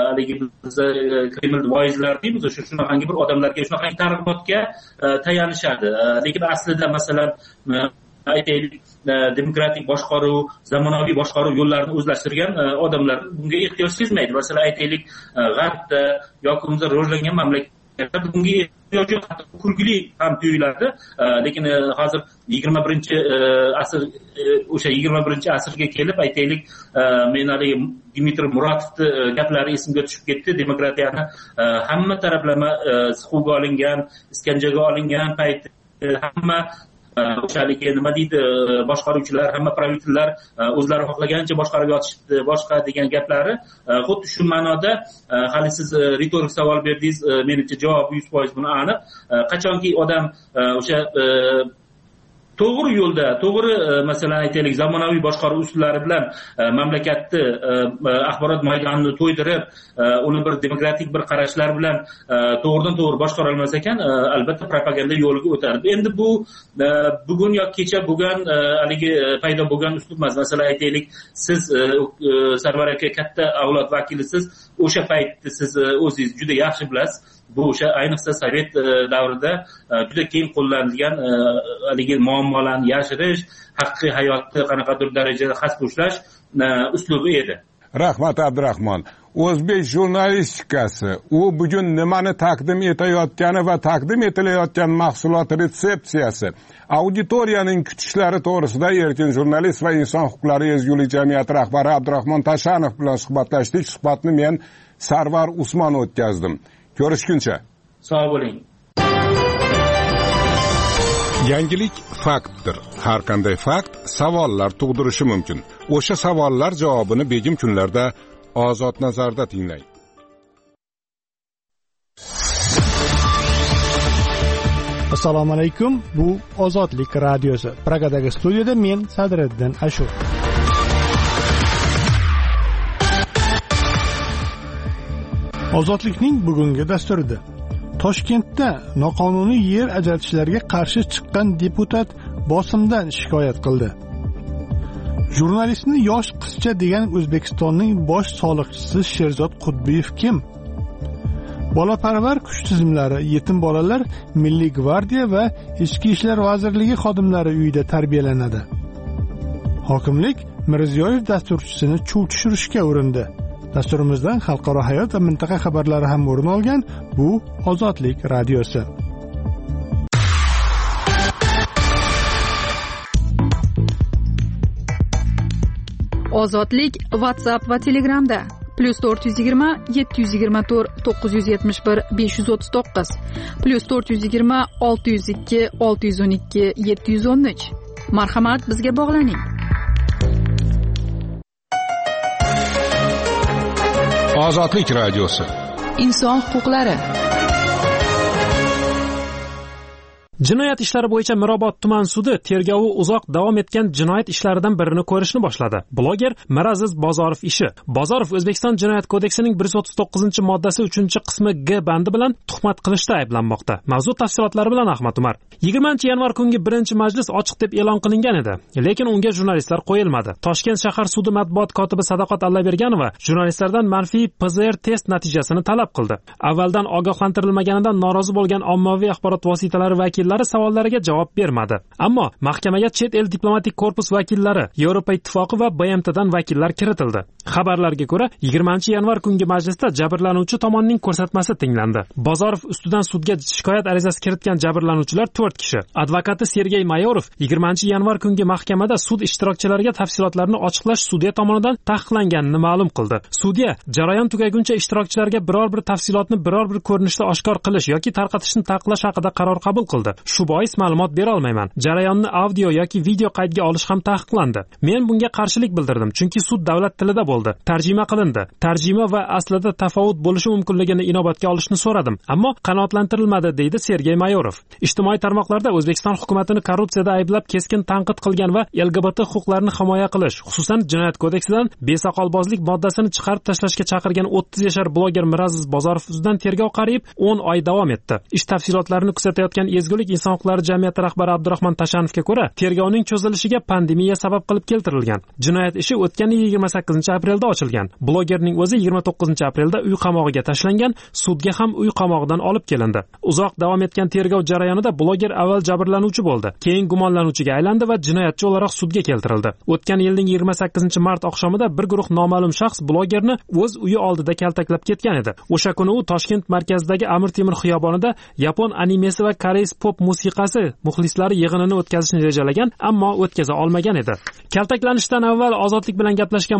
Kreml voizlar deymiz, o'sha shunaqangi bir odamlarga, shunaqangi targ'ibotga tayanishadi. Lekin aslida masalan aytaylik, demokratik boshqaruv, zamonaviy boshqaruv yo'llarini o'zlashtirgan odamlar bunga ehtiyoj sezmaydi. Masalan, aytaylik, g'arbda yoki o'zga rivojlangan mamlakatlarda bunga ehtiyoj yo'q, hatto kulgili ham tuyuladi. Lekin hozir 21-asr, o'sha 21-asrga kelib aytaylik, men Dmitriy Muratovni gaplari esimga tushib ketdi. Demokratiyani hamma taraflama siquvga olingan, iskanjaga olingan payt hamma o'shaligi nima deydi, boshqaruvchilar, hamma pravitellar o'zlari xohlagancha boshqarib yotishibdi, boshqa degan gaplari xuddi shu ma'noda. Hali siz ritorik savol berdingiz, menimcha javob 100% buni aniq. Qachonki odam o'sha to'g'ri yo'lda, to'g'ri masalan aytaylik zamonaviy boshqaruv usullari bilan mamlakatni axborot maydonini to'ydirib, uni bir demokratik bir qarashlar bilan to'g'ridan to'g'ri boshqara olmas ekan, albatta propaganda yo'liga o'tadi. Endi bu bugun yoki kecha bo'lgan haligi paydo bo'lgan uslub emas. Masalan aytaylik, siz Sarvar aka katta avlod vakilisiz, o'sha paytni siz o'zingiz juda yaxshi bilasiz. Bu o'sha ayniqsa sovet davrida juda keng qo'llanilgan haligi muammolarni yashirish, haqiqiy hayotni qanaqadir darajada xaspo ushlash uslubi edi. Rahmat Abdurahmon. O'zbek jurnalistikasi u bugun nimani taqdim etayotgani va taqdim etilayotgan mahsulot retsepsiyasi, auditoriyaning kutishlari to'g'risida Erkin jurnalist va inson huquqlari ezgulik jamiyati rahbari Abdurahmon Tashanov bilan suhbatlashdik. Suhbatni men Sarvar Usmon o'tkazdim. Ko'rishguncha. Sog' bo'ling. Yangilik faktdir. Har qanday fakt savollar tug'dirishi mumkin. O'sha savollar javobini begim kunlarda Ozod nazarda tinglang. Assalomu alaykum. Bu Ozodlik radiosi. Pragadagi studiyada men Sadriddin Ashur. Ozodlikning bugungi dasturida Toshkentda noqonuniy yer ajratishlarga qarshi chiqqan deputat bosimdan shikoyat qildi. Jurnalistni yosh qizcha degan O'zbekistonning bosh soliqchisi Sherzod Qutbiyev kim? Bolaparvar kuch tizimlari yetim bolalar Milliy gvardiya va Ichki ishlar vazirligi xodimlari uyida tarbiyalanadi. Hokimlik Mirziyoyev dasturchisini chuv tushirishga urindi. Dasturimizdan xalqaro hayot va mintaqa xabarlari ham o'rin olgan. Bu Ozodlik radiosi. Ozodlik WhatsApp va Telegramda +420 724 971 539 +420 602 612 713. Marhamat, bizga bog'laning. Ozodlik radiosi. Inson huquqlari. Jinoyat ishlari bo'yicha Mirobod tuman sudi tergovi uzoq davom etgan jinoyat ishlaridan birini ko'rishni boshladi. Bloger Miraziz Bozorov ishi. Bozorov O'zbekiston Jinoyat kodeksining 139-moddasi 3-qismi G bandi bilan tuhmat qilishda ayblanmoqda. Mavzu tafsilotlari bilan Ahmad Umar. 20-yanvar kungi 1-majlis ochiq deb e'lon qilingan edi, lekin unga jurnalistlar qo'yilmadi. Toshkent shahar sudi matbuot kotibi Sadoqat Allaberganova jurnalistlardan manfiy PCR test natijasini talab qildi. Avvaldan ogohlantirilmaganidan norozi bo'lgan ommaviy axborot vositalari vakillari savollariga javob bermadi. Ammo mahkamaga chet el diplomatik korpus vakillari, Yevropa ittifoqi va BMTdan vakillar kiritildi. Xabarlarga ko'ra, 20-yanvar kungi majlisda jabrlanuvchi tomonning ko'rsatmasi tinglandi. Bozorov ustidan sudga shikoyat arizasi kiritgan jabrlanuvchilar 4 kishi. Advokati Sergey Mayorov 20-yanvar kungi mahkamada sud ishtirokchilariga tafsilotlarni ochiqlash sudya tomonidan taqiqlanganini ma'lum qildi. Sudya jarayon tugaguncha ishtirokchilarga biror bir tafsilotni biror bir ko'rinishda oshkor qilish yoki tarqatishni taqiqlash haqida qaror qabul qildi. Shu bois ma'lumot bera olmayman. Jarayonni audio yoki video qaydga olish ham taqiqlandi. Men bunga qarshilik bildirdim, chunki sud davlat tilida bo'ldi. Tarjima qilindi. Tarjima va aslida tafovut bo'lishi mumkinligini inobatga olishni so'radim, ammo qanoatlantirilmadi, deydi Sergey Mayorov. Ijtimoiy tarmoqlarda O'zbekiston hukumatini korrupsiyada ayblab keskin tanqid qilgan va LGBT huquqlarini himoya qilish, xususan Jinoyat kodeksidan besoqolbozlik moddasini chiqarib tashlashga chaqirgan 30 yashar bloger Miraziz Bozorov ustidan tergov qariyb 10 oy davom etdi. Ish tafsilotlarini kuzatayotgan ezgulik inson huquqlari jamiyati rahbari Abdurahmon Tashanovga ko'ra, tergovning cho'zilishiga pandemiya sabab qilib keltirilgan. Jinoyat ishi o'tgan yil 28-aprelda ochilgan. Blogerning o'zi 29-aprelda uy qamog'iga tashlangan, sudga ham uy qamog'idan olib kelindi. Uzoq davom etgan tergov jarayonida bloger avval jabrlanuvchi bo'ldi, keyin gumonlanuvchiga aylandi va jinoyatchi o'laroq sudga keltirildi. O'tgan yilning 28-mart oqshomida bir guruh noma'lum shaxs blogerni o'z uyi oldida kaltaklab ketgan edi. O'sha kuni u Toshkent markazidagi Amir Temur xiyobonida yapon animesi va koreys pop musiqasi muxlislari yig'inini o'tkazishni rejalagan, ammo o'tkaza olmagan edi. Kaltaklanishdan avval Ozodlik bilan gaplashgan bloger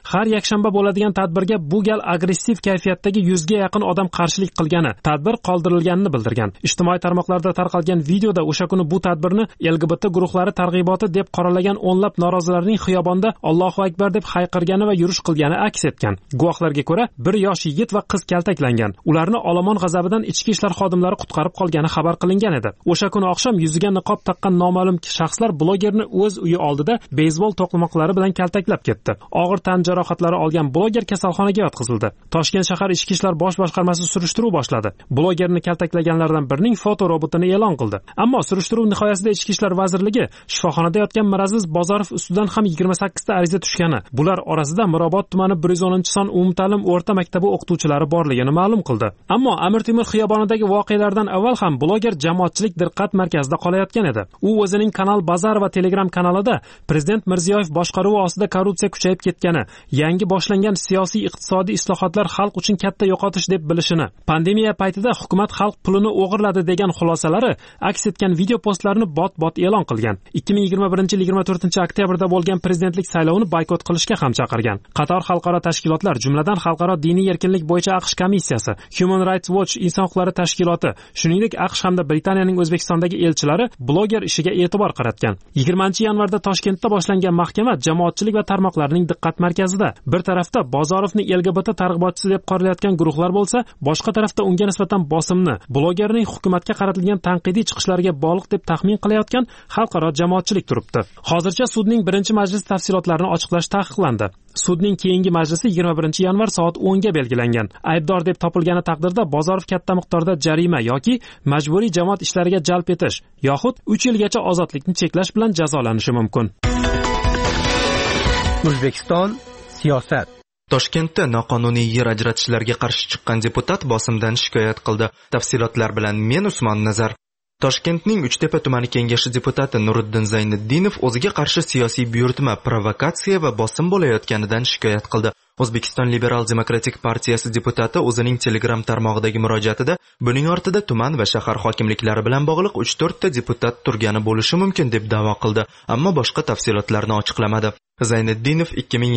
har yakshanba bo'ladigan tadbirga bu gal agressiv kayfiyatdagi 100 ga yaqin odam qarshilik qilgani, tadbir qoldirilganini bildirgan. Ijtimoiy tarmoqlarda tarqalgan videoda o'sha kuni bu tadbirni LGBT guruhlari targ'iboti deb qoralagan o'nlab norozilarning xiyobonda Allohu akbar deb hayqirgani va yurish qilgani aks etgan. Guvohlarga ko'ra, bir yosh yigit va qiz kaltaklangan. Ularni olomon g'azabidan ichki ishlar xodimlari qutqarib qolgani xabar qilingan edi. O'sha kuni oqshom yuziga niqob taqqan noma'lum shaxslar blogerni o'z uyi oldida beyzbol to'qmoqlari bilan kaltaklab ketdi. Og'ir tan jarohatlari olgan bloger kasalxonaga yotqizildi. Toshkent shahar ichki ishlar bosh boshqarmasi surishtiruv boshladi. Blogerni kaltaklaganlardan birining foto robotini e'lon qildi. Ammo surishtiruv nihoyasida ichki ishlar vazirligi shifoxonada yotgan Miraziz Bozorov ustidan ham 28 ta ariza tushgani, bular orasida Mirobod tumani 110-son umumta'lim o'rta maktabi o'qituvchilari borligini ma'lum qildi. Ammo Amir Temur xiyobonidagi voqealardan avval ham bloger jamoatchilik diqqat markazida qolayotgan edi. U o'zining kanal Bazar va Telegram kanalida Prezident Mirziyoyev boshqaruvi ostida korrupsiya kuchayib ketgani, yangi boshlangan siyosiy iqtisodiy islohotlar xalq uchun katta yo'qotish deb bilishini, pandemiya paytida hukumat xalq pulini o'g'irladi degan xulosalari aks etgan video postlarni bot-bot e'lon qilgan. 2021-24 oktyabrda bo'lgan prezidentlik saylovini boykot qilishga ham chaqirgan. Qator xalqaro tashkilotlar, jumladan Xalqaro diniy erkinlik bo'yicha AQSh komissiyasi, Human Rights Watch inson huquqlari tashkiloti, shuningdek AQSh hamda Britaniyaning O'zbekistondagi elchilari bloger ishiga e'tibor qaratgan. 20-yanvarda Toshkentda boshlangan mahkama jamoatchilik va tarmoqlarning diqqat markazida. Bir tarafda Bozorovni LGBT targ'ibotchisi deb qoralayotgan guruhlar bo'lsa, boshqa tarafda unga nisbatan bosimni, blogerning hukumatga qaratilgan tanqidiy chiqishlariga bog'liq deb taxmin qilayotgan xalqaro jamoatchilik turibdi. Hozircha sudning birinchi majlis tafsilotlarini ochiqlash taqiqlandi. Sudning keyingi majlisi 21-yanvar soat 10 ga belgilangan. Aybdor deb topilgani taqdirda Bozorov katta miqdorda jarima yoki majburiy jamoat ishlariga jalb etish yoxud 3 yilgacha ozodlikni cheklash bilan jazolanishi mumkin. O'zbekiston siyosat. Toshkentda noqonuniy yer ajratishlarga qarshi chiqqan deputat bosimdan shikoyat qildi. Tafsilotlar bilan men Usmon Nazar. Toshkentning Uchtepa tumani kengashi deputati Nuriddin Zayniddinov o'ziga qarshi siyosiy buyurtma, provokatsiya va bosim bo'layotganidan shikoyat qildi. O'zbekiston Liberal Demokratik partiyasi deputati o'zining Telegram tarmog'idagi murojaatida buning ortida tuman va shahar hokimliklari bilan bog'liq 3-4 ta deputat turgani bo'lishi mumkin deb da'vo qildi, ammo boshqa tafsilotlarni ochiqlamadi. Zayniddinov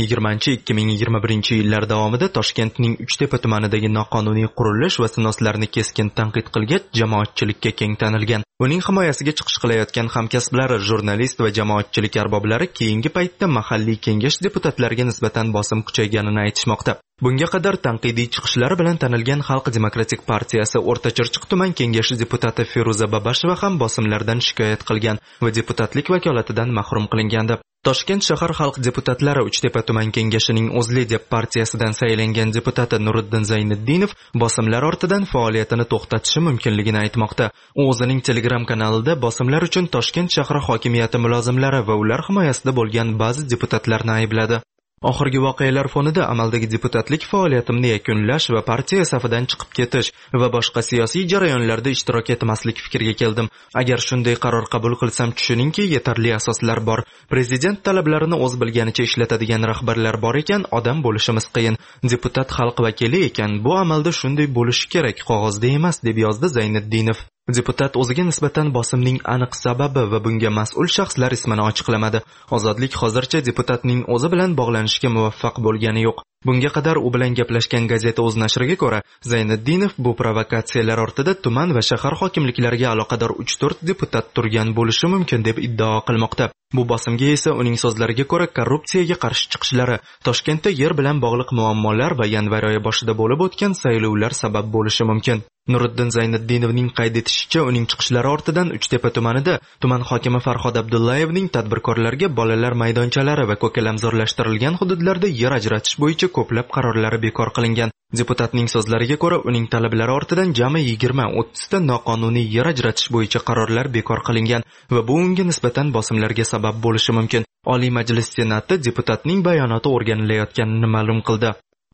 2020-2021 yillar davomida Toshkentning Uchtepa tumanidagi noqonuniy qurilish va sinoslarni keskin tanqid qilgach, jamoatchilikka keng tanilgan. Uning himoyasiga chiqish qilayotgan hamkasblari, jurnalist va jamoatchilik arboblari keyingi paytda mahalliy kengash deputatlariga nisbatan bosim kuchayganini aytishmoqda. Bunga qadar tanqidiy chiqishlari bilan tanilgan Xalq Demokratik partiyasi O'rtachirchiq tuman kengashi deputati Feruza Babasheva ham bosimlardan shikoyat qilgan va deputatlik vakolatidan mahrum qilingandi. Toshkent shahar xalq deputatlari Uchtepa tuman kengashining O'zli deb partiyasidan saylangan deputati Nuriddin Zayniddinov bosimlar ortidan faoliyatini to'xtatishi mumkinligini aytmoqda. U o'zining Telegram kanalida bosimlar uchun Toshkent shahar hokimiyati mulozimlari va ular himoyasida bo'lgan ba'zi deputatlarni aybladi. Oxirgi voqealar fonida amaldagi deputatlik faoliyatimni yakunlash va partiya safidan chiqib ketish va boshqa siyosiy jarayonlarda ishtirok etmaslik fikriga keldim. Agar shunday qaror qabul qilsam, tushuningki, yetarli asoslar bor. Prezident talablarini o'z bilganicha ishlatadigan rahbarlar bor ekan, odam bo'lishimiz qiyin. Deputat xalq vakili ekan, bu amalda shunday bo'lishi kerak, qog'ozda emas, deb yozdi Zayniddinov. Deputat o'ziga nisbatan bosimning aniq sababi va bunga mas'ul shaxslar ismini ochiqlamadi. Ozodlik hozircha deputatning o'zi bilan bog'lanishga muvaffaq bo'lgani yo'q. Bunga qadar u bilan gaplashgan gazeta o'z nashriga ko'ra, Zayniddinov bu provokatsiyalar ortida tuman va shahar hokimliklariga aloqador 3-4 deputat turgan bo'lishi mumkin deb iddao qilmoqda. Bu bosimga esa uning so'zlariga ko'ra korrupsiyaga qarshi chiqishlari, Toshkentda yer bilan bog'liq muammolar va yanvar oyi boshida bo'lib o'tgan saylovlar sabab bo'lishi mumkin. Nuriddin Zayniddinovning qayd etishicha, uning chiqishlari ortidan Uchtepa tumanida tuman hokimi Farhod Abdullayevning tadbirkorlarga bolalar maydonchalari va ko'kalamzorlashtirilgan hududlarda yer ajratish bo'yicha ko'plab qarorlari bekor qilingan. Deputatning so'zlariga ko'ra, uning talablari ortidan jami 20-30 ta noqonuniy yer ajratish bo'yicha qarorlar bekor qilingan va bu unga nisbatan bosimlarga sabab bo'lishi mumkin. Oliy Majlis Senati deputatning bayonoti o'rganilayotganini ma'lum qildi.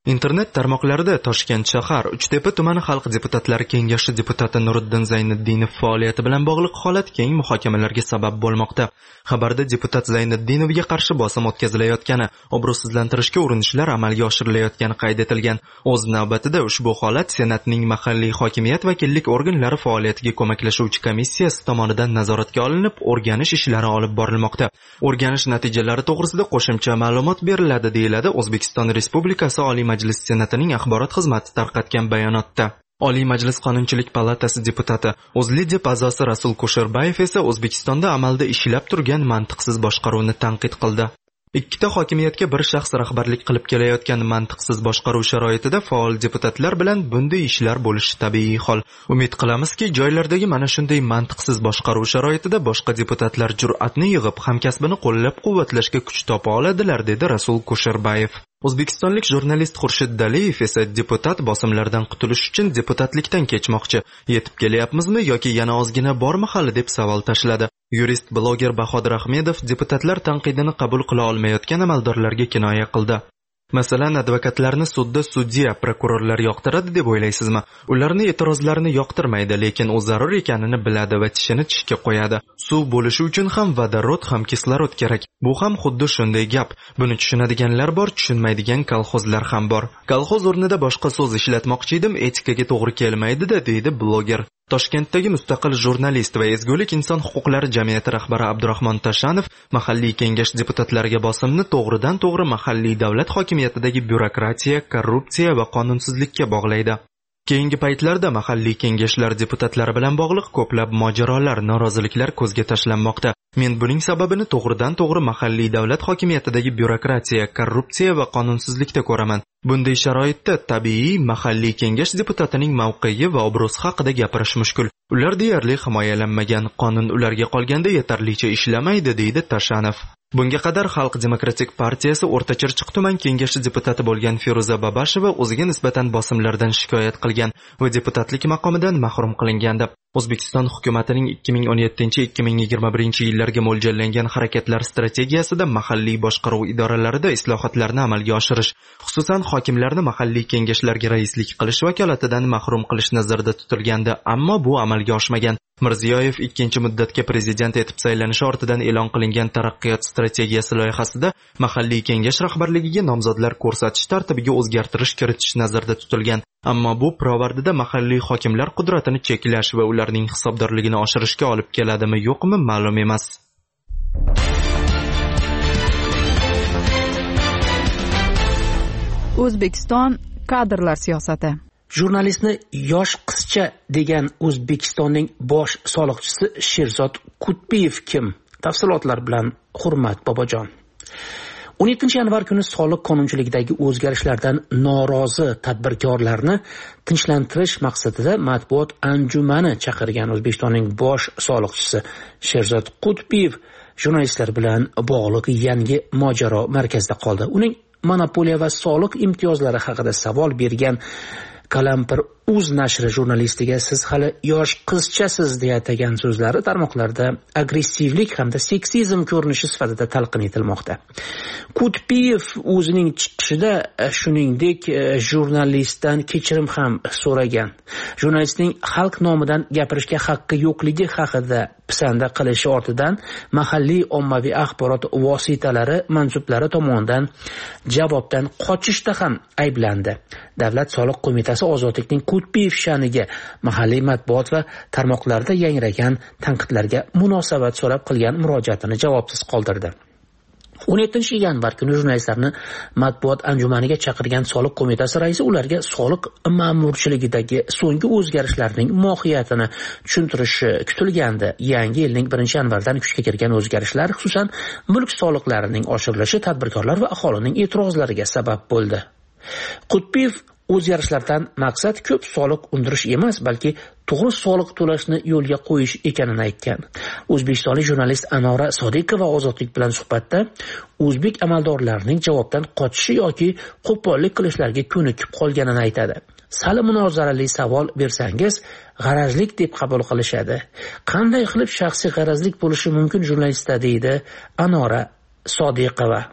Internet tarmoqlarida Toshkent shahar Uchtepa tumani xalq deputatlari kengashi deputati Nuriddin Zayniddinov faoliyati bilan bog'liq holat keng muhokamalarga sabab bo'lmoqda. Xabarda deputat Zayniddinovga qarshi bosim o'tkazilayotgani, obro'sizlantirishga urinishlar amalga oshirilayotgani qayd etilgan. O'z navbatida ushbu holat Senatning mahalliy hokimiyat vakillik organlari faoliyatiga ko'maklashuvchi komissiyasi tomonidan nazoratga olinib, o'rganish ishlari olib borilmoqda. O'rganish natijalari to'g'risida qo'shimcha ma'lumot beriladi, deyiladi O'zbekiston Respublikasi Oliy Majlis Senatining axborot xizmati tarqatgan bayonotda. Oliy Majlis Qonunchilik palatasi deputati O'zlidep a'zosi Rasul Kusherbayev esa O'zbekistonda amalda ishlab turgan mantiqsiz boshqaruvni tanqid qildi. Ikkita hokimiyatga bir shaxs rahbarlik qilib kelayotgan mantiqsiz boshqaruv sharoitida faol deputatlar bilan bunday ishlar bo'lishi tabiiy hol. Umid qilamizki, joylardagi mana shunday mantiqsiz boshqaruv sharoitida boshqa deputatlar jur'atni yig'ib, hamkasbini qo'llab-quvvatlashga kuch topa oladilar, dedi Rasul Kusherbayev. O'zbekistonlik jurnalist Xurshid Daliyev esa deputat bosimlardan qutulish uchun deputatlikdan kechmoqchi. Yetib kelyapmizmi yoki yana ozgina bormi hali deb savol tashladi. Yurist bloger Bahodir Ahmedov deputatlar tanqidini qabul qila olmayotgan amaldorlarga kinoya qildi. Masalan, advokatlarni sudda sudya, prokurorlar yoqtiradi deb o'ylaysizmi? Ularni e'tirozlarini yoqtirmaydi, lekin u zarur ekanini biladi va tishini tishga qo'yadi. Suv bo'lishi uchun ham vodorod, ham kislorod kerak. Bu ham xuddi shunday gap. Buni tushunadiganlar bor, tushunmaydigan kolxozlar ham bor. Kolxoz o'rnida boshqa so'z ishlatmoqchi edim, etikaga to'g'ri kelmaydi-da, deydi bloger. Toshkentdagi mustaqil jurnalist va ezgulik inson huquqlari jamiyati rahbari Abdurahmon Tashanov mahalliy kengash deputatlariga bosimni to'g'ridan to'g'ri mahalliy davlat hokimiyatidagi byurokratiya, korrupsiya va qonunsizlikka bog'laydi. Keyingi paytlarda mahalliy kengashlar deputatlari bilan bog'liq ko'plab mojarolar, noroziliklar ko'zga tashlanmoqda. Men buning sababini to'g'ridan to'g'ri mahalliy davlat hokimiyatidagi byurokratiya, korrupsiya va qonunsizlikda ko'raman. Bunday sharoitda tabiiy mahalliy kengash deputatining mavqei va obro'si haqida gapirish mushkul. Ular deyarli himoyalanmagan, qonun ularga qolganda yetarlicha ishlamaydi, deydi Tashanov. Bunga qadar Xalq demokratik partiyasi O'rtachirchiq tuman kengashi deputati bo'lgan Feruza Babasheva o'ziga nisbatan bosimlardan shikoyat qilgan va deputatlik maqomidan mahrum qilingandi. O'zbekiston hukumatining 2017-2021 yillarga mo'ljallangan harakatlar strategiyasida mahalliy boshqaruv idoralarida islohotlarni amalga oshirish, xususan hokimlarni mahalliy kengashlarga raislik qilish vakolatidan mahrum qilish nazarda tutilgandi, ammo bu amalga oshmagan. Mirziyoyev ikkinchi muddatga prezident etib saylanishi ortidan e'lon qilingan taraqqiyot strategiyasi loyihasida mahalliy kengash rahbarligiga nomzodlar ko'rsatish tartibiga o'zgartirish kiritish nazarda tutilgan. Ammo bu pirovardida mahalliy hokimlar qudratini cheklash va ularning hisobdorligini oshirishga olib keladimi, yo'qmi, ma'lum emas. O'zbekiston kadrlar siyosati. Jurnalistni yosh qizcha degan O'zbekistonning bosh soliqchisi Sherzod Kutbiyev kim? Tafsilotlar bilan Hurmat Bobojon. 17 yanvar kuni soliq qonunchiligidagi o'zgarishlardan norozi tadbirkorlarni tinchlantirish maqsadida matbuot anjumani chaqirgan O'zbekistonning bosh soliqchisi Sherzod Kutbiyev jurnalistlar bilan bog'liq yangi mojaro markazida qoldi. Uning monopoliya va soliq imtiyozlari haqida savol bergan Kalampir.uz nashri jurnalistiga siz hali yosh qizchasiz deya atagan so'zlari tarmoqlarda agressivlik hamda seksizm ko'rinishi sifatida talqin etilmoqda. Kutbiyev o'zining chiqishida shuningdek jurnalistdan kechirim ham so'ragan. Jurnalistning xalq nomidan gapirishga haqqi yo'qligi haqida pisanda qilishi ortidan mahalliy ommaviy axborot vositalari mansublari tomonidan javobdan qochishda ham ayblandi. Davlat soliq qo'mitasi ozodlikning Kutbiyev sha'niga mahalliy matbuot va tarmoqlarda yangragan tanqidlarga munosabat so'rab qilgan murojaatini javobsiz qoldirdi. 17 yanvar kuni jurnalistlarni matbuot anjumaniga chaqirgan soliq qo'mitasi raisi ularga soliq ma'murchiligidagi so'nggi o'zgarishlarning mohiyatini tushuntirishi kutilgandi. Yangi yilning 1-yanvardan kuchga kirgan o'zgarishlar xususan mulk soliqlarining oshirilishi tadbirkorlar va aholining e'tirozlariga sabab bo'ldi. Kutbiyev o'zgarishlardan maqsad ko'p soliq undirish emas, balki to'g'ri soliq to'lashni yo'lga qo'yish ekanini aytgan. O'zbekistonlik jurnalist Anora Sodiqova Ozodlik bilan suhbatda o'zbek amaldorlarining javobdan qochishi yoki qo'pollik qilishlariga ko'nikib qolganini aytadi. Sal munozarali savol bersangiz, g'arazlik deb qabul qilishadi. Qanday qilib shaxsiy g'arazlik bo'lishi mumkin jurnalistda, deydi Anora Sodiqova.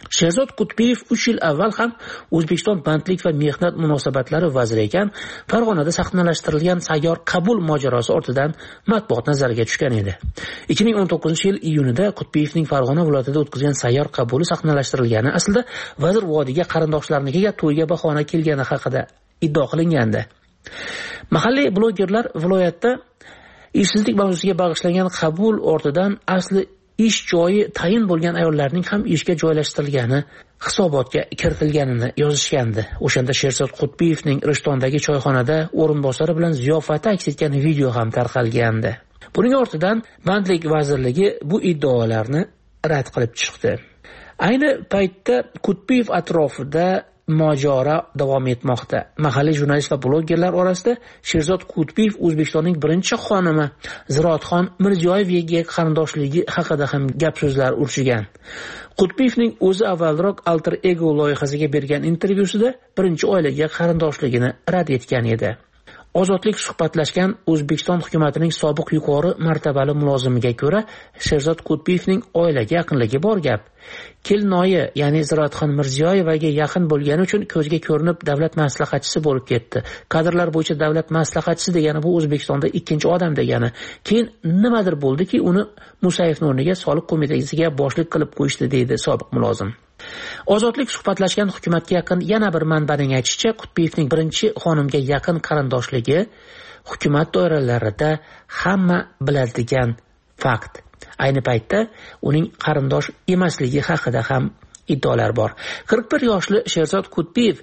Sherzod Qutbiyev 3 yil avval ham O'zbekiston bandlik va mehnat munosabatlari vaziri ekan, Farg'onada sahnalashtirilgan sayyor qabul mojarosi ortidan matbuot nazariga tushgan edi. 2019-yil iyunida Qutbiyevning Farg'ona viloyatida o'tkazgan sayyor qabuli sahnalashtirilgani aslida vazir vodiyga qarindoshlarnikiga to'yga bahona kelgani haqida iddia qilingandi. Mahalliy blogerlar viloyatda ishsizlik mavzusiga bag'ishlangan qabul ortidan asli ish joyi tayin bo'lgan ayollarning ham ishga joylashtirilgani hisobotga kiritilganini yozishgandi. O'shanda Sherzod Qutbiyevning Rishtondagi choyxonada o'rinbosari bilan ziyofati aks etgan video ham tarqalgandi. Buning ortidan Bandlik vazirligi bu iddaolarni rad qilib chiqdi. Ayni paytda Qutbiyev atrofida mojaro davom etmoqda. Mahalliy jurnalist va blogerlar orasida Sherzod Qutbiyev O'zbekistonning birinchi xonimi Ziroatxon Mirziyoyevaga qarindoshligi haqida ham gap so'zlar urishigan. Qutbiyevning o'zi avvalroq Alter Ego loyihasiga bergan intervyusida birinchi oilaga qarindoshligini rad etgan edi. Ozodlik suhbatlashgan O'zbekiston hukumatining sobiq yuqori martabali mulozimiga ko'ra, Sherzod Qutbiyevning oilaga yaqinligi bor gap. Kelinoyi, ya'ni Ziroatxon Mirziyoyevaga yaqin bo'lgani uchun ko'zga ko'rinib davlat maslahatchisi bo'lib ketdi. Kadrlar bo'yicha davlat maslahatchisi degani bu O'zbekistonda ikkinchi odam degani. Keyin nimadir bo'ldiki, uni Musayevning o'rniga soliq qo'mitasiga boshliq qilib qo'yishdi, deydi sobiq mulozim. Ozodlik suhbatlashgan hukumatga yaqin yana bir manbaning aytishicha, Qutbiyevning birinchi xonimga yaqin qarindoshligi hukumat doiralarida hamma biladigan fakt. Ayni paytda uning qarindosh emasligi haqida ham iddaolar bor. 41 yoshli Sherzod Qutbiyev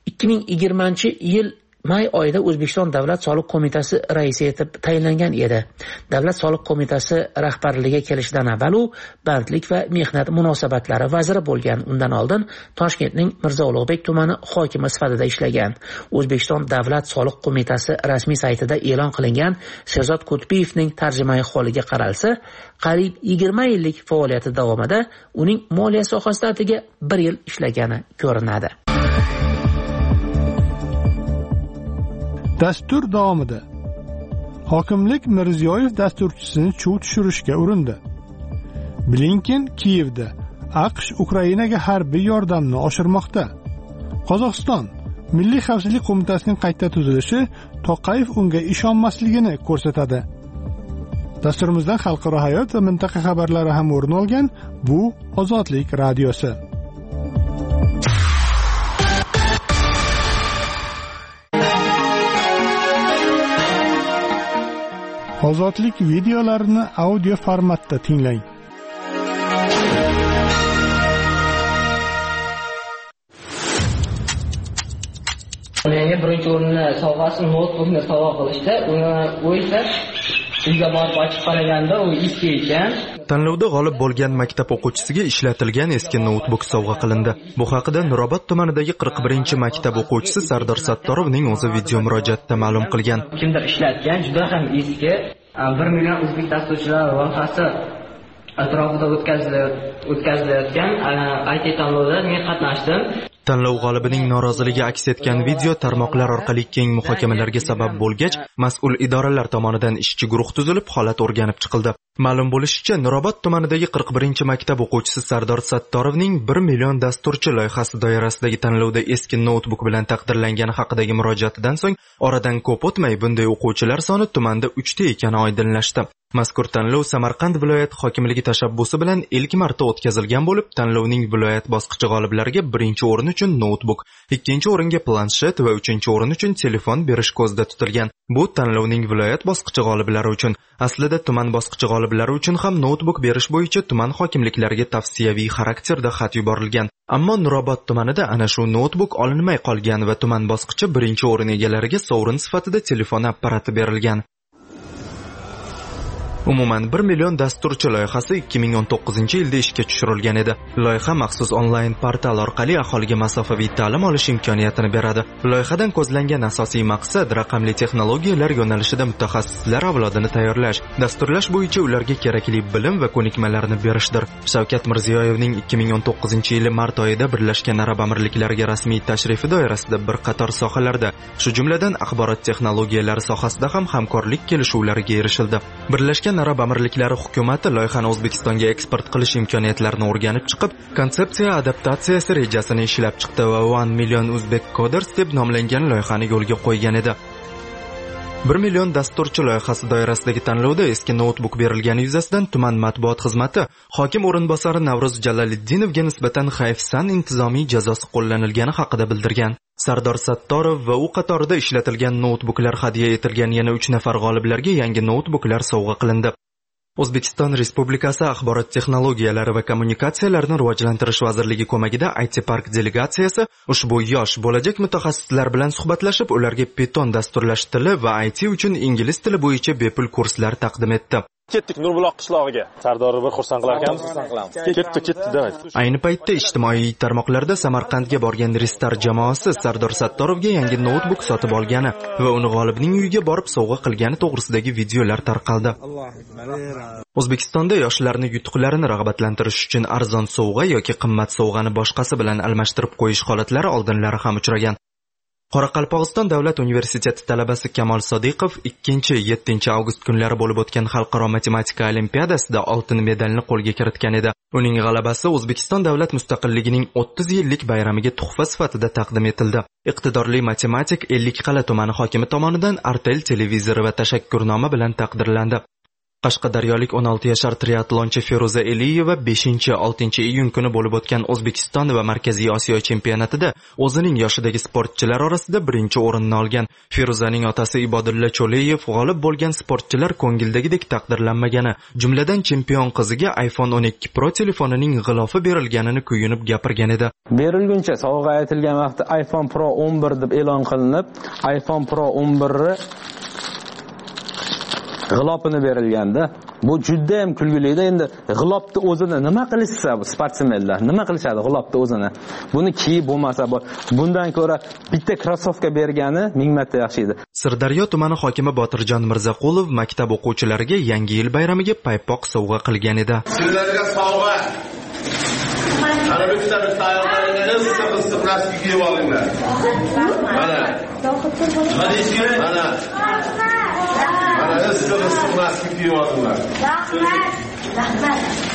2020-yil may oyida O'zbekiston Davlat soliq qo'mitasi raisi etib tayinlangan edi. Davlat soliq qo'mitasi rahbarligiga kelishidan avval u bandlik va mehnat munosabatlari vaziri bo'lgan. Undan oldin Toshkentning Mirzo Ulug'bek tumani hokimi sifatida ishlagan. O'zbekiston Davlat soliq qo'mitasi rasmiy saytida e'lon qilingan Sherzod Qutbiyevning tarjimai holiga qaralsa, qariyb 20 yillik faoliyati davomida uning moliya sohasida atigi 1 yil ishlagani ko'rinadi. Dastur davomida hokimlik Mirziyoyev dasturchisini chuv tushirishga urindi. Blinken Kiyevda AQSh Ukrainaga harbiy yordamni oshirmoqda. Qozog'iston Milliy xavfsizlik qo'mitasining qayta tuzilishi To'qayev unga ishonmasligini ko'rsatadi. Dasturimizdan xalqaro hayot va mintaqa xabarlari ham o'rin olgan. Bu Ozodlik radiosi. Ozodlik videolarini audio formatda tinglang. Menga birinchi o'rinni sovg'asi notebookni sovg'a qilishdi. U esa uyga borib ochib qaraganda u eski ekan. Tanlovda g'olib bo'lgan maktab o'quvchisiga ishlatilgan eski notebook sovg'a qilindi. Bu haqida Nurobod tumanidagi 41-maktab o'quvchisi Sardor Sattorovning o'zi video murojaatda ma'lum qilgan. Kimdir ishlatgan, juda ham eski, 1 million o'zbek dasturchilar loyihasi atrofida o'tkazilayotgan IT tanlovda men qatnashdim. Tanlov g'olibining noroziligi aks etgan video tarmoqlar orqali keng muhokamalarga sabab bo'lgach, mas'ul idoralar tomonidan ishchi guruh tuzilib, holat o'rganib chiqildi. Ma'lum bo'lishicha, Nurobod tumanidagi 41-maktab o'quvchisi Sardor Sattorovning 1 million dasturchi loyihasi doirasidagi tanlovda eski notebook bilan taqdirlangani haqidagi murojaatidan so'ng, oradan ko'p o'tmay bunday o'quvchilar soni tumanda 3 ta ekani oydinlashdi. Mazkur tanlov Samarqand viloyat hokimligi tashabbusi bilan ilk marta o'tkazilgan bo'lib, tanlovning viloyat bosqichi g'oliblariga birinchi o'rin uchun notebook, ikkinchi o'ringa planshet va uchinchi o'rin uchun telefon berish ko'zda tutilgan. Bu tanlovning viloyat bosqichi g'oliblari uchun. Aslida tuman bosqichi g'oliblari uchun ham notebook berish bo'yicha tuman hokimliklariga tavsiyaviy xarakterda xat yuborilgan. Ammo Nurobod tumanida ana shu notebook olinmay qolgan va tuman bosqichi birinchi o'rin egalariga sovrin sifatida telefon apparati berilgan. Umuman 1 million dasturchi loyihasi 2019-yilda ishga tushirilgan edi. Loyiha maxsus onlayn portal orqali aholiga masofaviy ta'lim olish imkoniyatini beradi. Loyihadan ko'zlangan asosiy maqsad raqamli texnologiyalar yo'nalishida mutaxassislar avlodini tayyorlash, dasturlash bo'yicha ularga kerakli bilim va ko'nikmalarni berishdir. Shavkat Mirziyoyevning 2019-yil mart oyida Birlashgan Arab Amirliklariga rasmiy tashrifi doirasida bir qator sohalarda, shu jumladan axborot texnologiyalari sohasida ham hamkorlik kelishuvlariga erishildi. Birlashgan Birlashgan Arab Amirliklari hukumati loyihani O'zbekistonga eksport qilish imkoniyatlarini o'rganib chiqib, konsepsiya adaptatsiyasi rejasini ishlab chiqdi va 1 million Uzbek Coders deb nomlangan loyihani yo'lga qo'ygan edi. 1 million dasturchi loyihasi doirasidagi tanlovda eski noutbuk berilgani yuzasidan tuman matbuot xizmati hokim o'rinbosari Navruz Jaloliddinovga nisbatan hayfsan intizomiy jazosi qo'llanilgani haqida bildirgan. Sardor Sattorov va u qatorida ishlatilgan noutbuklar hadya etilgan yana 3 nafar g'oliblarga yangi noutbuklar sovg'a qilindi. O'zbekiston Respublikasi Axborot texnologiyalari va kommunikatsiyalarini rivojlantirish vazirligi ko'magida IT Park delegatsiyasi ushbu yosh bo'lajak mutaxassislar bilan suhbatlashib, ularga Python dasturlash tili va IT uchun ingliz tili bo'yicha bepul kurslar taqdim etdi. Ketdik Nurbuloq qishlog'iga. Sardorni bir xursand qilar ekanmiz. Ketdi, davay. Ayni paytda ijtimoiy tarmoqlarda Samarqandga borgan Ristar jamoasi Sardor Sattorovga yangi noutbuk sotib olgani va uni g'olibning uyiga borib sovg'a qilgani to'g'risidagi videolar tarqaldi. O'zbekistonda yoshlarni yutuqlarini rag'batlantirish uchun arzon sovg'a yoki qimmat sovg'ani boshqasi bilan almashtirib qo'yish holatlari oldinlari ham uchragan. Qoraqalpog'iston davlat universiteti talabasi Kamol Sodiqov 2-7 avgust kunlari bo'lib o'tgan xalqaro matematika olimpiadasida oltin medalni qo'lga kiritgan edi. Uning g'alabasi O'zbekiston davlat mustaqilligining 30 yillik bayramiga tuhfa sifatida taqdim etildi. Iqtidorli matematik Ellikqal'a tumani hokimi tomonidan Artel televizori va tashakkurnoma bilan taqdirlandi. Qashqadaryolik 16 yashar triatlonchi Feruza Eliyeva 5-6 iyun kuni bo'lib o'tgan O'zbekiston va Markaziy Osiyo chempionatida o'zining yoshidagi sportchilar orasida birinchi o'rinni olgan. Feruzaning otasi Ibodulla Cho'leyev g'olib bo'lgan sportchilar ko'ngildagidek taqdirlanmagani, jumladan chempion qiziga iPhone 12 Pro telefonining g'ilofi berilganini kuyunib gapirgan edi. Berilguncha sovg'a aytilgan vaqtda iPhone Pro 11 deb e'lon qilinib, iPhone Pro 11 g'ilopini berilganda, bu juda ham kulgilida. Endi g'ilopni o'zini nima qilishsa, bu sportsmenlar nima qilishadi g'ilopni o'zini? Buni kiyib bo'lmasa, bundan ko'ra bitta krossovka bergani 1000 marta yaxshi edi. Sirdaryo tumani hokimi Botirjon Mirzaqulov maktab o'quvchilariga Yangi yil bayramiga paypoq sovg'a qilgan edi. Sizlarga sovg'a. Ana bitta ayollarga issiq nasib kiyib olinglar. Mana. Mana. Issiq nasib kiyib olinglar. Rahmat.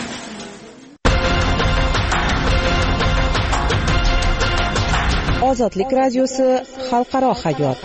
Ozodlik radiosi xalqaro hayot.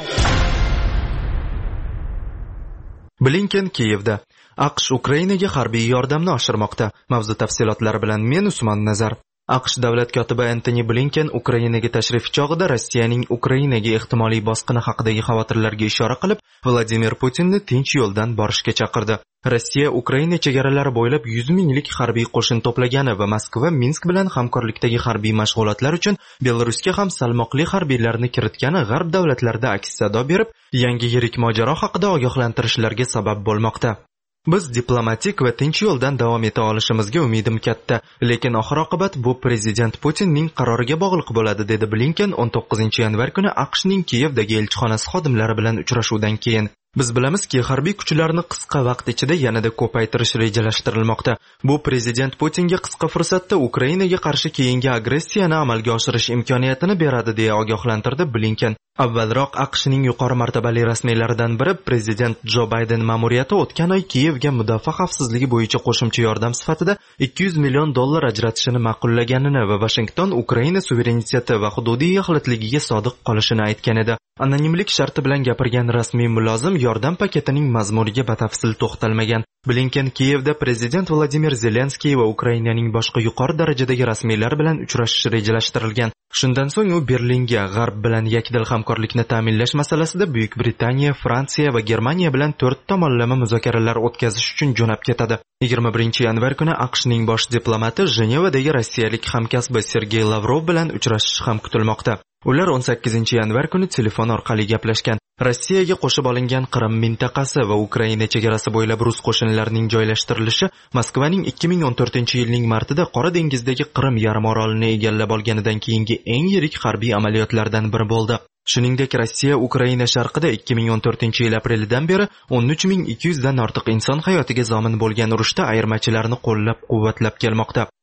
Blinken Kiyevda. AQSh Ukrainaga harbiy yordamni oshirmoqda. Mavzu tafsilotlari bilan men Usmon Nazar. AQSh davlat kotibi Antony Blinken Ukrainaga tashrif chog'ida Rossiyaning Ukrainaga ehtimoliy bosqini haqidagi xavotirlarga ishora qilib, Vladimir Putinni tinch yo'ldan borishga chaqirdi. Rossiya Ukraina chegaralari bo'ylab 100 minglik harbiy qo'shin to'plagani va Moskva Minsk bilan hamkorlikdagi harbiy mashg'ulotlar uchun Belarusga ham salmoqli harbiylarni kiritgani g'arb davlatlarida aks sado berib, yangi yirik mojaro haqida ogohlantirishlarga sabab bo'lmoqda. Biz diplomatik va tinch yo'ldan davom eta olishimizga umidim katta, lekin oxir-oqibat bu prezident Putinning qaroriga bog'liq bo'ladi, dedi Blinken 19-yanvar kuni AQShning Kiyevdagi elchixonasi xodimlari bilan uchrashuvdan keyin. Biz bilamizki, harbiy kuchlarni qisqa vaqt ichida yanada ko'paytirish rejalashtirilmoqda. Bu prezident Putinga qisqa fursatda Ukrainaga qarshi keyingi agressiyani amalga oshirish imkoniyatini beradi, deya ogohlantirdi Blinken. Avvalroq AQShning yuqori martabali rasmiylaridan biri prezident Jo Bayden ma'muriyati o'tgan oy Kiyevga mudofaa xavfsizligi bo'yicha qo'shimcha yordam sifatida $200 million ma'qullatishini ma'qullaganini va Washington Ukraina suvereniteti va hududiy yaxlitligiga sodiq qolishini aytgan edi. Anonimlik sharti bilan gapirgan rasmiy mulozim yordam paketining mazmuniga batafsil to'xtalmagan. Blinken Kiyevda prezident Vladimir Zelenskiy va Ukrainaning boshqa yuqori darajadagi rasmiylar bilan uchrashish rejalashtirilgan. Shundan so'ng u Berlinga g'arb bilan yakdil hamkorlikni ta'minlash masalasida Buyuk Britaniya, Fransiya va Germaniya bilan 4 tomonlama muzokaralar o'tkazish uchun jo'nab ketadi. 21-yanvar kuni AQShning bosh diplomati Jenevadagi rossiyalik hamkasbi Sergey Lavrov bilan uchrashishi ham kutilmoqda. Ular 18-yanvar kuni telefon orqali gaplashgan. Rossiyaga qo'shib olingan Qrim mintaqasi va Ukraina chegarasi bo'ylab rus qo'shinlarining joylashtirilishi Moskvaning 2014-yilning martida Qora dengizdagi Qrim yarim orolini egallab olganidan keyingi eng yirik harbiy amaliyotlardan biri bo'ldi. Shuningdek, Rossiya Ukraina sharqida 2014-yil aprelidan beri 13200 dan ortiq inson hayotiga zomin bo'lgan urushda ayirmachilarni qo'llab-quvvatlab kelmoqda.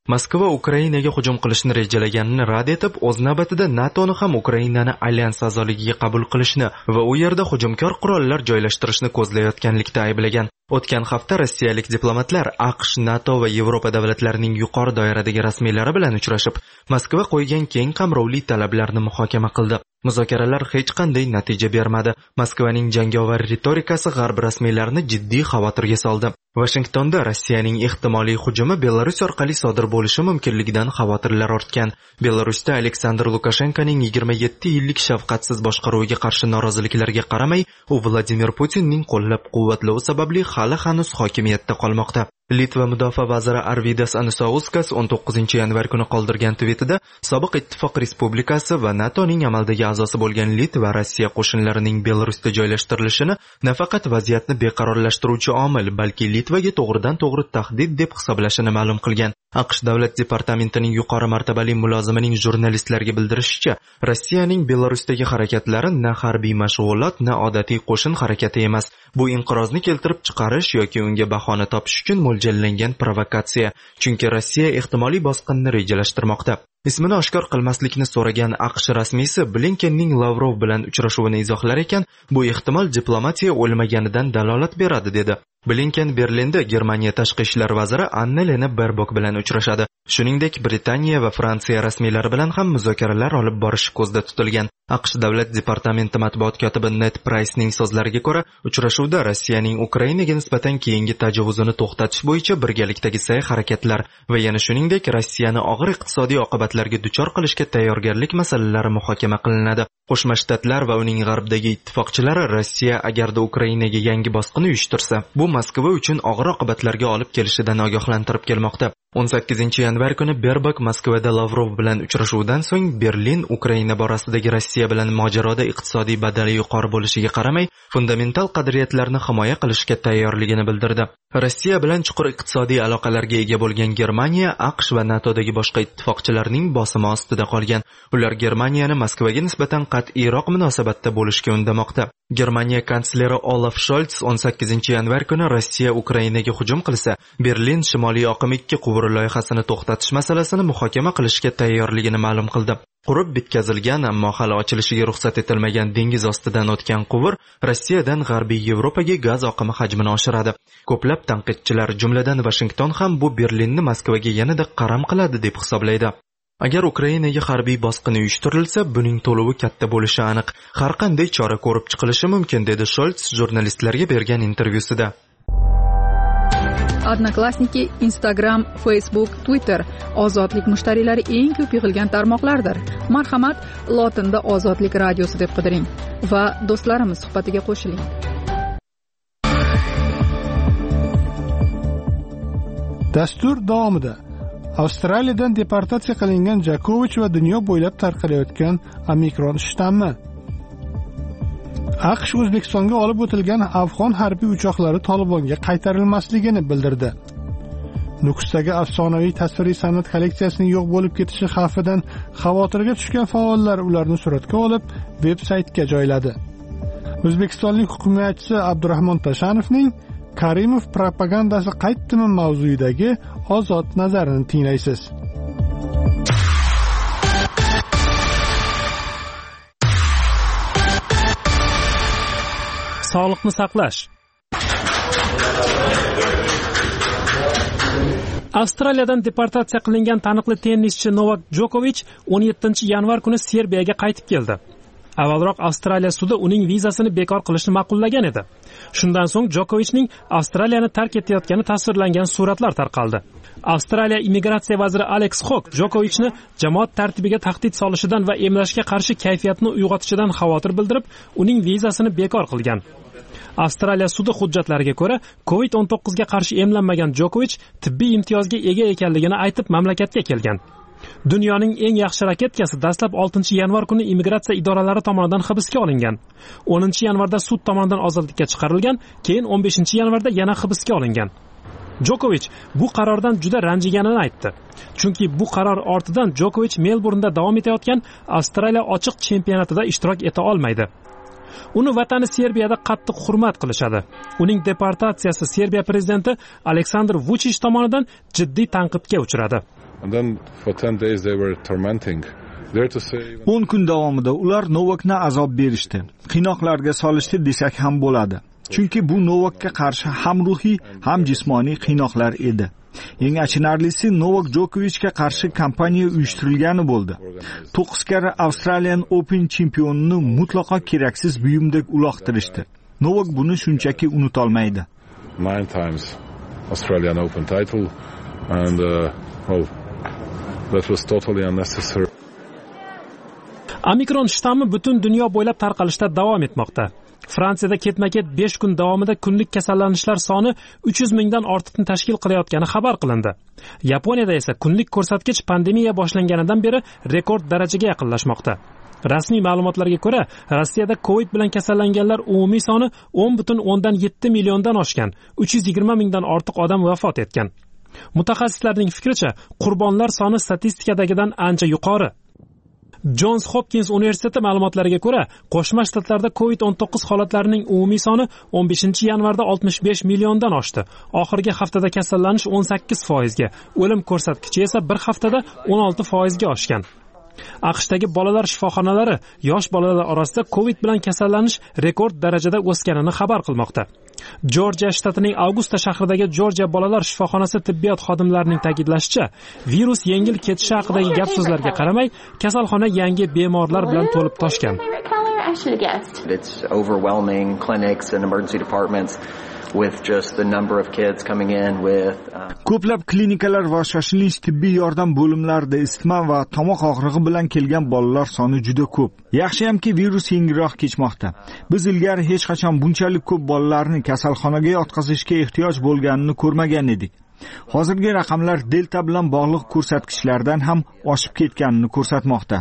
Moskva Ukrainaga hujum qilishni rejalaganini rad etib, o'z navbatida NATOni ham Ukrainani alyans a'zoligiga qabul qilishni va u yerda hujumkor qurollar joylashtirishni ko'zlayotganlikda ayblagan. O'tgan hafta rossiyalik diplomatlar AQSh, NATO va Yevropa davlatlarining yuqori doiradagi rasmiylari bilan uchrashib, Moskva qo'ygan keng qamrovli talablarni muhokama qildi. Muzokaralar hech qanday natija bermadi. Moskvaning jangovar ritorikasi g'arb rasmiylarini jiddiy xavotirga soldi. Washingtonda Rossiyaning ehtimoliy hujumi Belarus orqali sodir bo'lishi mumkinligidan xavotirlar ortgan. Belarusda Aleksandr Lukashenkoning 27 yillik shafqatsiz boshqaruviga qarshi noroziliklarga qaramay, u Vladimir Putinning qo'llab-quvvatlovi sababli hali hanuz hokimiyatda qolmoqda. Litva mudofaa vaziri Arvydas Anusauskas 19-yanvar kuni qoldirgan tweetida sobiq ittifoq respublikasi va NATOning amaldagi a'zosi bo'lgan Litva Rossiya qo'shinlarining Belarusda joylashtirilishini nafaqat vaziyatni beqarorlashtiruvchi omil, balki Litvaga to'g'ridan-to'g'ri tahdid deb hisoblashini ma'lum qilgan. AQSh davlat departamentining yuqori martabali mulozimining jurnalistlarga bildirishicha, Rossiyaning Belarusdagi harakatlari na harbiy mashg'ulot, na odatiy qo'shin harakati emas. Bu inqirozni keltirib chiqarish yoki unga bahona topish uchun mo'ljallangan provokatsiya. Chunki Rossiya ehtimoliy bosqinni rejalashtirmoqda. Ismini oshkor qilmaslikni so'ragan AQSh rasmiysi Blinkenning Lavrov bilan uchrashuvini izohlar ekan, bu ehtimol diplomatiya o'lmaganidan dalolat beradi dedi. Blinken Berlinda Germaniya tashqi ishlar vaziri Annalena Baerbock bilan uchrashadi. Shuningdek, Britaniya va Fransiya rasmiylari bilan ham muzokaralar olib borish ko'zda tutilgan. AQSh davlat departamenti matbuot kotibi Ned Pricening so'zlariga ko'ra, uchrashuvda Rossiyaning Ukrainaga nisbatan keyingi tajovuzini to'xtatish bo'yicha birgalikdagi sa'y-harakatlar va yana shuningdek Rossiyani og'ir iqtisodiy oqibatlarga duchor qilishga tayyorgarlik masalalari muhokama qilinadi. Qo'shma Shtatlar va uning g'arbdagi ittifoqchilari Rossiya agarda Ukrainaga yangi bosqin uyushtirsa, bu Moskva uchun og'ir oqibatlarga olib kelishidan ogohlantirib kelmoqda. 18-yanvar kuni Baerbock Moskvada Lavrov bilan uchrashuvdan so'ng Berlin Ukraina borasidagi Rossiya bilan mojaroda iqtisodiy badali yuqori bo'lishiga qaramay, fundamental qadriyatlarni himoya qilishga tayyorligini bildirdi. Rossiya bilan chuqur iqtisodiy aloqalarga ega bo'lgan Germaniya, AQSh va NATOdagi boshqa ittifoqchilarning bosimi ostida qolgan. Ular Germaniyani Moskvaga nisbatan qat'iyroq munosabatda bo'lishga undamoqda. Germaniya kansleri Olaf Scholz 18-yanvar kuni Rossiya Ukrainaga hujum qilsa, Berlin Shimoliy oqim 2 quvuri loyihasini to'xtatish masalasini muhokama qilishga tayyorligini ma'lum qildi. Qurib bitkazilgan, ammo hali ochilishiga ruxsat etilmagan dengiz ostidan o'tgan quvur Rossiyadan G'arbiy Yevropaga gaz oqimi hajmini oshiradi. Ko'plab tanqidchilar, jumladan Washington ham bu Berlinni Moskvaga yanada qaram qiladi deb hisoblaydi. Agar Ukrainaga harbiy bosqin uyushtirilsa, buning to'lovi katta bo'lishi aniq. Har qanday chora ko'rib chiqilishi mumkin, dedi Scholz jurnalistlarga bergan intervyusida. Odnoklassniki, Instagram, Facebook, Twitter ozodlik mushtariylari eng ko'p yig'ilgan tarmoqlardir. Marhamat, lotinda Ozodlik radiosi deb qidiring va do'stlarimiz suhbatiga qo'shiling. Dastur davomida Avstraliyadan deportatsiya qilingan Jokovich va dunyo bo'ylab tarqalayotgan omikron shtammi. AQSh O'zbekistonga olib o'tilgan afg'on harbiy uchoqlari Tolibonga qaytarilmasligini bildirdi. Nukusdagi afsonaviy tasviriy san'at kolleksiyasining yo'q bo'lib ketishi xavfidan xavotirga tushgan faollar ularni suratga olib, veb-saytga joyladi. O'zbekistonlik hukumatchi Abdurahmon Tashanovning Karimov propagandasi qaytdimi mavzuidagi ozod nazarini tinglaysiz. Sog'liqni saqlash. Avstraliyadan deportatsiya qilingan taniqli tennischi Novak Djokovic 17-yanvar kuni Serbiyaga qaytib keldi. Avvalroq Avstraliya sudi uning vizasini bekor qilishni ma'qullagan edi. Shundan so'ng Djokovicning Avstraliyani tark etayotgani tasvirlangan suratlar tarqaldi. Avstraliya immigratsiya vaziri Alex Hawke Djokovichni jamoat tartibiga tahdid solishidan va emlashga qarshi kayfiyatni uyg'otishidan xavotir bildirib, uning vizasini bekor qilgan. Avstraliya sudi hujjatlariga ko'ra, COVID-19 ga qarshi emlanmagan Djokovich tibbiy imtiyozga ega ekanligini aytib mamlakatga kelgan. Dunyoning eng yaxshi raketkasi dastlab 6-yanvar kuni immigratsiya idoralari tomonidan hibsga olingan. 10-yanvarda sud tomonidan ozodlikka chiqarilgan, keyin 15-yanvarda yana hibsga olingan. Djokovich bu qarordan juda ranjiganini aytdi. Chunki bu qaror ortidan Djokovich Melburnda davom etayotgan Avstraliya ochiq chempionatida ishtirok eta olmaydi. Uni vatani Serbiyada qattiq hurmat qilishadi. Uning deportatsiyasi Serbiya prezidenti Aleksandr Vuchić tomonidan jiddiy tanqidga uchradi. And then for 10 days they were tormenting. 10 kun davomida ular Novakni azob berishdi, qiynoqlarga solishdi desak ham bo'ladi. Chunki bu Novakka qarshi ham ruhiy, ham jismoniy qiynoqlar edi. Eng achinarlisi Novak Djokovicga qarshi kampaniya uyushtirilgani bo'ldi. 9 karra Australian Open chempionini mutlaqo keraksiz buyumdek uloqtirishdi. Novak buni shunchaki unutolmaydi. 9 times Australian Open title and that was totally unnecessary. Omikron shtammi butun dunyo bo'ylab tarqalishda davom etmoqda. Fransiyada ketma-ket 5 kun davomida kunlik kasallanishlar soni 300 mingdan ortiqni tashkil qilayotgani xabar qilindi. Yaponiyada esa kunlik ko'rsatkich pandemiya boshlanganidan beri rekord darajaga yaqinlashmoqda. Rasmiy ma'lumotlarga ko'ra, Rossiyada COVID bilan kasallanganlar umumiy soni 10,7 milliondan oshgan, 320 mingdan ortiq odam vafot etgan. Mutaxassislarning fikricha, qurbonlar soni statistikadagidan ancha yuqori. Johns Hopkins universiteti ma'lumotlariga ko'ra, Qo'shma Shtatlarda COVID-19 holatlarining umumiy soni 15-yanvarda 65 milliondan oshdi. Oxirgi haftada kasallanish 18%ga, o'lim ko'rsatkichi esa bir haftada 16%ga oshgan. AQShdagi bolalar shifoxonalari yosh bolalar orasida COVID bilan kasallanish rekord darajada o'sganini xabar qilmoqda. Jorjiya shtatining Augusta shahridagi Jorjiya bolalar shifoxonasi tibbiyot xodimlarining ta'kidlashicha, virus yengil ketishi haqidagi gap so'zlarga qaramay, kasalxona yangi bemorlar bilan to'lib toshgan. It's overwhelming clinics and emergency departments with just the number of kids coming in with ko'plab klinikalar va shoshilinch tibbiy yordam bo'limlarida isitma va tomoq og'rig'i bilan kelgan bolalar soni juda ko'p. Yaxshiyamki virus yengilroq kechmoqda. Biz ilgari hech qachon bunchalik ko'p bolalarni kasalxonaga yotqizishga ehtiyoj bo'lganini ko'rmagan edik. Hozirgi raqamlar delta bilan bog'liq ko'rsatkichlardan ham oshib ketganini ko'rsatmoqda.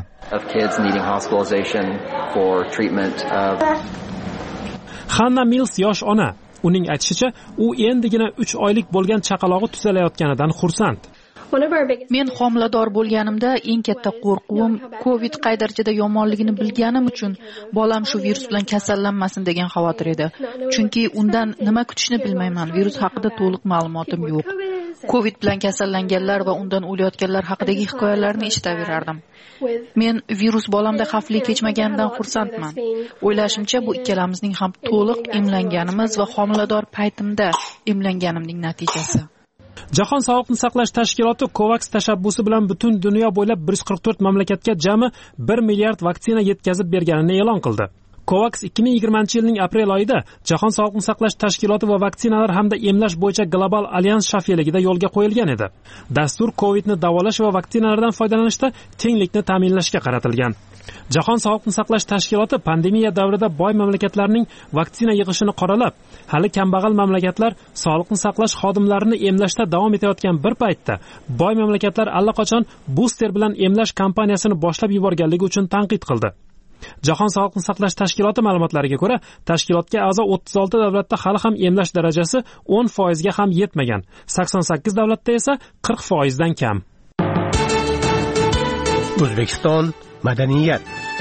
Hanna Mills yosh ona. Uning aytishicha, u endigina 3 oylik bo'lgan chaqalog'i tuzalayotganidan xursand. Men homilador bo'lganimda eng katta qo'rquvim COVID qay darajada yomonligini bilganim uchun bolam shu virus bilan kasallanmasin degan xavotir edi. Chunki undan nima kutishni bilmayman. Virus haqida to'liq ma'lumotim yo'q. COVID bilan kasallanganlar va undan o'layotganlar haqidagi hikoyalarni eshitaverardim. Men virus bolamda xavfli kechmaganidan xursandman. O'ylashimcha, bu ikkalamizning ham to'liq emlanganimiz va homilador paytimda emlanganimning natijasi. Jahon sog'liqni saqlash tashkiloti COVAX tashabbusi bilan butun dunyo bo'ylab 144 mamlakatga jami 1 milliard vaksina yetkazib berganini e'lon qildi. COVAX 2020-yilning aprel oyida Jahon sog'liqni saqlash tashkiloti va vaksinalar hamda emlash bo'yicha global alyans shafeligida yo'lga qo'yilgan edi. Dastur COVIDni davolash va vaksinalardan foydalanishda tenglikni ta'minlashga qaratilgan. Jahon sog'liqni saqlash tashkiloti pandemiya davrida boy mamlakatlarning vaksina yig'ishini qoralab, hali kambag'al mamlakatlar sog'liqni saqlash xodimlarini emlashda davom etayotgan bir paytda boy mamlakatlar allaqachon booster bilan emlash kampaniyasini boshlab yuborganligi uchun tanqid qildi. Jahon sog'liqni saqlash tashkiloti ma'lumotlariga ko'ra, tashkilotga a'zo 36 davlatda hali ham emlash darajasi 10% ga ham yetmagan. 88 davlatda esa 40% dan kam. O'zbekiston madaniyat.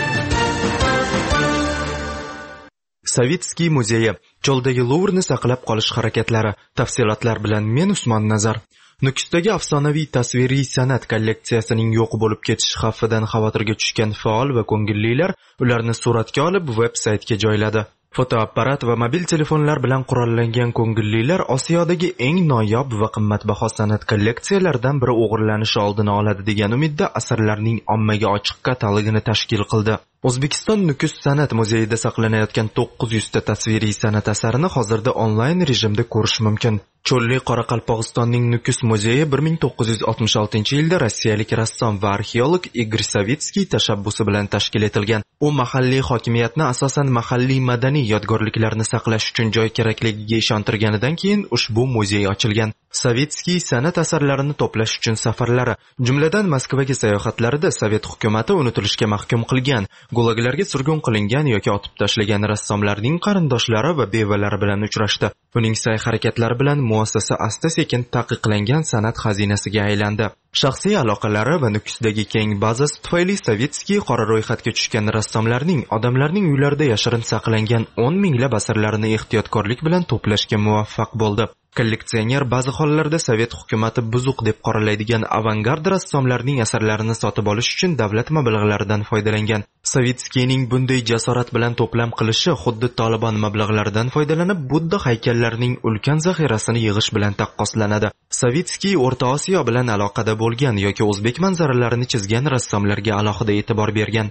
Savitskiy muzeyi cho'ldagi Luvrni saqlab qolish harakatlari. Tafsilotlar bilan men Usmon Nazar. Nukusdagi afsonaviy tasviriy san'at kolleksiyasining yo'q bo'lib ketish xavfidan xavotirga tushgan faol va ko'ngillilar ularni suratga olib veb-saytga joyladi. Fotoapparat va mobil telefonlar bilan qurollangan ko'ngillilar Osiyodagi eng noyob va qimmatbaho san'at kolleksiyalaridan biri o'g'irlanishi oldini oladi degan umidda asarlarning ommaga ochiq katalogini tashkil qildi. O'zbekiston Nukus san'at muzeyida saqlanayotgan 900 ta tasviriy san'at asarini hozirda onlayn rejimda ko'rish mumkin. Cho'lli Qoraqalpog'istonning Nukus muzeyi 1966-yilda rossiyalik rassom va arxeolog Igor Savitskiy tashabbusi bilan tashkil etilgan. U mahalliy hokimiyatni asosan mahalliy madaniy yodgorliklarni saqlash uchun joy kerakligiga ishontirganidan keyin ushbu muzey ochilgan. Savitskiy san'at asarlarini to'plash uchun safarlari, jumladan Moskvaga sayohatlarida Sovet hukumati unutilishga mahkum qilgan, gulaglarga surgun qilingan yoki otib tashlagan rassomlarning qarindoshlari va bevalari bilan uchrashdi. Uning sa'y-harakatlari bilan muassasa asta-sekin taqiqlangan san'at xazinasiga aylandi. Shaxsiy aloqalari va Nukusdagi keng bazasi tufayli Savitskiy qora ro'yxatga tushgan rassomlarning odamlarning uylarida yashirin saqlangan 10 minglab asarlarini ehtiyotkorlik bilan to'plashga muvaffaq bo'ldi. Kolleksioner ba'zi hollarda sovet hukumati buzuq deb qoralaydigan avangard rassomlarning asarlarini sotib olish uchun davlat mablag'laridan foydalangan. Savitskiyning bunday jasorat bilan to'plam qilishi xuddi Taliban mablag'laridan foydalanib Budda haykallarining ulkan zaxirasini yig'ish bilan taqqoslanadi. Savitskiy O'rta Osiyo bilan aloqada bo'lgan yoki o'zbek manzaralarini chizgan rassomlarga alohida e'tibor bergan.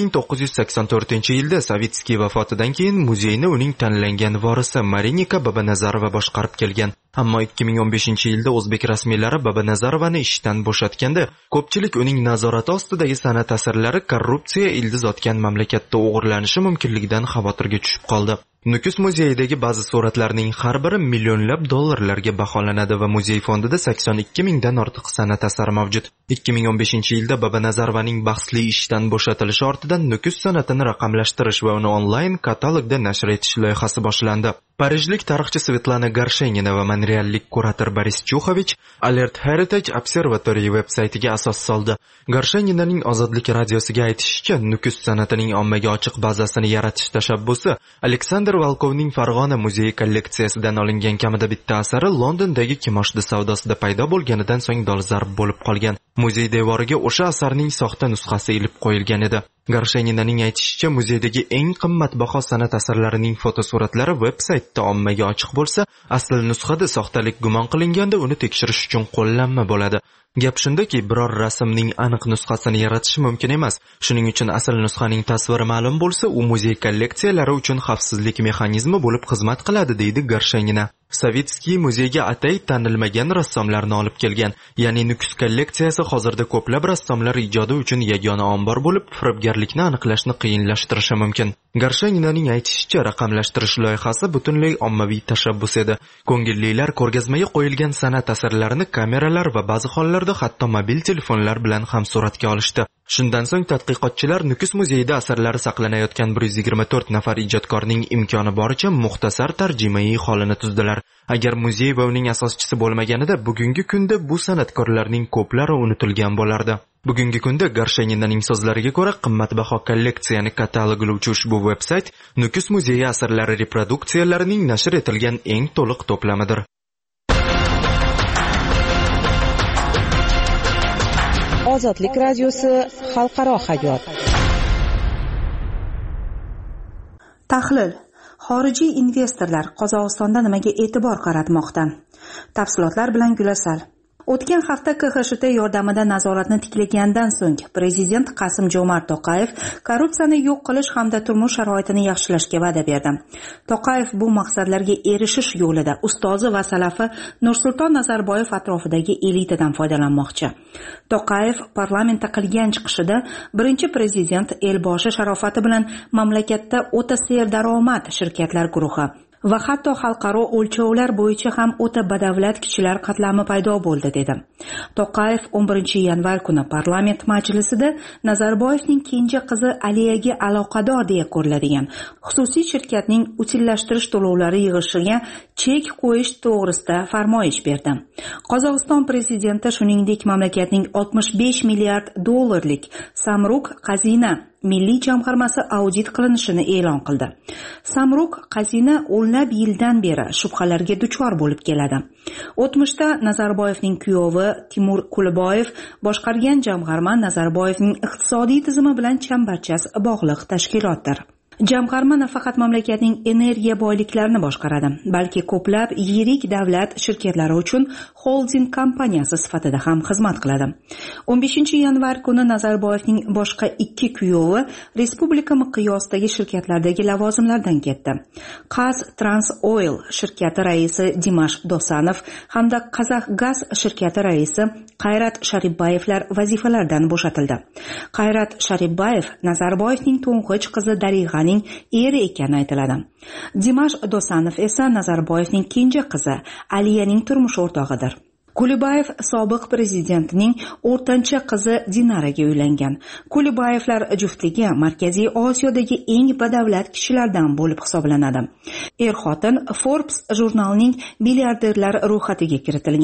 1984-yilda Savitskiy vafotidan keyin muzeyni uning tanlangan vorisi Marinika Babanazarova boshqarib kelgan. Ammo 2015-yilda o'zbek rasmiylari Babanazarovani ishdan bo'shatganda, ko'pchilik uning nazorati ostidagi san'at asarlari korrupsiya ildiz otgan mamlakatda o'g'irlanishi mumkinligidan xavotirga tushib qoldi. Nukus muzeyidagi ba'zi suratlarning har biri millionlab dollarlarga baholanadi va muzey fondida 82 mingdan ortiq san'at asari mavjud. 2015-yilda Babanazarovaning bahsli ishdan bo'shatilishi ortidan Nukus san'atini raqamlashtirish va uni onlayn katalogda nashr etish loyihasi boshlandi. Parijlik tarixchi Svetlana Garshenina va monreallik kurator Boris Chuxovich Alert Heritage Observatory veb-saytiga asos soldi. Garsheninaning Ozodlik radiosiga aytishicha, Nukus san'atining ommaga ochiq bazasini yaratish tashabbusi Aleksandr Volkovning Farg'ona muzeyi kolleksiyasidan olingan kamida bitta asari Londondagi kimoshdi savdosida paydo bo'lganidan so'ng dolzarb bo'lib qolgan. Muzey devoriga o'sha asarning soxta nusxasi ilib qo'yilgan edi. Garsheninaning aytishicha, muzeydagi eng qimmatbaho san'at asarlarining fotosuratlari veb-saytda ommaga ochiq bo'lsa, asl nusxada soxtalik gumon qilinganda uni tekshirish uchun qo'llanma bo'ladi. Gap shundaki, biror rasmning aniq nusxasini yaratish mumkin emas. Shuning uchun asl nusxaning tasviri ma'lum bo'lsa, u muzey kolleksiyalari uchun xavfsizlik mexanizmi bo'lib xizmat qiladi, deydi Garshenina. Savitskiy muzeyga atay tanilmagan rassomlarni olib kelgan. Ya'ni Nukus kolleksiyasi hozirda ko'plab rassomlar ijodi uchun yagona ombor bo'lib, firibgarlikni aniqlashni qiyinlashtirishi mumkin. Garsheninaning aytishicha, raqamlashtirish loyihasi butunlay ommaviy tashabbus edi. Ko'ngillilar ko'rgazmaga qo'yilgan san'at asarlarini kameralar va ba'zi hollarda hatto mobil telefonlar bilan ham suratga olishdi. Shundan so'ng tadqiqotchilar Nukus muzeyida asarlari saqlanayotgan 124 nafar ijodkorning imkoni boricha muxtasar tarjimai holini tuzdilar. Agar muzey va uning asoschisi bo'lmaganida, bugungi kunda bu san'atkorlarning ko'plari unutilgan bo'lardi. Bugungi kunda Garsheninaning so'zlariga ko'ra, qimmatbaho kolleksiyani kataloglovchi ushbu veb-sayt Nukus muzeyi asarlari reproduksiyalarining nashr etilgan eng to'liq to'plamidir. Ozodlik radiosi xalqaro hayot. Tahlil: xorijiy investorlar Qozog'istonda nimaga e'tibor qaratmoqda? Tafsilotlar bilan Gulasal. O'tgan hafta KXSHT yordamida nazoratni tiklagandan so'ng prezident Qasim-Jo'mart To'qayev korrupsiyani yo'q qilish hamda turmush sharoitini yaxshilashga va'da berdi. To'qayev bu maqsadlarga erishish yo'lida ustozi va salafi Nursulton Nazarboyev atrofidagi elitadan foydalanmoqchi. To'qayev parlamentda qilgan chiqishida birinchi prezident Elboshi sharofati bilan mamlakatda o'ta serdaromad shirkatlar guruhi va hatto xalqaro o'lchovlar bo'yicha ham o'ta badavlat kishilar qatlami paydo bo'ldi dedi. To'qayev 11-yanvar kuni parlament majlisida Nazarboyevning kenja qizi Aliyaga aloqador deya ko'riladigan xususiy shirkatning utillashtirish to'lovlari yig'ishiga chek qo'yish to'g'risida farmoyish berdi. Qozog'iston prezidenti shuningdek mamlakatning 65 milliard dollarlik Samruk Qazina milliy jamg'armasi audit qilinishini e'lon qildi. Samruk Qazina o'nlab yildan beri shubhalarga duchor bo'lib keladi. O'tmishda Nazarboyevning kuyovi Timur Kuliboyev boshqargan jamg'arma Nazarboyevning iqtisodiy tizimi bilan chambarchas bog'liq tashkilotdir. Jamg'arma nafaqat mamlakatning energiya boyliklarini boshqaradi, balki ko'plab yirik davlat shirkatlari uchun holding kompaniyasi sifatida ham xizmat qiladi. 15-yanvar kuni Nazarboyevning boshqa ikki kuyovi respublika miqyosidagi shirkatlardagi lavozimlardan ketdi. Qaz Trans Oil shirkati raisi Dimash Dosanov hamda Qazax Gaz shirkati raisi Qayrat Sharibbayevlar vazifalardan bo'shatildi. Qayrat Sharibbayev Nazarboyevning to'ng'ich qizi Darig'aning eri ekani aytiladi. Dimash Dosanov esa Nazarboyevning kenja qizi Aliyaning turmush o'rtog'idir. Kulibayev sobiq prezidentning o'rtancha qizi Dinaraga uylangan. Kulibayevlar juftligi Markaziy Osiyodagi eng badavlat kishilardan bo'lib hisoblanadi. Er-xotin Forbes jurnalining milliarderlar ro'yxatiga kiritilgan.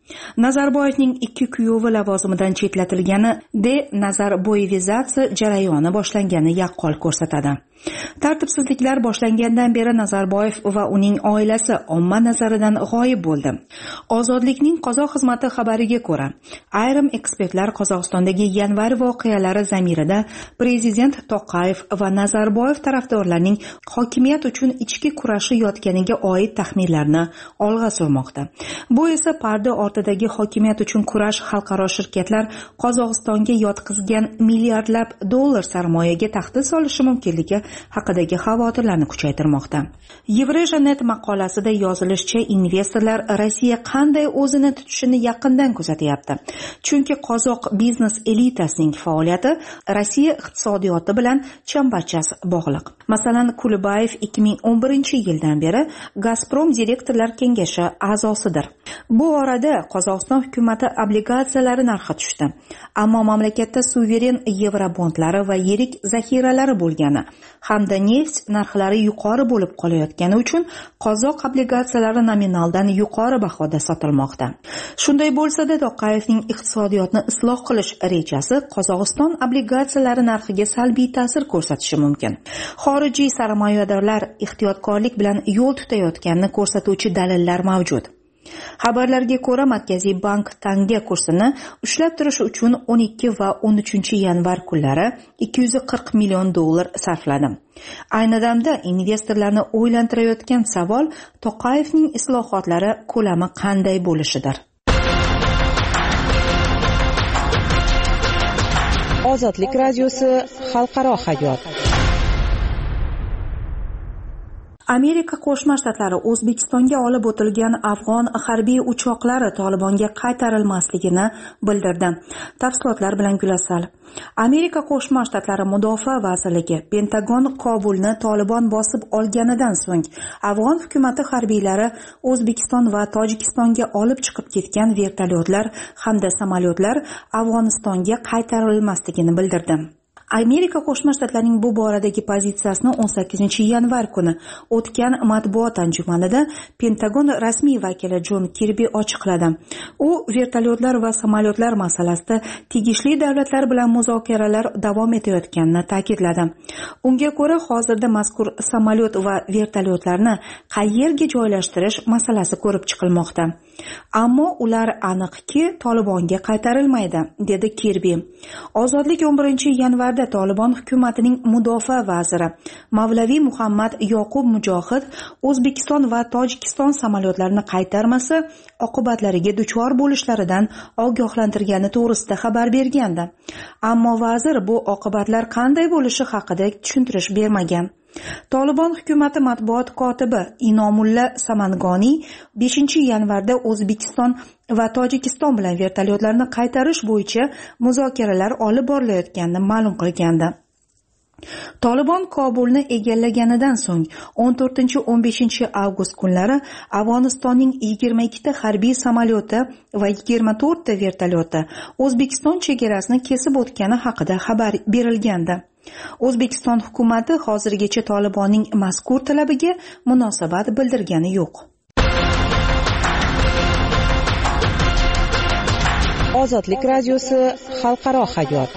Nazarboyevning 2 kuyovi lavozimidan chetlatilgani denazarboyevizatsiya jarayoni boshlangani yaqqol ko'rsatadi. Tartibsizliklar boshlangandan beri Nazarboyev va uning oilasi omma nazaridan g'oyib bo'ldi. Ozodlikning qozoq xizmati xabariga ko'ra, ayrim ekspertlar Qozog'istondagi yanvar voqealari zamirida prezident To'qayev va Nazarboyev tarafdorlarining hokimiyat uchun ichki kurashi yotganiga oid taxminlarni olg'a surmoqda. Bu esa parda ortidagi hokimiyat uchun kurash xalqaro shirkatlar Qozog'istonga yotqizgan milliardlab dollar sarmoyaga tahdid solishi mumkinligi haqidagi xavotirlarni kuchaytirmoqda. Yevreja.net maqolasida yozilishicha, investorlar Rossiya qanday o'zini tutishini yaqindan kuzatyapti. Chunki qozoq biznes elitasining faoliyati Rossiya iqtisodiyoti bilan chambarchas bog'liq. Masalan, Kulibayev 2011-yildan beri Gazprom direktorlar kengashi a'zosidir. Bu orada Qozog'iston hukumati obligatsiyalari narxi tushdi. Ammo mamlakatda suveren yevrobondlari va yirik zaxiralari bo'lgani hamda neft narxlari yuqori bo'lib qolayotgani uchun qozoq obligatsiyalari nominaldan yuqori bahoda sotilmoqda. Shunday bo'lsa-da, To'qayevning iqtisodiyotni isloh qilish rejasi Qozog'iston obligatsiyalari narxiga salbiy ta'sir ko'rsatishi mumkin. Xorijiy sarmoyadorlar ehtiyotkorlik bilan yo'l tutayotganini ko'rsatuvchi dalillar mavjud. Xabarlarga ko'ra, Markaziy bank tanga kursini ushlab turish uchun 12 va 13 yanvar kunlari 240 million dollar sarfladi. Ayni damda investorlarni o'ylantirayotgan savol To'qayevning islohotlari ko'lami qanday bo'lishidir. Ozodlik radiosi xalqaro hayot. Amerika Qo'shma Shtatlari O'zbekistonga olib o'tilgan afg'on harbiy uchoqlari Tolibonga qaytarilmasligini bildirdi. Tafsilotlar bilan Gulasal. Amerika Qo'shma Shtatlari Mudofaa vazirligi Pentagon Kobulni Tolibon bosib olganidan so'ng afg'on hukumati harbiylari O'zbekiston va Tojikistonga olib chiqib ketgan vertolyotlar hamda samolyotlar Afg'onistonga qaytarilmasligini bildirdi. Amerika Qo'shma Shtatlarining bu boradagi pozitsiyasini 18-yanvar kuni o'tgan matbuot anjumanida Pentagon rasmiy vakili Jon Kirbi ochiqladi. U vertolyotlar va samolyotlar masalasida tegishli davlatlar bilan muzokaralar davom etayotganini ta'kidladi. Unga ko'ra, hozirda mazkur samolyot va vertolyotlarni qayerga joylashtirish masalasi ko'rib chiqilmoqda. Ammo ular aniqki Tolibonga qaytarilmaydi, dedi Kirbi. Ozodlik 11-yanvarda Tolibon hukumatining mudofaa vaziri Mavlaviy Muhammad Yoqub Mujohid O'zbekiston va Tojikiston samolyotlarini qaytarmasa, oqibatlariga duchor bo'lishlaridan ogohlantirgani to'g'risida xabar bergandi. Ammo vazir bu oqibatlar qanday bo'lishi haqida tushuntirish bermagan. Tolibon hukumati matbuot kotibi Inomulla Samangoniy 5-yanvarda O'zbekiston va Tojikiston bilan vertolyotlarni qaytarish bo'yicha muzokaralar olib borilayotganini ma'lum qilgandi. Tolibon Kobulni egallaganidan so'ng 14-15 avgust kunlari Afg'onistonning 22 ta harbiy samolyoti va 24 ta vertolyoti O'zbekiston chegarasini kesib o'tgani haqida xabar berilgandi. O'zbekiston hukumati hozirgacha Tolibonning mazkur talabiga munosabat bildirgani yo'q. Ozodlik radiosi xalqaro hayot.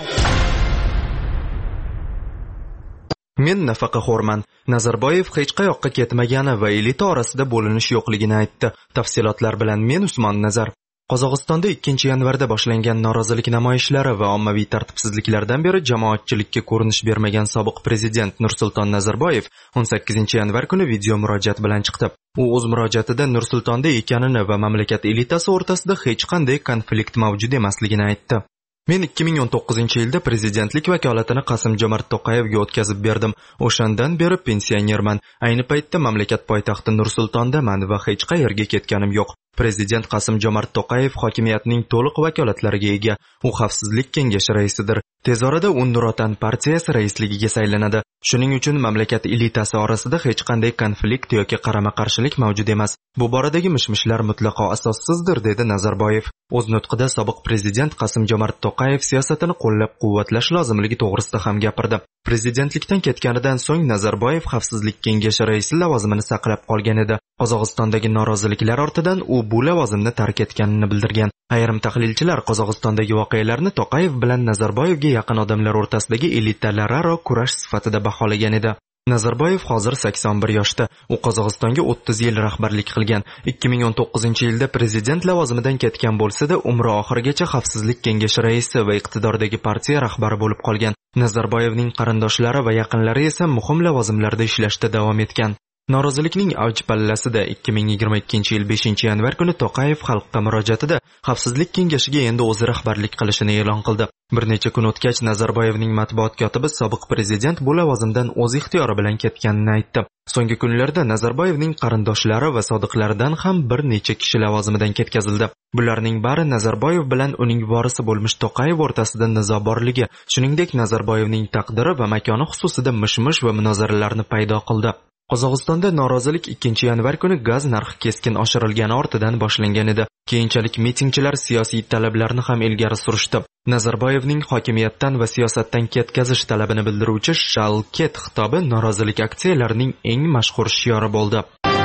Men nafaqaxo'rman. Nazarboyev hech qayoqqa ketmagani va elita orasida bo'linish yo'qligini aytdi. Tafsilotlar bilan men Usmon Nazar. Qozog'istonda 2-yanvarda boshlangan norozilik namoyishlari va ommaviy tartibsizliklardan beri jamoatchilikka ko'rinish bermagan sobiq prezident Nursulton Nazarboyev 18-yanvar kuni video murojaat bilan chiqdi. U o'z murojaatida Nursultonda ekanini va mamlakat elitasi o'rtasida hech qanday konflikt mavjud emasligini aytdi. Men 2019-yilda prezidentlik vakolatini Qasim-Jomart To'qayevga o'tkazib berdim. O'shandan beri pensionerman. Ayni paytda mamlakat poytaxti Nur-Sultondaman va hech qayerga ketganim yo'q. Prezident Qasim-Jomart To'qayev hokimiyatning to'liq vakolatlariga ega. U xavfsizlik kengashi raisidir. Tez orada u Nur Otan partiyasi raisligiga saylanadi. Shuning uchun mamlakat elitasi orasida hech qanday konflikt yoki qarama-qarshilik mavjud emas. Bu boradagi mishmishlar mutlaqo asossizdir, dedi Nazarboyev. O'z nutqida sobiq prezident Qasim-Jomart To'qayev siyosatini qo'llab-quvvatlash lozimligi to'g'risida ham gapirdi. Prezidentlikdan ketganidan so'ng Nazarboyev Xavfsizlik kengashi raisi lavozimini saqlab qolgan edi. Qozog'istondagi noroziliklar ortidan u bu lavozimni tark etganini bildirgan. Ayrim tahlilchilar Qozog'istondagi voqealarni To'qayev bilan Nazarboyevga yaqin odamlar o'rtasidagi elitalararo kurash sifatida baholagan edi. Nazarboyev hozir 81 yoshda. U Qozog'istonga 30 yil rahbarlik qilgan. 2019-yilda prezident lavozimidan ketgan bo'lsa-da, umri oxirigacha Xavfsizlik kengashi raisi va iqtidordagi partiya rahbari bo'lib qolgan. Nazarboyevning qarindoshlari va yaqinlari esa muhim lavozimlarda ishlashda davom etgan. Norozilikning avj pallasida 2022-yil 5-yanvar kuni To'qayev xalqqa murojaatida Xavfsizlik kengashiga endi o'zi rahbarlik qilishini e'lon qildi. Bir necha kun o'tgach Nazarboyevning matbuot kotibi sobiq prezident bu lavozimdan o'z ixtiyori bilan ketganini aytdi. So'nggi kunlarda Nazarboyevning qarindoshlari va sodiqlaridan ham bir necha kishi lavozimidan ketkazildi. Bularning bari Nazarboyev bilan uning vorisi bo'lmish To'qayev o'rtasida nizo borligi, shuningdek Nazarboyevning taqdiri va makoni xususida mish-mish va munozaralarni paydo qildi. Qozog'istonda norozilik 2-yanvar kuni gaz narxi keskin oshirilgani ortidan boshlangan edi. Keyinchalik mitingchilar siyosiy talablarni ham ilgari surishdi. Nazarboyevning hokimiyatdan va siyosatdan ketkazish talabini bildiruvchi Shalket xitobi norozilik aksiyalarining eng mashhur shiori bo'ldi.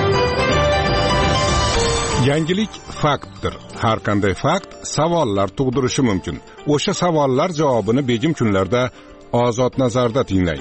Yangilik faktdir. Har qanday fakt savollar tug'dirishi mumkin. O'sha savollar javobini begim kunlarda Ozod nazarda tinglang.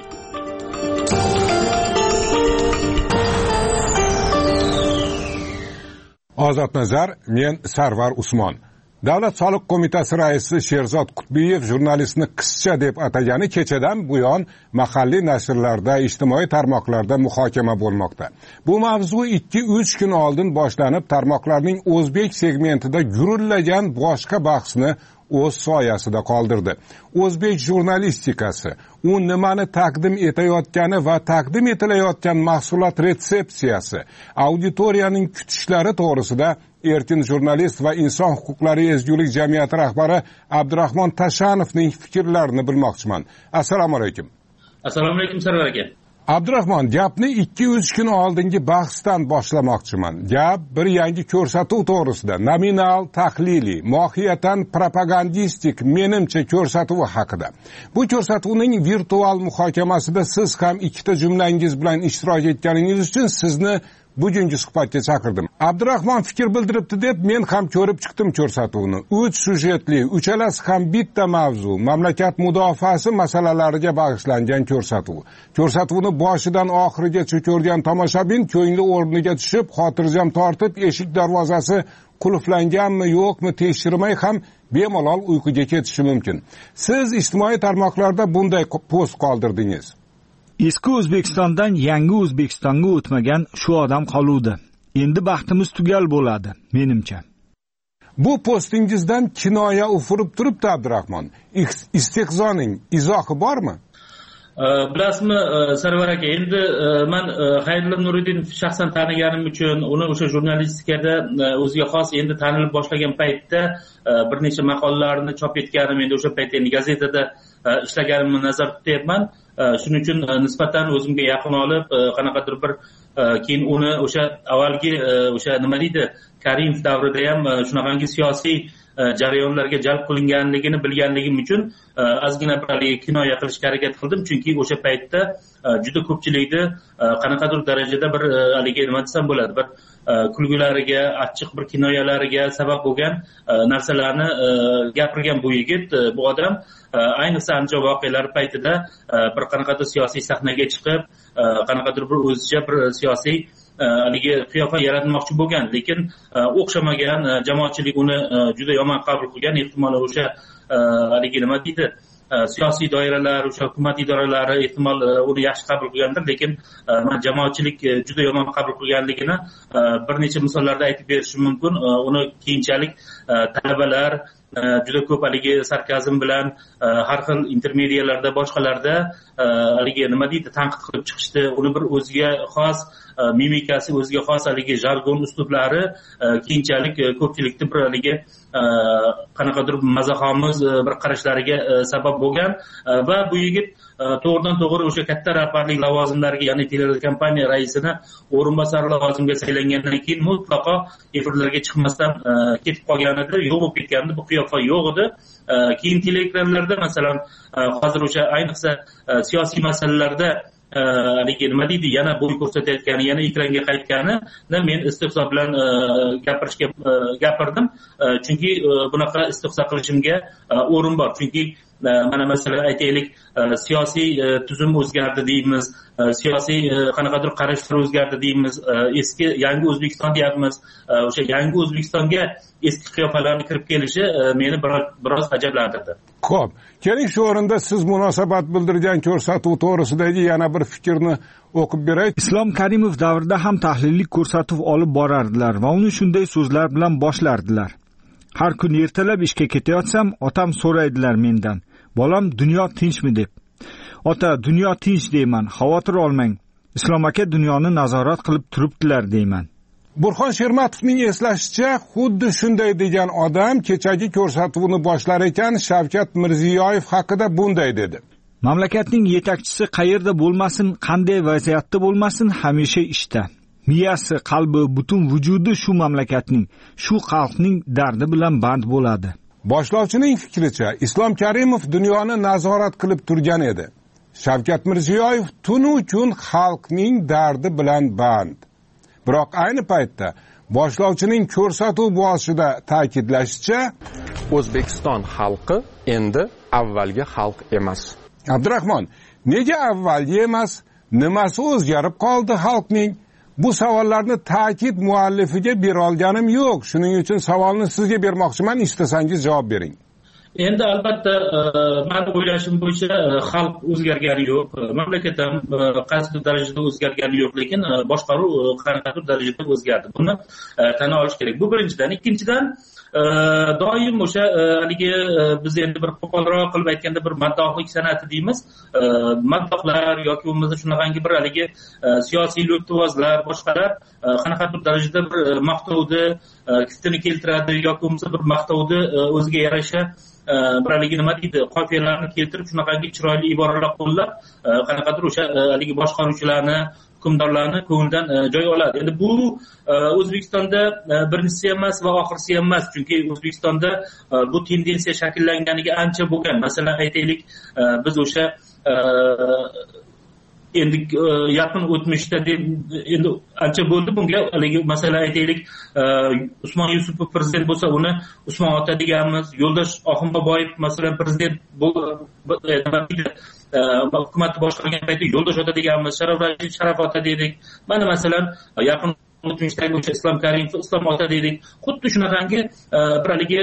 Ozod nazar, men Sarvar Usmon. Davlat soliq qo'mitasi raisi Sherzod Qutbiyev jurnalistni qizcha deb atagani kechadan buyon mahalliy nashrlarda, ijtimoiy tarmoqlarda muhokama bo'lmoqda. Bu mavzu 2-3 kun oldin boshlanib, tarmoqlarning o'zbek segmentida gurullagan boshqa bahsni o'z soyasida qoldirdi. O'zbek jurnalistikasi, u nimani taqdim etayotgani va taqdim etilayotgan mahsulot retsepsiyasi, auditoriyaning kutishlari to'g'risida Erkin jurnalist va inson huquqlari ezgulik jamiyati rahbari Abdurahmon Tashanovning fikrlarini bilmoqchiman. Assalomu alaykum. Assalomu alaykum Sarvar aka. Abdurahmon, gapni 2-3 kun oldingi bahsdan boshlamoqchiman. Gap bir yangi ko'rsatuv to'g'risida, nominal, tahliliy, mohiyatan propagandistik menimcha ko'rsatuv haqida. Bu ko'rsatuvning virtual muhokamasida siz ham ikkita jumlangiz bilan ishtirok etganingiz uchun sizni bugungi suhbatga chaqirdim. Abdurahmon fikr bildiribdi deb men ham ko'rib chiqdim ko'rsatuvni. 3 syujetli, uchalasi ham bitta mavzu, mamlakat mudofaasi masalalariga bag'ishlangan ko'rsatuv. Ko'rsatuvni boshidan oxirigacha ko'rgan tomoshabin ko'ngli o'rniga tushib, xotirjam tortib, eshik darvozasi qulflanganmi yo'qmi tekshirmay ham bemalol uyquga ketishi mumkin. Siz ijtimoiy tarmoqlarda bunday post qoldirdingiz. Eski O'zbekistondan yangi O'zbekistonga o'tmagan shu odam qoluvdi. Endi baxtimiz tugal bo'ladi, menimcha. Bu postingizdan kinoya ufurib turibdi Abdurahmon. Istehzoning izohi bormi? Bilasizmi Sarvar aka, endi men Xayrullo Nuriddin shaxsan taniganim uchun uni o'sha jurnalistikada o'ziga xos endi tanilib boshlagan paytda bir necha maqolalarni chop etganim, endi o'sha paytda endi gazetada ishlaganimni nazarda tutyapman. Shuning uchun nisbatan o'zimga yaqin olib, qanaqadir bir keyin uni o'sha avvalgi o'sha nima deydi, Karimov davrida ham shunaqangi siyosiy jarayonlarga jalb qilinganligini bilganligim uchun ozgina bir kinoya qilishga harakat qildim, chunki o'sha paytda juda ko'pchilikni qanaqadir darajada bir haligi nima desam bo'ladi, bir kulgulariga, achchiq bir kinoyalariga sabab bo'lgan narsalarni gapirgan bu yigit, bu odam ayniqsa Andijon voqealari paytida bir qanaqadir siyosiy sahnaga chiqib, qanaqadir bir o'zicha bir siyosiy haligi qiyofa yaratmoqchi bo'lgan, lekin o'xshamagan jamoatchilik uni juda yomon qabul qilgan. Ehtimol o'sha haligi nima deydi, siyosiy doiralar, o'sha hukumat idoralari ehtimol uni yaxshi qabul qilgandir, lekin men jamoatchilik juda yomon qabul qilganligini bir necha misollarda aytib berishim mumkin. Uni keyinchalik talabalar, juda ko'p haligi sarkazm bilan har xil intermediyalarda boshqalarda haligi nima deydi tanqid qilib chiqishdi. Uni bir o'ziga xos mimikasi, o'ziga xos haligi jargon uslublari keyinchalik ko'pchilikni bir haligi qanaqadir mazaxomiz bir qarashlariga sabab bo'lgan va bu yigit to'g'ridan to'g'ri o'sha katta rahbarlik lavozimlariga, ya'ni telekompaniya raisini o'rinbosari lavozimiga saylangandan keyin mutlaqo efirlarga chiqmasdan ketib qolgan edi, yo'q bo'lib ketgandi, bu qiyofa yo'q edi. Keyin teleekranlarda masalan hozir o'sha ayniqsa siyosiy masalalarda haligi nima deydi yana bo'y ko'rsatayotgani, yana ekranga qaytganini men istehzo bilan gapirdim, chunki bunaqa istehzo qilishimga o'rin bor. Chunki mana masalan aytaylik siyosiy tuzum o'zgardi deymiz, siyosiy qanaqadir qarashlar o'zgardi deymiz, eski yangi O'zbekiston deyapmiz. O'sha yangi O'zbekistonga eski qiyofalarni kirib kelishi meni biroz ajablantirdi. Xo'p, keling shu o'rinda siz munosabat bildirgan ko'rsatuv to'g'risidagi yana bir fikrni o'qib beray. Islom Karimov davrida ham tahlillik ko'rsatuv olib borardilar va uni shunday so'zlar bilan boshlardilar. Har kun ertalab ishga ketayotsam, otam so'raydilar mendan: "Bolam, dunyo tinchmi?" deb. "Ota, dunyo tinch" deyman, "Xavotir olmang. Islom aka dunyoni nazorat qilib turibdilar" deyman. Burxon Shermatovning eslashicha, xuddi shunday degan odam kechagi ko'rsatuvni boshlar ekan Shavkat Mirziyoyev haqida bunday dedi: "Mamlakatning yetakchisi qayerda bo'lmasin, qanday vaziyatda bo'lmasin, hamisha ishda. Miyasi, qalbi, butun vujudi shu mamlakatning, shu xalqning dardi bilan band bo'ladi." Boshlovchining fikricha, Islom Karimov dunyoni nazorat qilib turgan edi. Shavkat Mirziyoyev tunu kun xalqning dardi bilan band. Biroq ayni paytda boshlovchining ko'rsatuv boshida ta'kidlashicha, O'zbekiston xalqi endi avvalgi xalq emas. Abdurahmon, nega avvalgi emas? Nimasi o'zgarib qoldi xalqning? Bu savollarni ta'kid muallifiga bera olganim yo'q. Shuning uchun savolni sizga bermoqchiman, istasangiz javob bering. Endi albatta meni o'ylashim bo'yicha xalq o'zgargani yo'q, mamlakat ham qaysidir darajada o'zgargani yo'q, lekin boshqaruv qanaqadir darajada o'zgardi. Buni tan olish kerak. Bu birinchidan. Ikkinchidan, doim o'sha haligi biz endi bir qo'polroq qilib aytganda bir maddohlik san'ati deymiz. Maddohlar yoki bo'lmasa shunaqangi bir haligi siyosiy lo'ttivozlar, boshqalar qanaqadir darajada bir maqtovni kistini keltiradi yoki bo'lmasa bir maqtovni o'ziga yarasha bir haligi nima deydi qofiyalarni keltirib shunaqangi chiroyli iboralar qo'llab qanaqadir o'sha haligi boshqaruvchilarni, hukmdorlarni ko'nglidan joy oladi. Endi bu O'zbekistonda birinchisi emas va oxirgisi emas, chunki O'zbekistonda bu tendensiya shakllanganiga ancha bo'lgan. Masalan aytaylik, biz o'sha endi yaqin o'tmishda endi ancha bo'ldi bunga, haligi masalan aytaylik Usmon Yusupov prezident bo'lsa uni Usmon ota deganmiz, Yo'ldosh Oxunboboyev masalan prezident hukumatni boshqargan paytda Yo'ldosh ota deganmiz, Sharof Rashid Sharof ota dedik. Mana masalan yaqin o'tmishdagi o'sha Islom Karimov Islom ota dedik. Xuddi shunaqangi bir haligi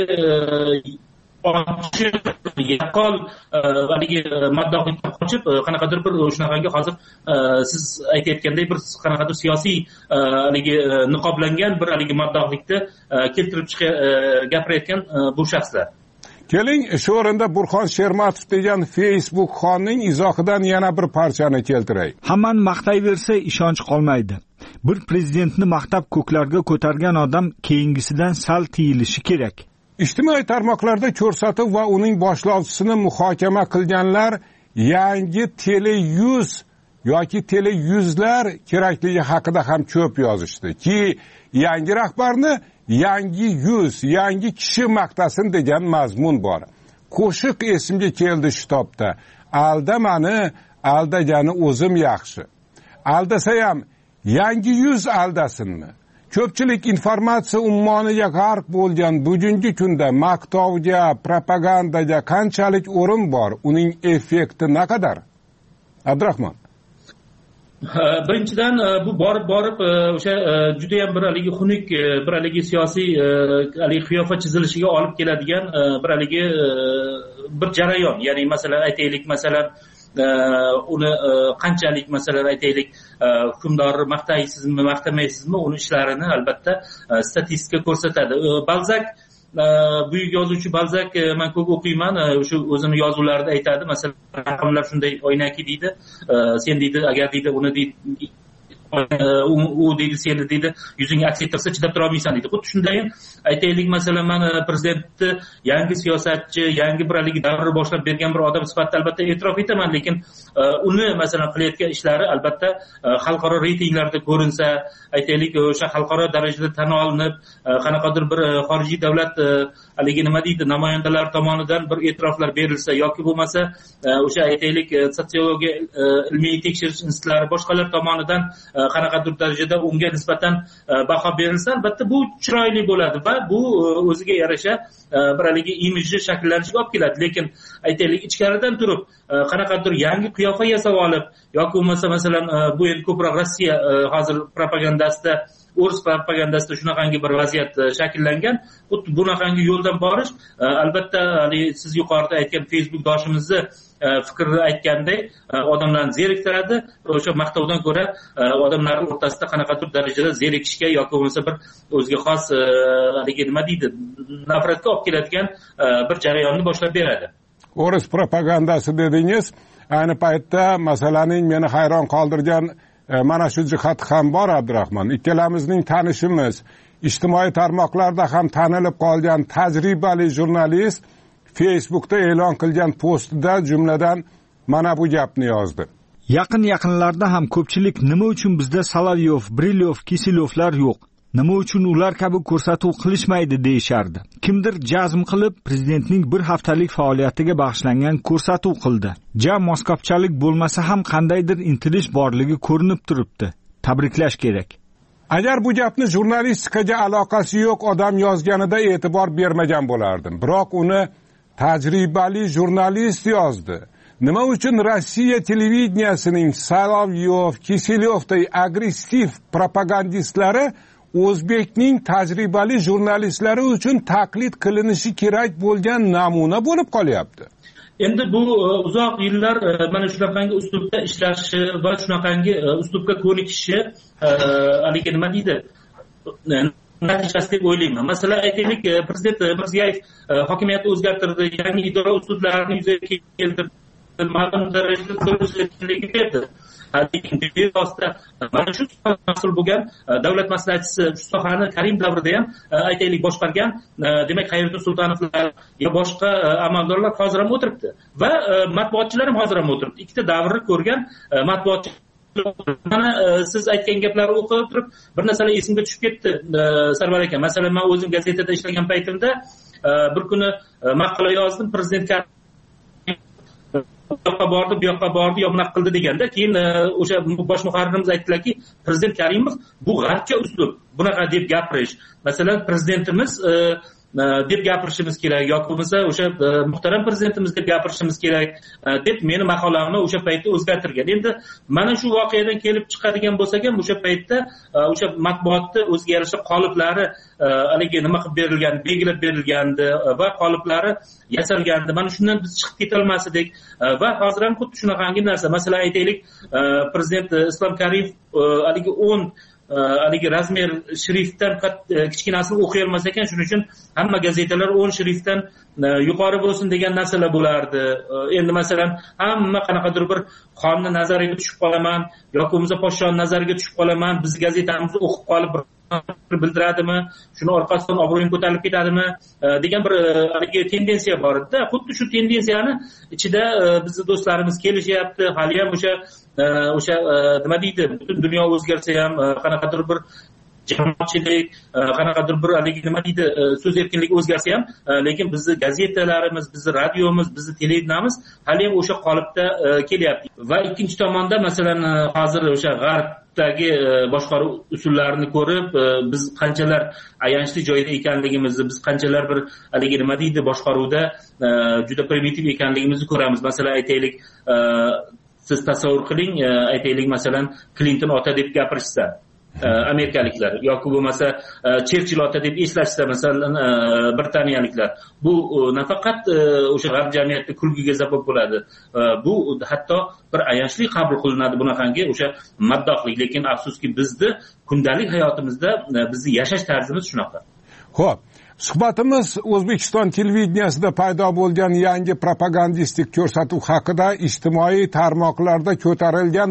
yaqqol haligi maddohlikdan qochib qanaqadir bir shunaqangi hozir siz aytayotgandek bir qanaqadir siyosiy haligi niqoblangan bir haligi maddohlikni keltirib gapirayotgan bu shaxslar. Keling, shu o'rinda Burxon Shermatov degan Facebook xonning izohidan yana bir parchani keltiray. Hammani maqtayversa ishonch qolmaydi. Bir prezidentni maqtab ko'klarga ko'targan odam keyingisidan sal tiyilishi kerak. Ijtimoiy tarmoqlarda ko'rsatuv va uning boshlovchisini muhokama qilganlar yangi Tele100 yoki Tele100lar kerakligi haqida ham ko'p yozishdi ki, yangi rahbarni yangi yuz, yangi kishi maqtasin degan mazmun bor. Qo'shiq esimga keldi shu topda. Aldamani, aldagani o'zim yaxshi. Aldasa ham yangi yuz aldasinmi? Ko'pchilik informatsiya ummoniga g'arq bo'lgan bugungi kunda maqtovga, propagandaga qanchalik o'rin bor? Uning effekti naqadar? Abdurahmon. Birinchidan bu borib o'sha juda ham bir haligi xunuk, bir haligi siyosiy haligi qiyofa chizilishiga olib keladigan bir haligi bir jarayon. Ya'ni masalan aytaylik, masalan uni qanchalik masalan aytaylik hukmdorni maqtaysizmi, maqtamaysizmi, uni ishlarini albatta statistika ko'rsatadi. Balzak buyuk yozuvchi Balzak men ko'p o'qiyman, o'sha o'zini yozuvlarida aytadi, masalan raqamlar shunday oynaki deydi, sen deydi agar deydi uni deydi u deydi seni deydi yuzingga aks ettirsa chidab tura olmaysan deydi. Xuddi shunday aytaylik, masalan men prezidentni yangi siyosatchi, yangi bir haligi davrni boshlab bergan bir odam sifatida albatta e'tirof etaman, lekin uni masalan qilayotgan ishlari albatta xalqaro reytinglarda ko'rinsa, aytaylik o'sha xalqaro darajada tan olinib, qanaqadir bir xorijiy davlat haligi nima deydi namoyandalari tomonidan bir e'tiroflar berilsa yoki bo'lmasa o'sha aytaylik sotsiologiya ilmiy tekshirish institutlari boshqalar tomonidan qanaqadir darajada unga nisbatan baho berilsa, albatta bu chiroyli bo'ladi va bu o'ziga yarasha bir haligi imijni shakllanishiga olib keladi. Lekin aytaylik ichkaridan turib qanaqadir yangi qiyofa yasab olib yoki bo'lmasa masalan bu endi ko'proq Rossiya hozir propagandasida, o'rus propagandasida shunaqangi bir vaziyat shakllangan. Xuddi bunaqangi yo'ldan borish albatta siz yuqorida aytgan Facebook doshimizni fikrni aytganday odamlarni zeriktiradi. O'sha maqtovdan ko'ra odamlar o'rtasida qanaqadir darajada zerikishga yoki bo'lmasa bir o'ziga xos haligi nima deydi nafratga olib keladigan bir jarayonni boshlab beradi. O'rus propagandasi dedingiz, ayni paytda masalaning meni hayron qoldirgan mana shu jihati ham bor Abdurahmon. Ikkalamizning tanishimiz, ijtimoiy tarmoqlarda ham tanilib qolgan tajribali jurnalist Facebookda e'lon qilgan postida jumladan mana bu gapni yozdi. Yaqinlarda ham ko'pchilik nima uchun bizda Solovyov, Brilyov, Kisilovlar yo'q? Nima uchun ular kabi ko'rsatuv qilishmaydi deyishardi. Kimdir jazm qilib prezidentning bir haftalik faoliyatiga bag'ishlangan ko'rsatuv qildi. Moskvachalik bo'lmasa ham qandaydir intilish borligi ko'rinib turibdi. Tabriklash kerak. Agar bu gapni jurnalistikaga aloqasi yo'q odam yozganida e'tibor bermagan bo'lardim. Biroq uni tajribali jurnalist yozdi. Nima uchun Rossiya televideniyasining Solovyov, Kisilovday agressiv propagandistlari o'zbekning tajribali jurnalistlari uchun taqlid qilinishi kerak bo'lgan namuna bo'lib qolyapti? Endi bu uzoq yillar mana shunaqangi uslubda ishlashi va shunaqangi uslubga ko'nikishi haligi nima deydi natijasi deb o'ylayman. Masalan aytaylik, prezident Mirziyoyev hokimiyatni o'zgartirdi, yangi idora uslublarini yuzaga keltirdi, ma'lum darajada ko'rsatkichlik berdi. Lekin bevosita mana shu mas'ul bo'lgan davlat maslahatchisi shu sohani Karim davrida ham aytaylik boshqargan, demak Xayriddin Sultonovlar va boshqa amaldorlar hozir ham o'tiribdi va matbuotchilar ham hozir ham o'tiribdi. Ikkita davrni ko'rgan matbuotchi. Mana siz aytgan gaplarni o'qib turib bir narsalar esimga tushib ketdi, Sarvar aka. Masalan, men o'zim gazetada ishlagan paytimda bir kuni maqola yozdim, prezidentga bu yoqqa bordi, bu yoqqa bordi, yo'q qildi deganda, keyin o'sha bosh muharririmiz aytdilarki, prezident Karimov bu g'arbcha uslub, bunaqa deb gapirish. Masalan, prezidentimiz deb gapirishimiz kerak yoki bo'lmasa o'sha muhtaram prezidentimiz deb gapirishimiz kerak deb meni maqolamni o'sha paytda o'zgartirgan. Endi mana shu voqeadan kelib chiqadigan bo'lsak ham o'sha paytda o'sha matbuotda o'ziga yarasha qoliplari haligi nima qilib berilgan, belgilab berilgandi va qoliplari yasalgandi. Mana shundan biz chiqib ketolmas edik va hozir ham xuddi shunaqangi narsa. Masalan aytaylik, prezident Islom Karimov haligi 10 haligi razmer shriftdan kichkinasini o'qiy olmas ekan, shuning uchun hamma gazetalar 10 shriftdan yuqori bo'lsin degan narsalar bo'lardi. Endi masalan hamma qanaqadir bir xonni nazariga tushib qolaman yoki bo'lmasa podshoni nazariga tushib qolaman, biz gazetamizni o'qib qolib bildiradimi, shuni orqasidan obro'yim ko'tarilib ketadimi degan bir haligi tendensiya bor edi. Xuddi shu tendensiyani ichida bizning do'stlarimiz kelishyapti. Hali ham o'sha nima deydi, butun dunyo o'zgarsa ham qanaqadir bir jamoatchilik, qanaqadir bir haligi nima deydi, so'z erkinligi o'zgarsa ham, lekin bizning gazetalarimiz, bizning radiomiz, bizning televideniyamiz hali ham o'sha qolipda kelyapti. Va ikkinchi tomonda masalan hozir o'sha g'arbdagi boshqaruv usullarini ko'rib, biz qanchalar ayanchli joyda ekanligimizni, biz qanchalar bir haligi nima deydi, boshqaruvda juda primitiv ekanligimizni ko'ramiz. Masalan aytaylik, siz tasavvur qiling, aytaylik masalan Clinton ota deb gapirishsa amerikaliklar yoki bo'lmasa Cherchill ota deb eslashsa masalan britaniyaliklar, bu nafaqat o'sha g'arb jamiyatida kulgiga sabab bo'ladi, bu hatto bir ayanchli qabul qilinadi bunaqangi o'sha maddohlik. Lekin afsuski bizni kundalik hayotimizda bizni yashash tarzimiz shunaqa. Xo'p, Suhbatimiz O'zbekiston televideniyasida paydo bo'lgan yangi propagandistik ko'rsatuv haqida ijtimoiy tarmoqlarda ko'tarilgan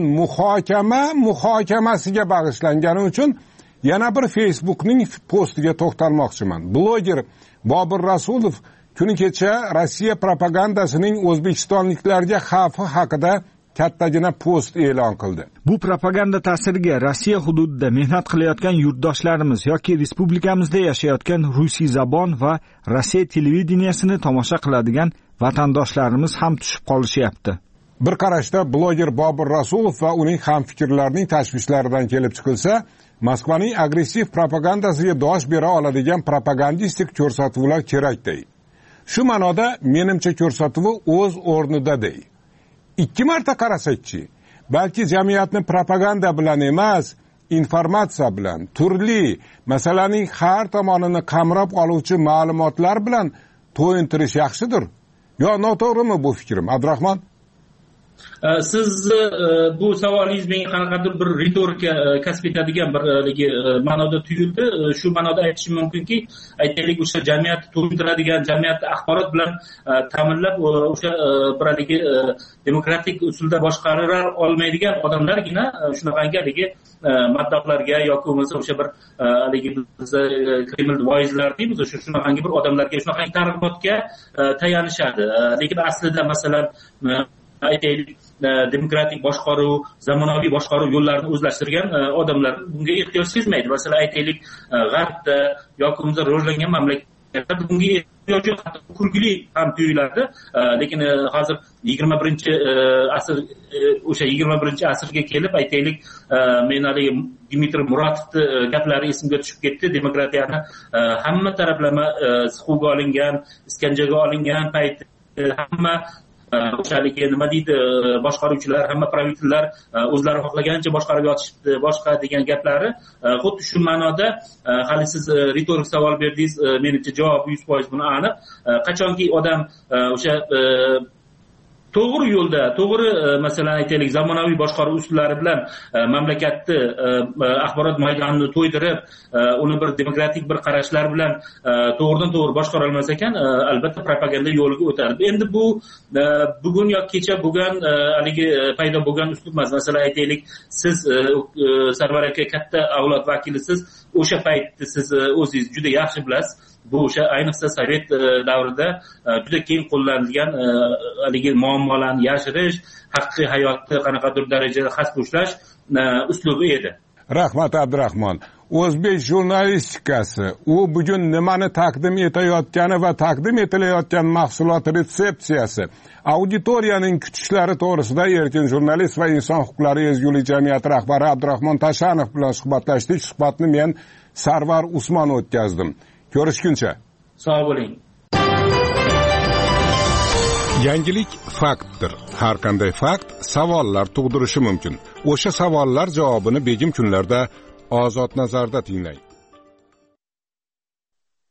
muhokamasiga bag'ishlangani uchun yana bir Facebook'ning postiga to'xtalmoqchiman. Bloger Bobur Rasulov kuni kecha Rossiya propagandasining o'zbekistonliklarga xavfi haqida kattagina post e'lon qildi. Bu propaganda ta'siriga Rossiya hududida mehnat qilayotgan yurtdoshlarimiz yoki respublikamizda yashayotgan rusiyzabon va Rossiya televideniyasini tomosha qiladigan vatandoshlarimiz ham tushib qolishyapti. Bir qarashda bloger Bobur Rasulov va uning hamfikrlarining tashvishlaridan kelib chiqilsa, Moskvaning agressiv propagandasiga dosh bera oladigan propagandistik ko'rsatuvlar kerakday. Shu ma'noda menimcha ko'rsatuvi o'z o'rnidaday. 2 marta qarasakchi, balki jamiyatni propaganda bilan emas, informatsiya bilan, turli masalaning har tomonini qamrab oluvchi ma'lumotlar bilan to'yintirish yaxshidir. Yo, noto'g'rimi bu fikrim, Abdurahmon? Siz bu savolingiz menga qanaqadir bir ritorika kasb etadigan bir ma'noda tuyuldi. Shu ma'noda aytishim mumkinki, aytaylik o'sha jamiyatni to'yintiradigan, jamiyatni axborot bilan ta'minlab o'sha bir demokratik usulda boshqara olmaydigan odamlargina shunaqangi maddohlarga yoki bo'lmasa o'sha bir Kreml voizlar deymiz, shunaqangi bir odamlarga, shunaqangi targ'ibotga tayanishadi. Lekin aslida masalan aytaylik demokratik boshqaruv, zamonaviy boshqaruv yo'llarini o'zlashtirgan odamlar bunga ehtiyoj sezmaydi. Masalan, aytaylik G'arbda yoki o'zi rivojlangan mamlakatlarda bunga ehtiyoj yo'q, hatto kulgili ham tuyuladi. Lekin hozir 21-asr o'sha 21-asrga kelib aytaylik men Dmitriy Muratovning gaplari esimga tushib ketdi. Demokratiyani hamma taraflama siquvga olingan, iskanjaga olingan payt hamma o'shaligi nima deydi, boshqaruvchilar, hamma pravitellar o'zlari xohlagancha boshqarib yotishdi, boshqa degan gaplari xuddi shu ma'noda. Hali siz ritorik savol berdingiz, menimcha javob 100% buni aniq. Qachonki odam o'sha to'g'ri yo'lda, to'g'ri masalan aytaylik zamonaviy boshqaruv usullari bilan mamlakatni axborot maydonini to'ydirib, uni bir demokratik bir qarashlar bilan to'g'ridan to'g'ri boshqara olmas ekan, albatta propaganda yo'liga o'tadi. Endi bu bugun yoki kecha bo'lgan haligi paydo bo'lgan uslub emas. Masalan aytaylik, siz Sarvar aka katta avlod vakilisiz, o'sha paytni siz o'zingiz juda yaxshi bilasiz. Bu o'sha ayniqsa Sovet davrida juda keng qo'llanilgan haligi muammolarni yashirish, haqiqiy hayotni qanaqadir darajada xasp ushlash uslubi edi. Rahmat Abdurahmon. O'zbek jurnalistikasi u bugun nimani taqdim etayotgani va taqdim etilayotgan mahsulot retsepsiyasi, auditoriyaning kutishlari to'g'risida erkin jurnalist va inson huquqlari ezgulik jamiyati rahbari Abdurahmon Tashanov bilan suhbatlashdik. Suhbatni men Sarvar Usmon o'tkazdim. Ko'rishguncha. Sog' bo'ling. Yangilik faktdir. Har qanday fakt savollar tug'dirishi mumkin. O'sha savollar javobini begim kunlarda Ozod nazarda tinglang.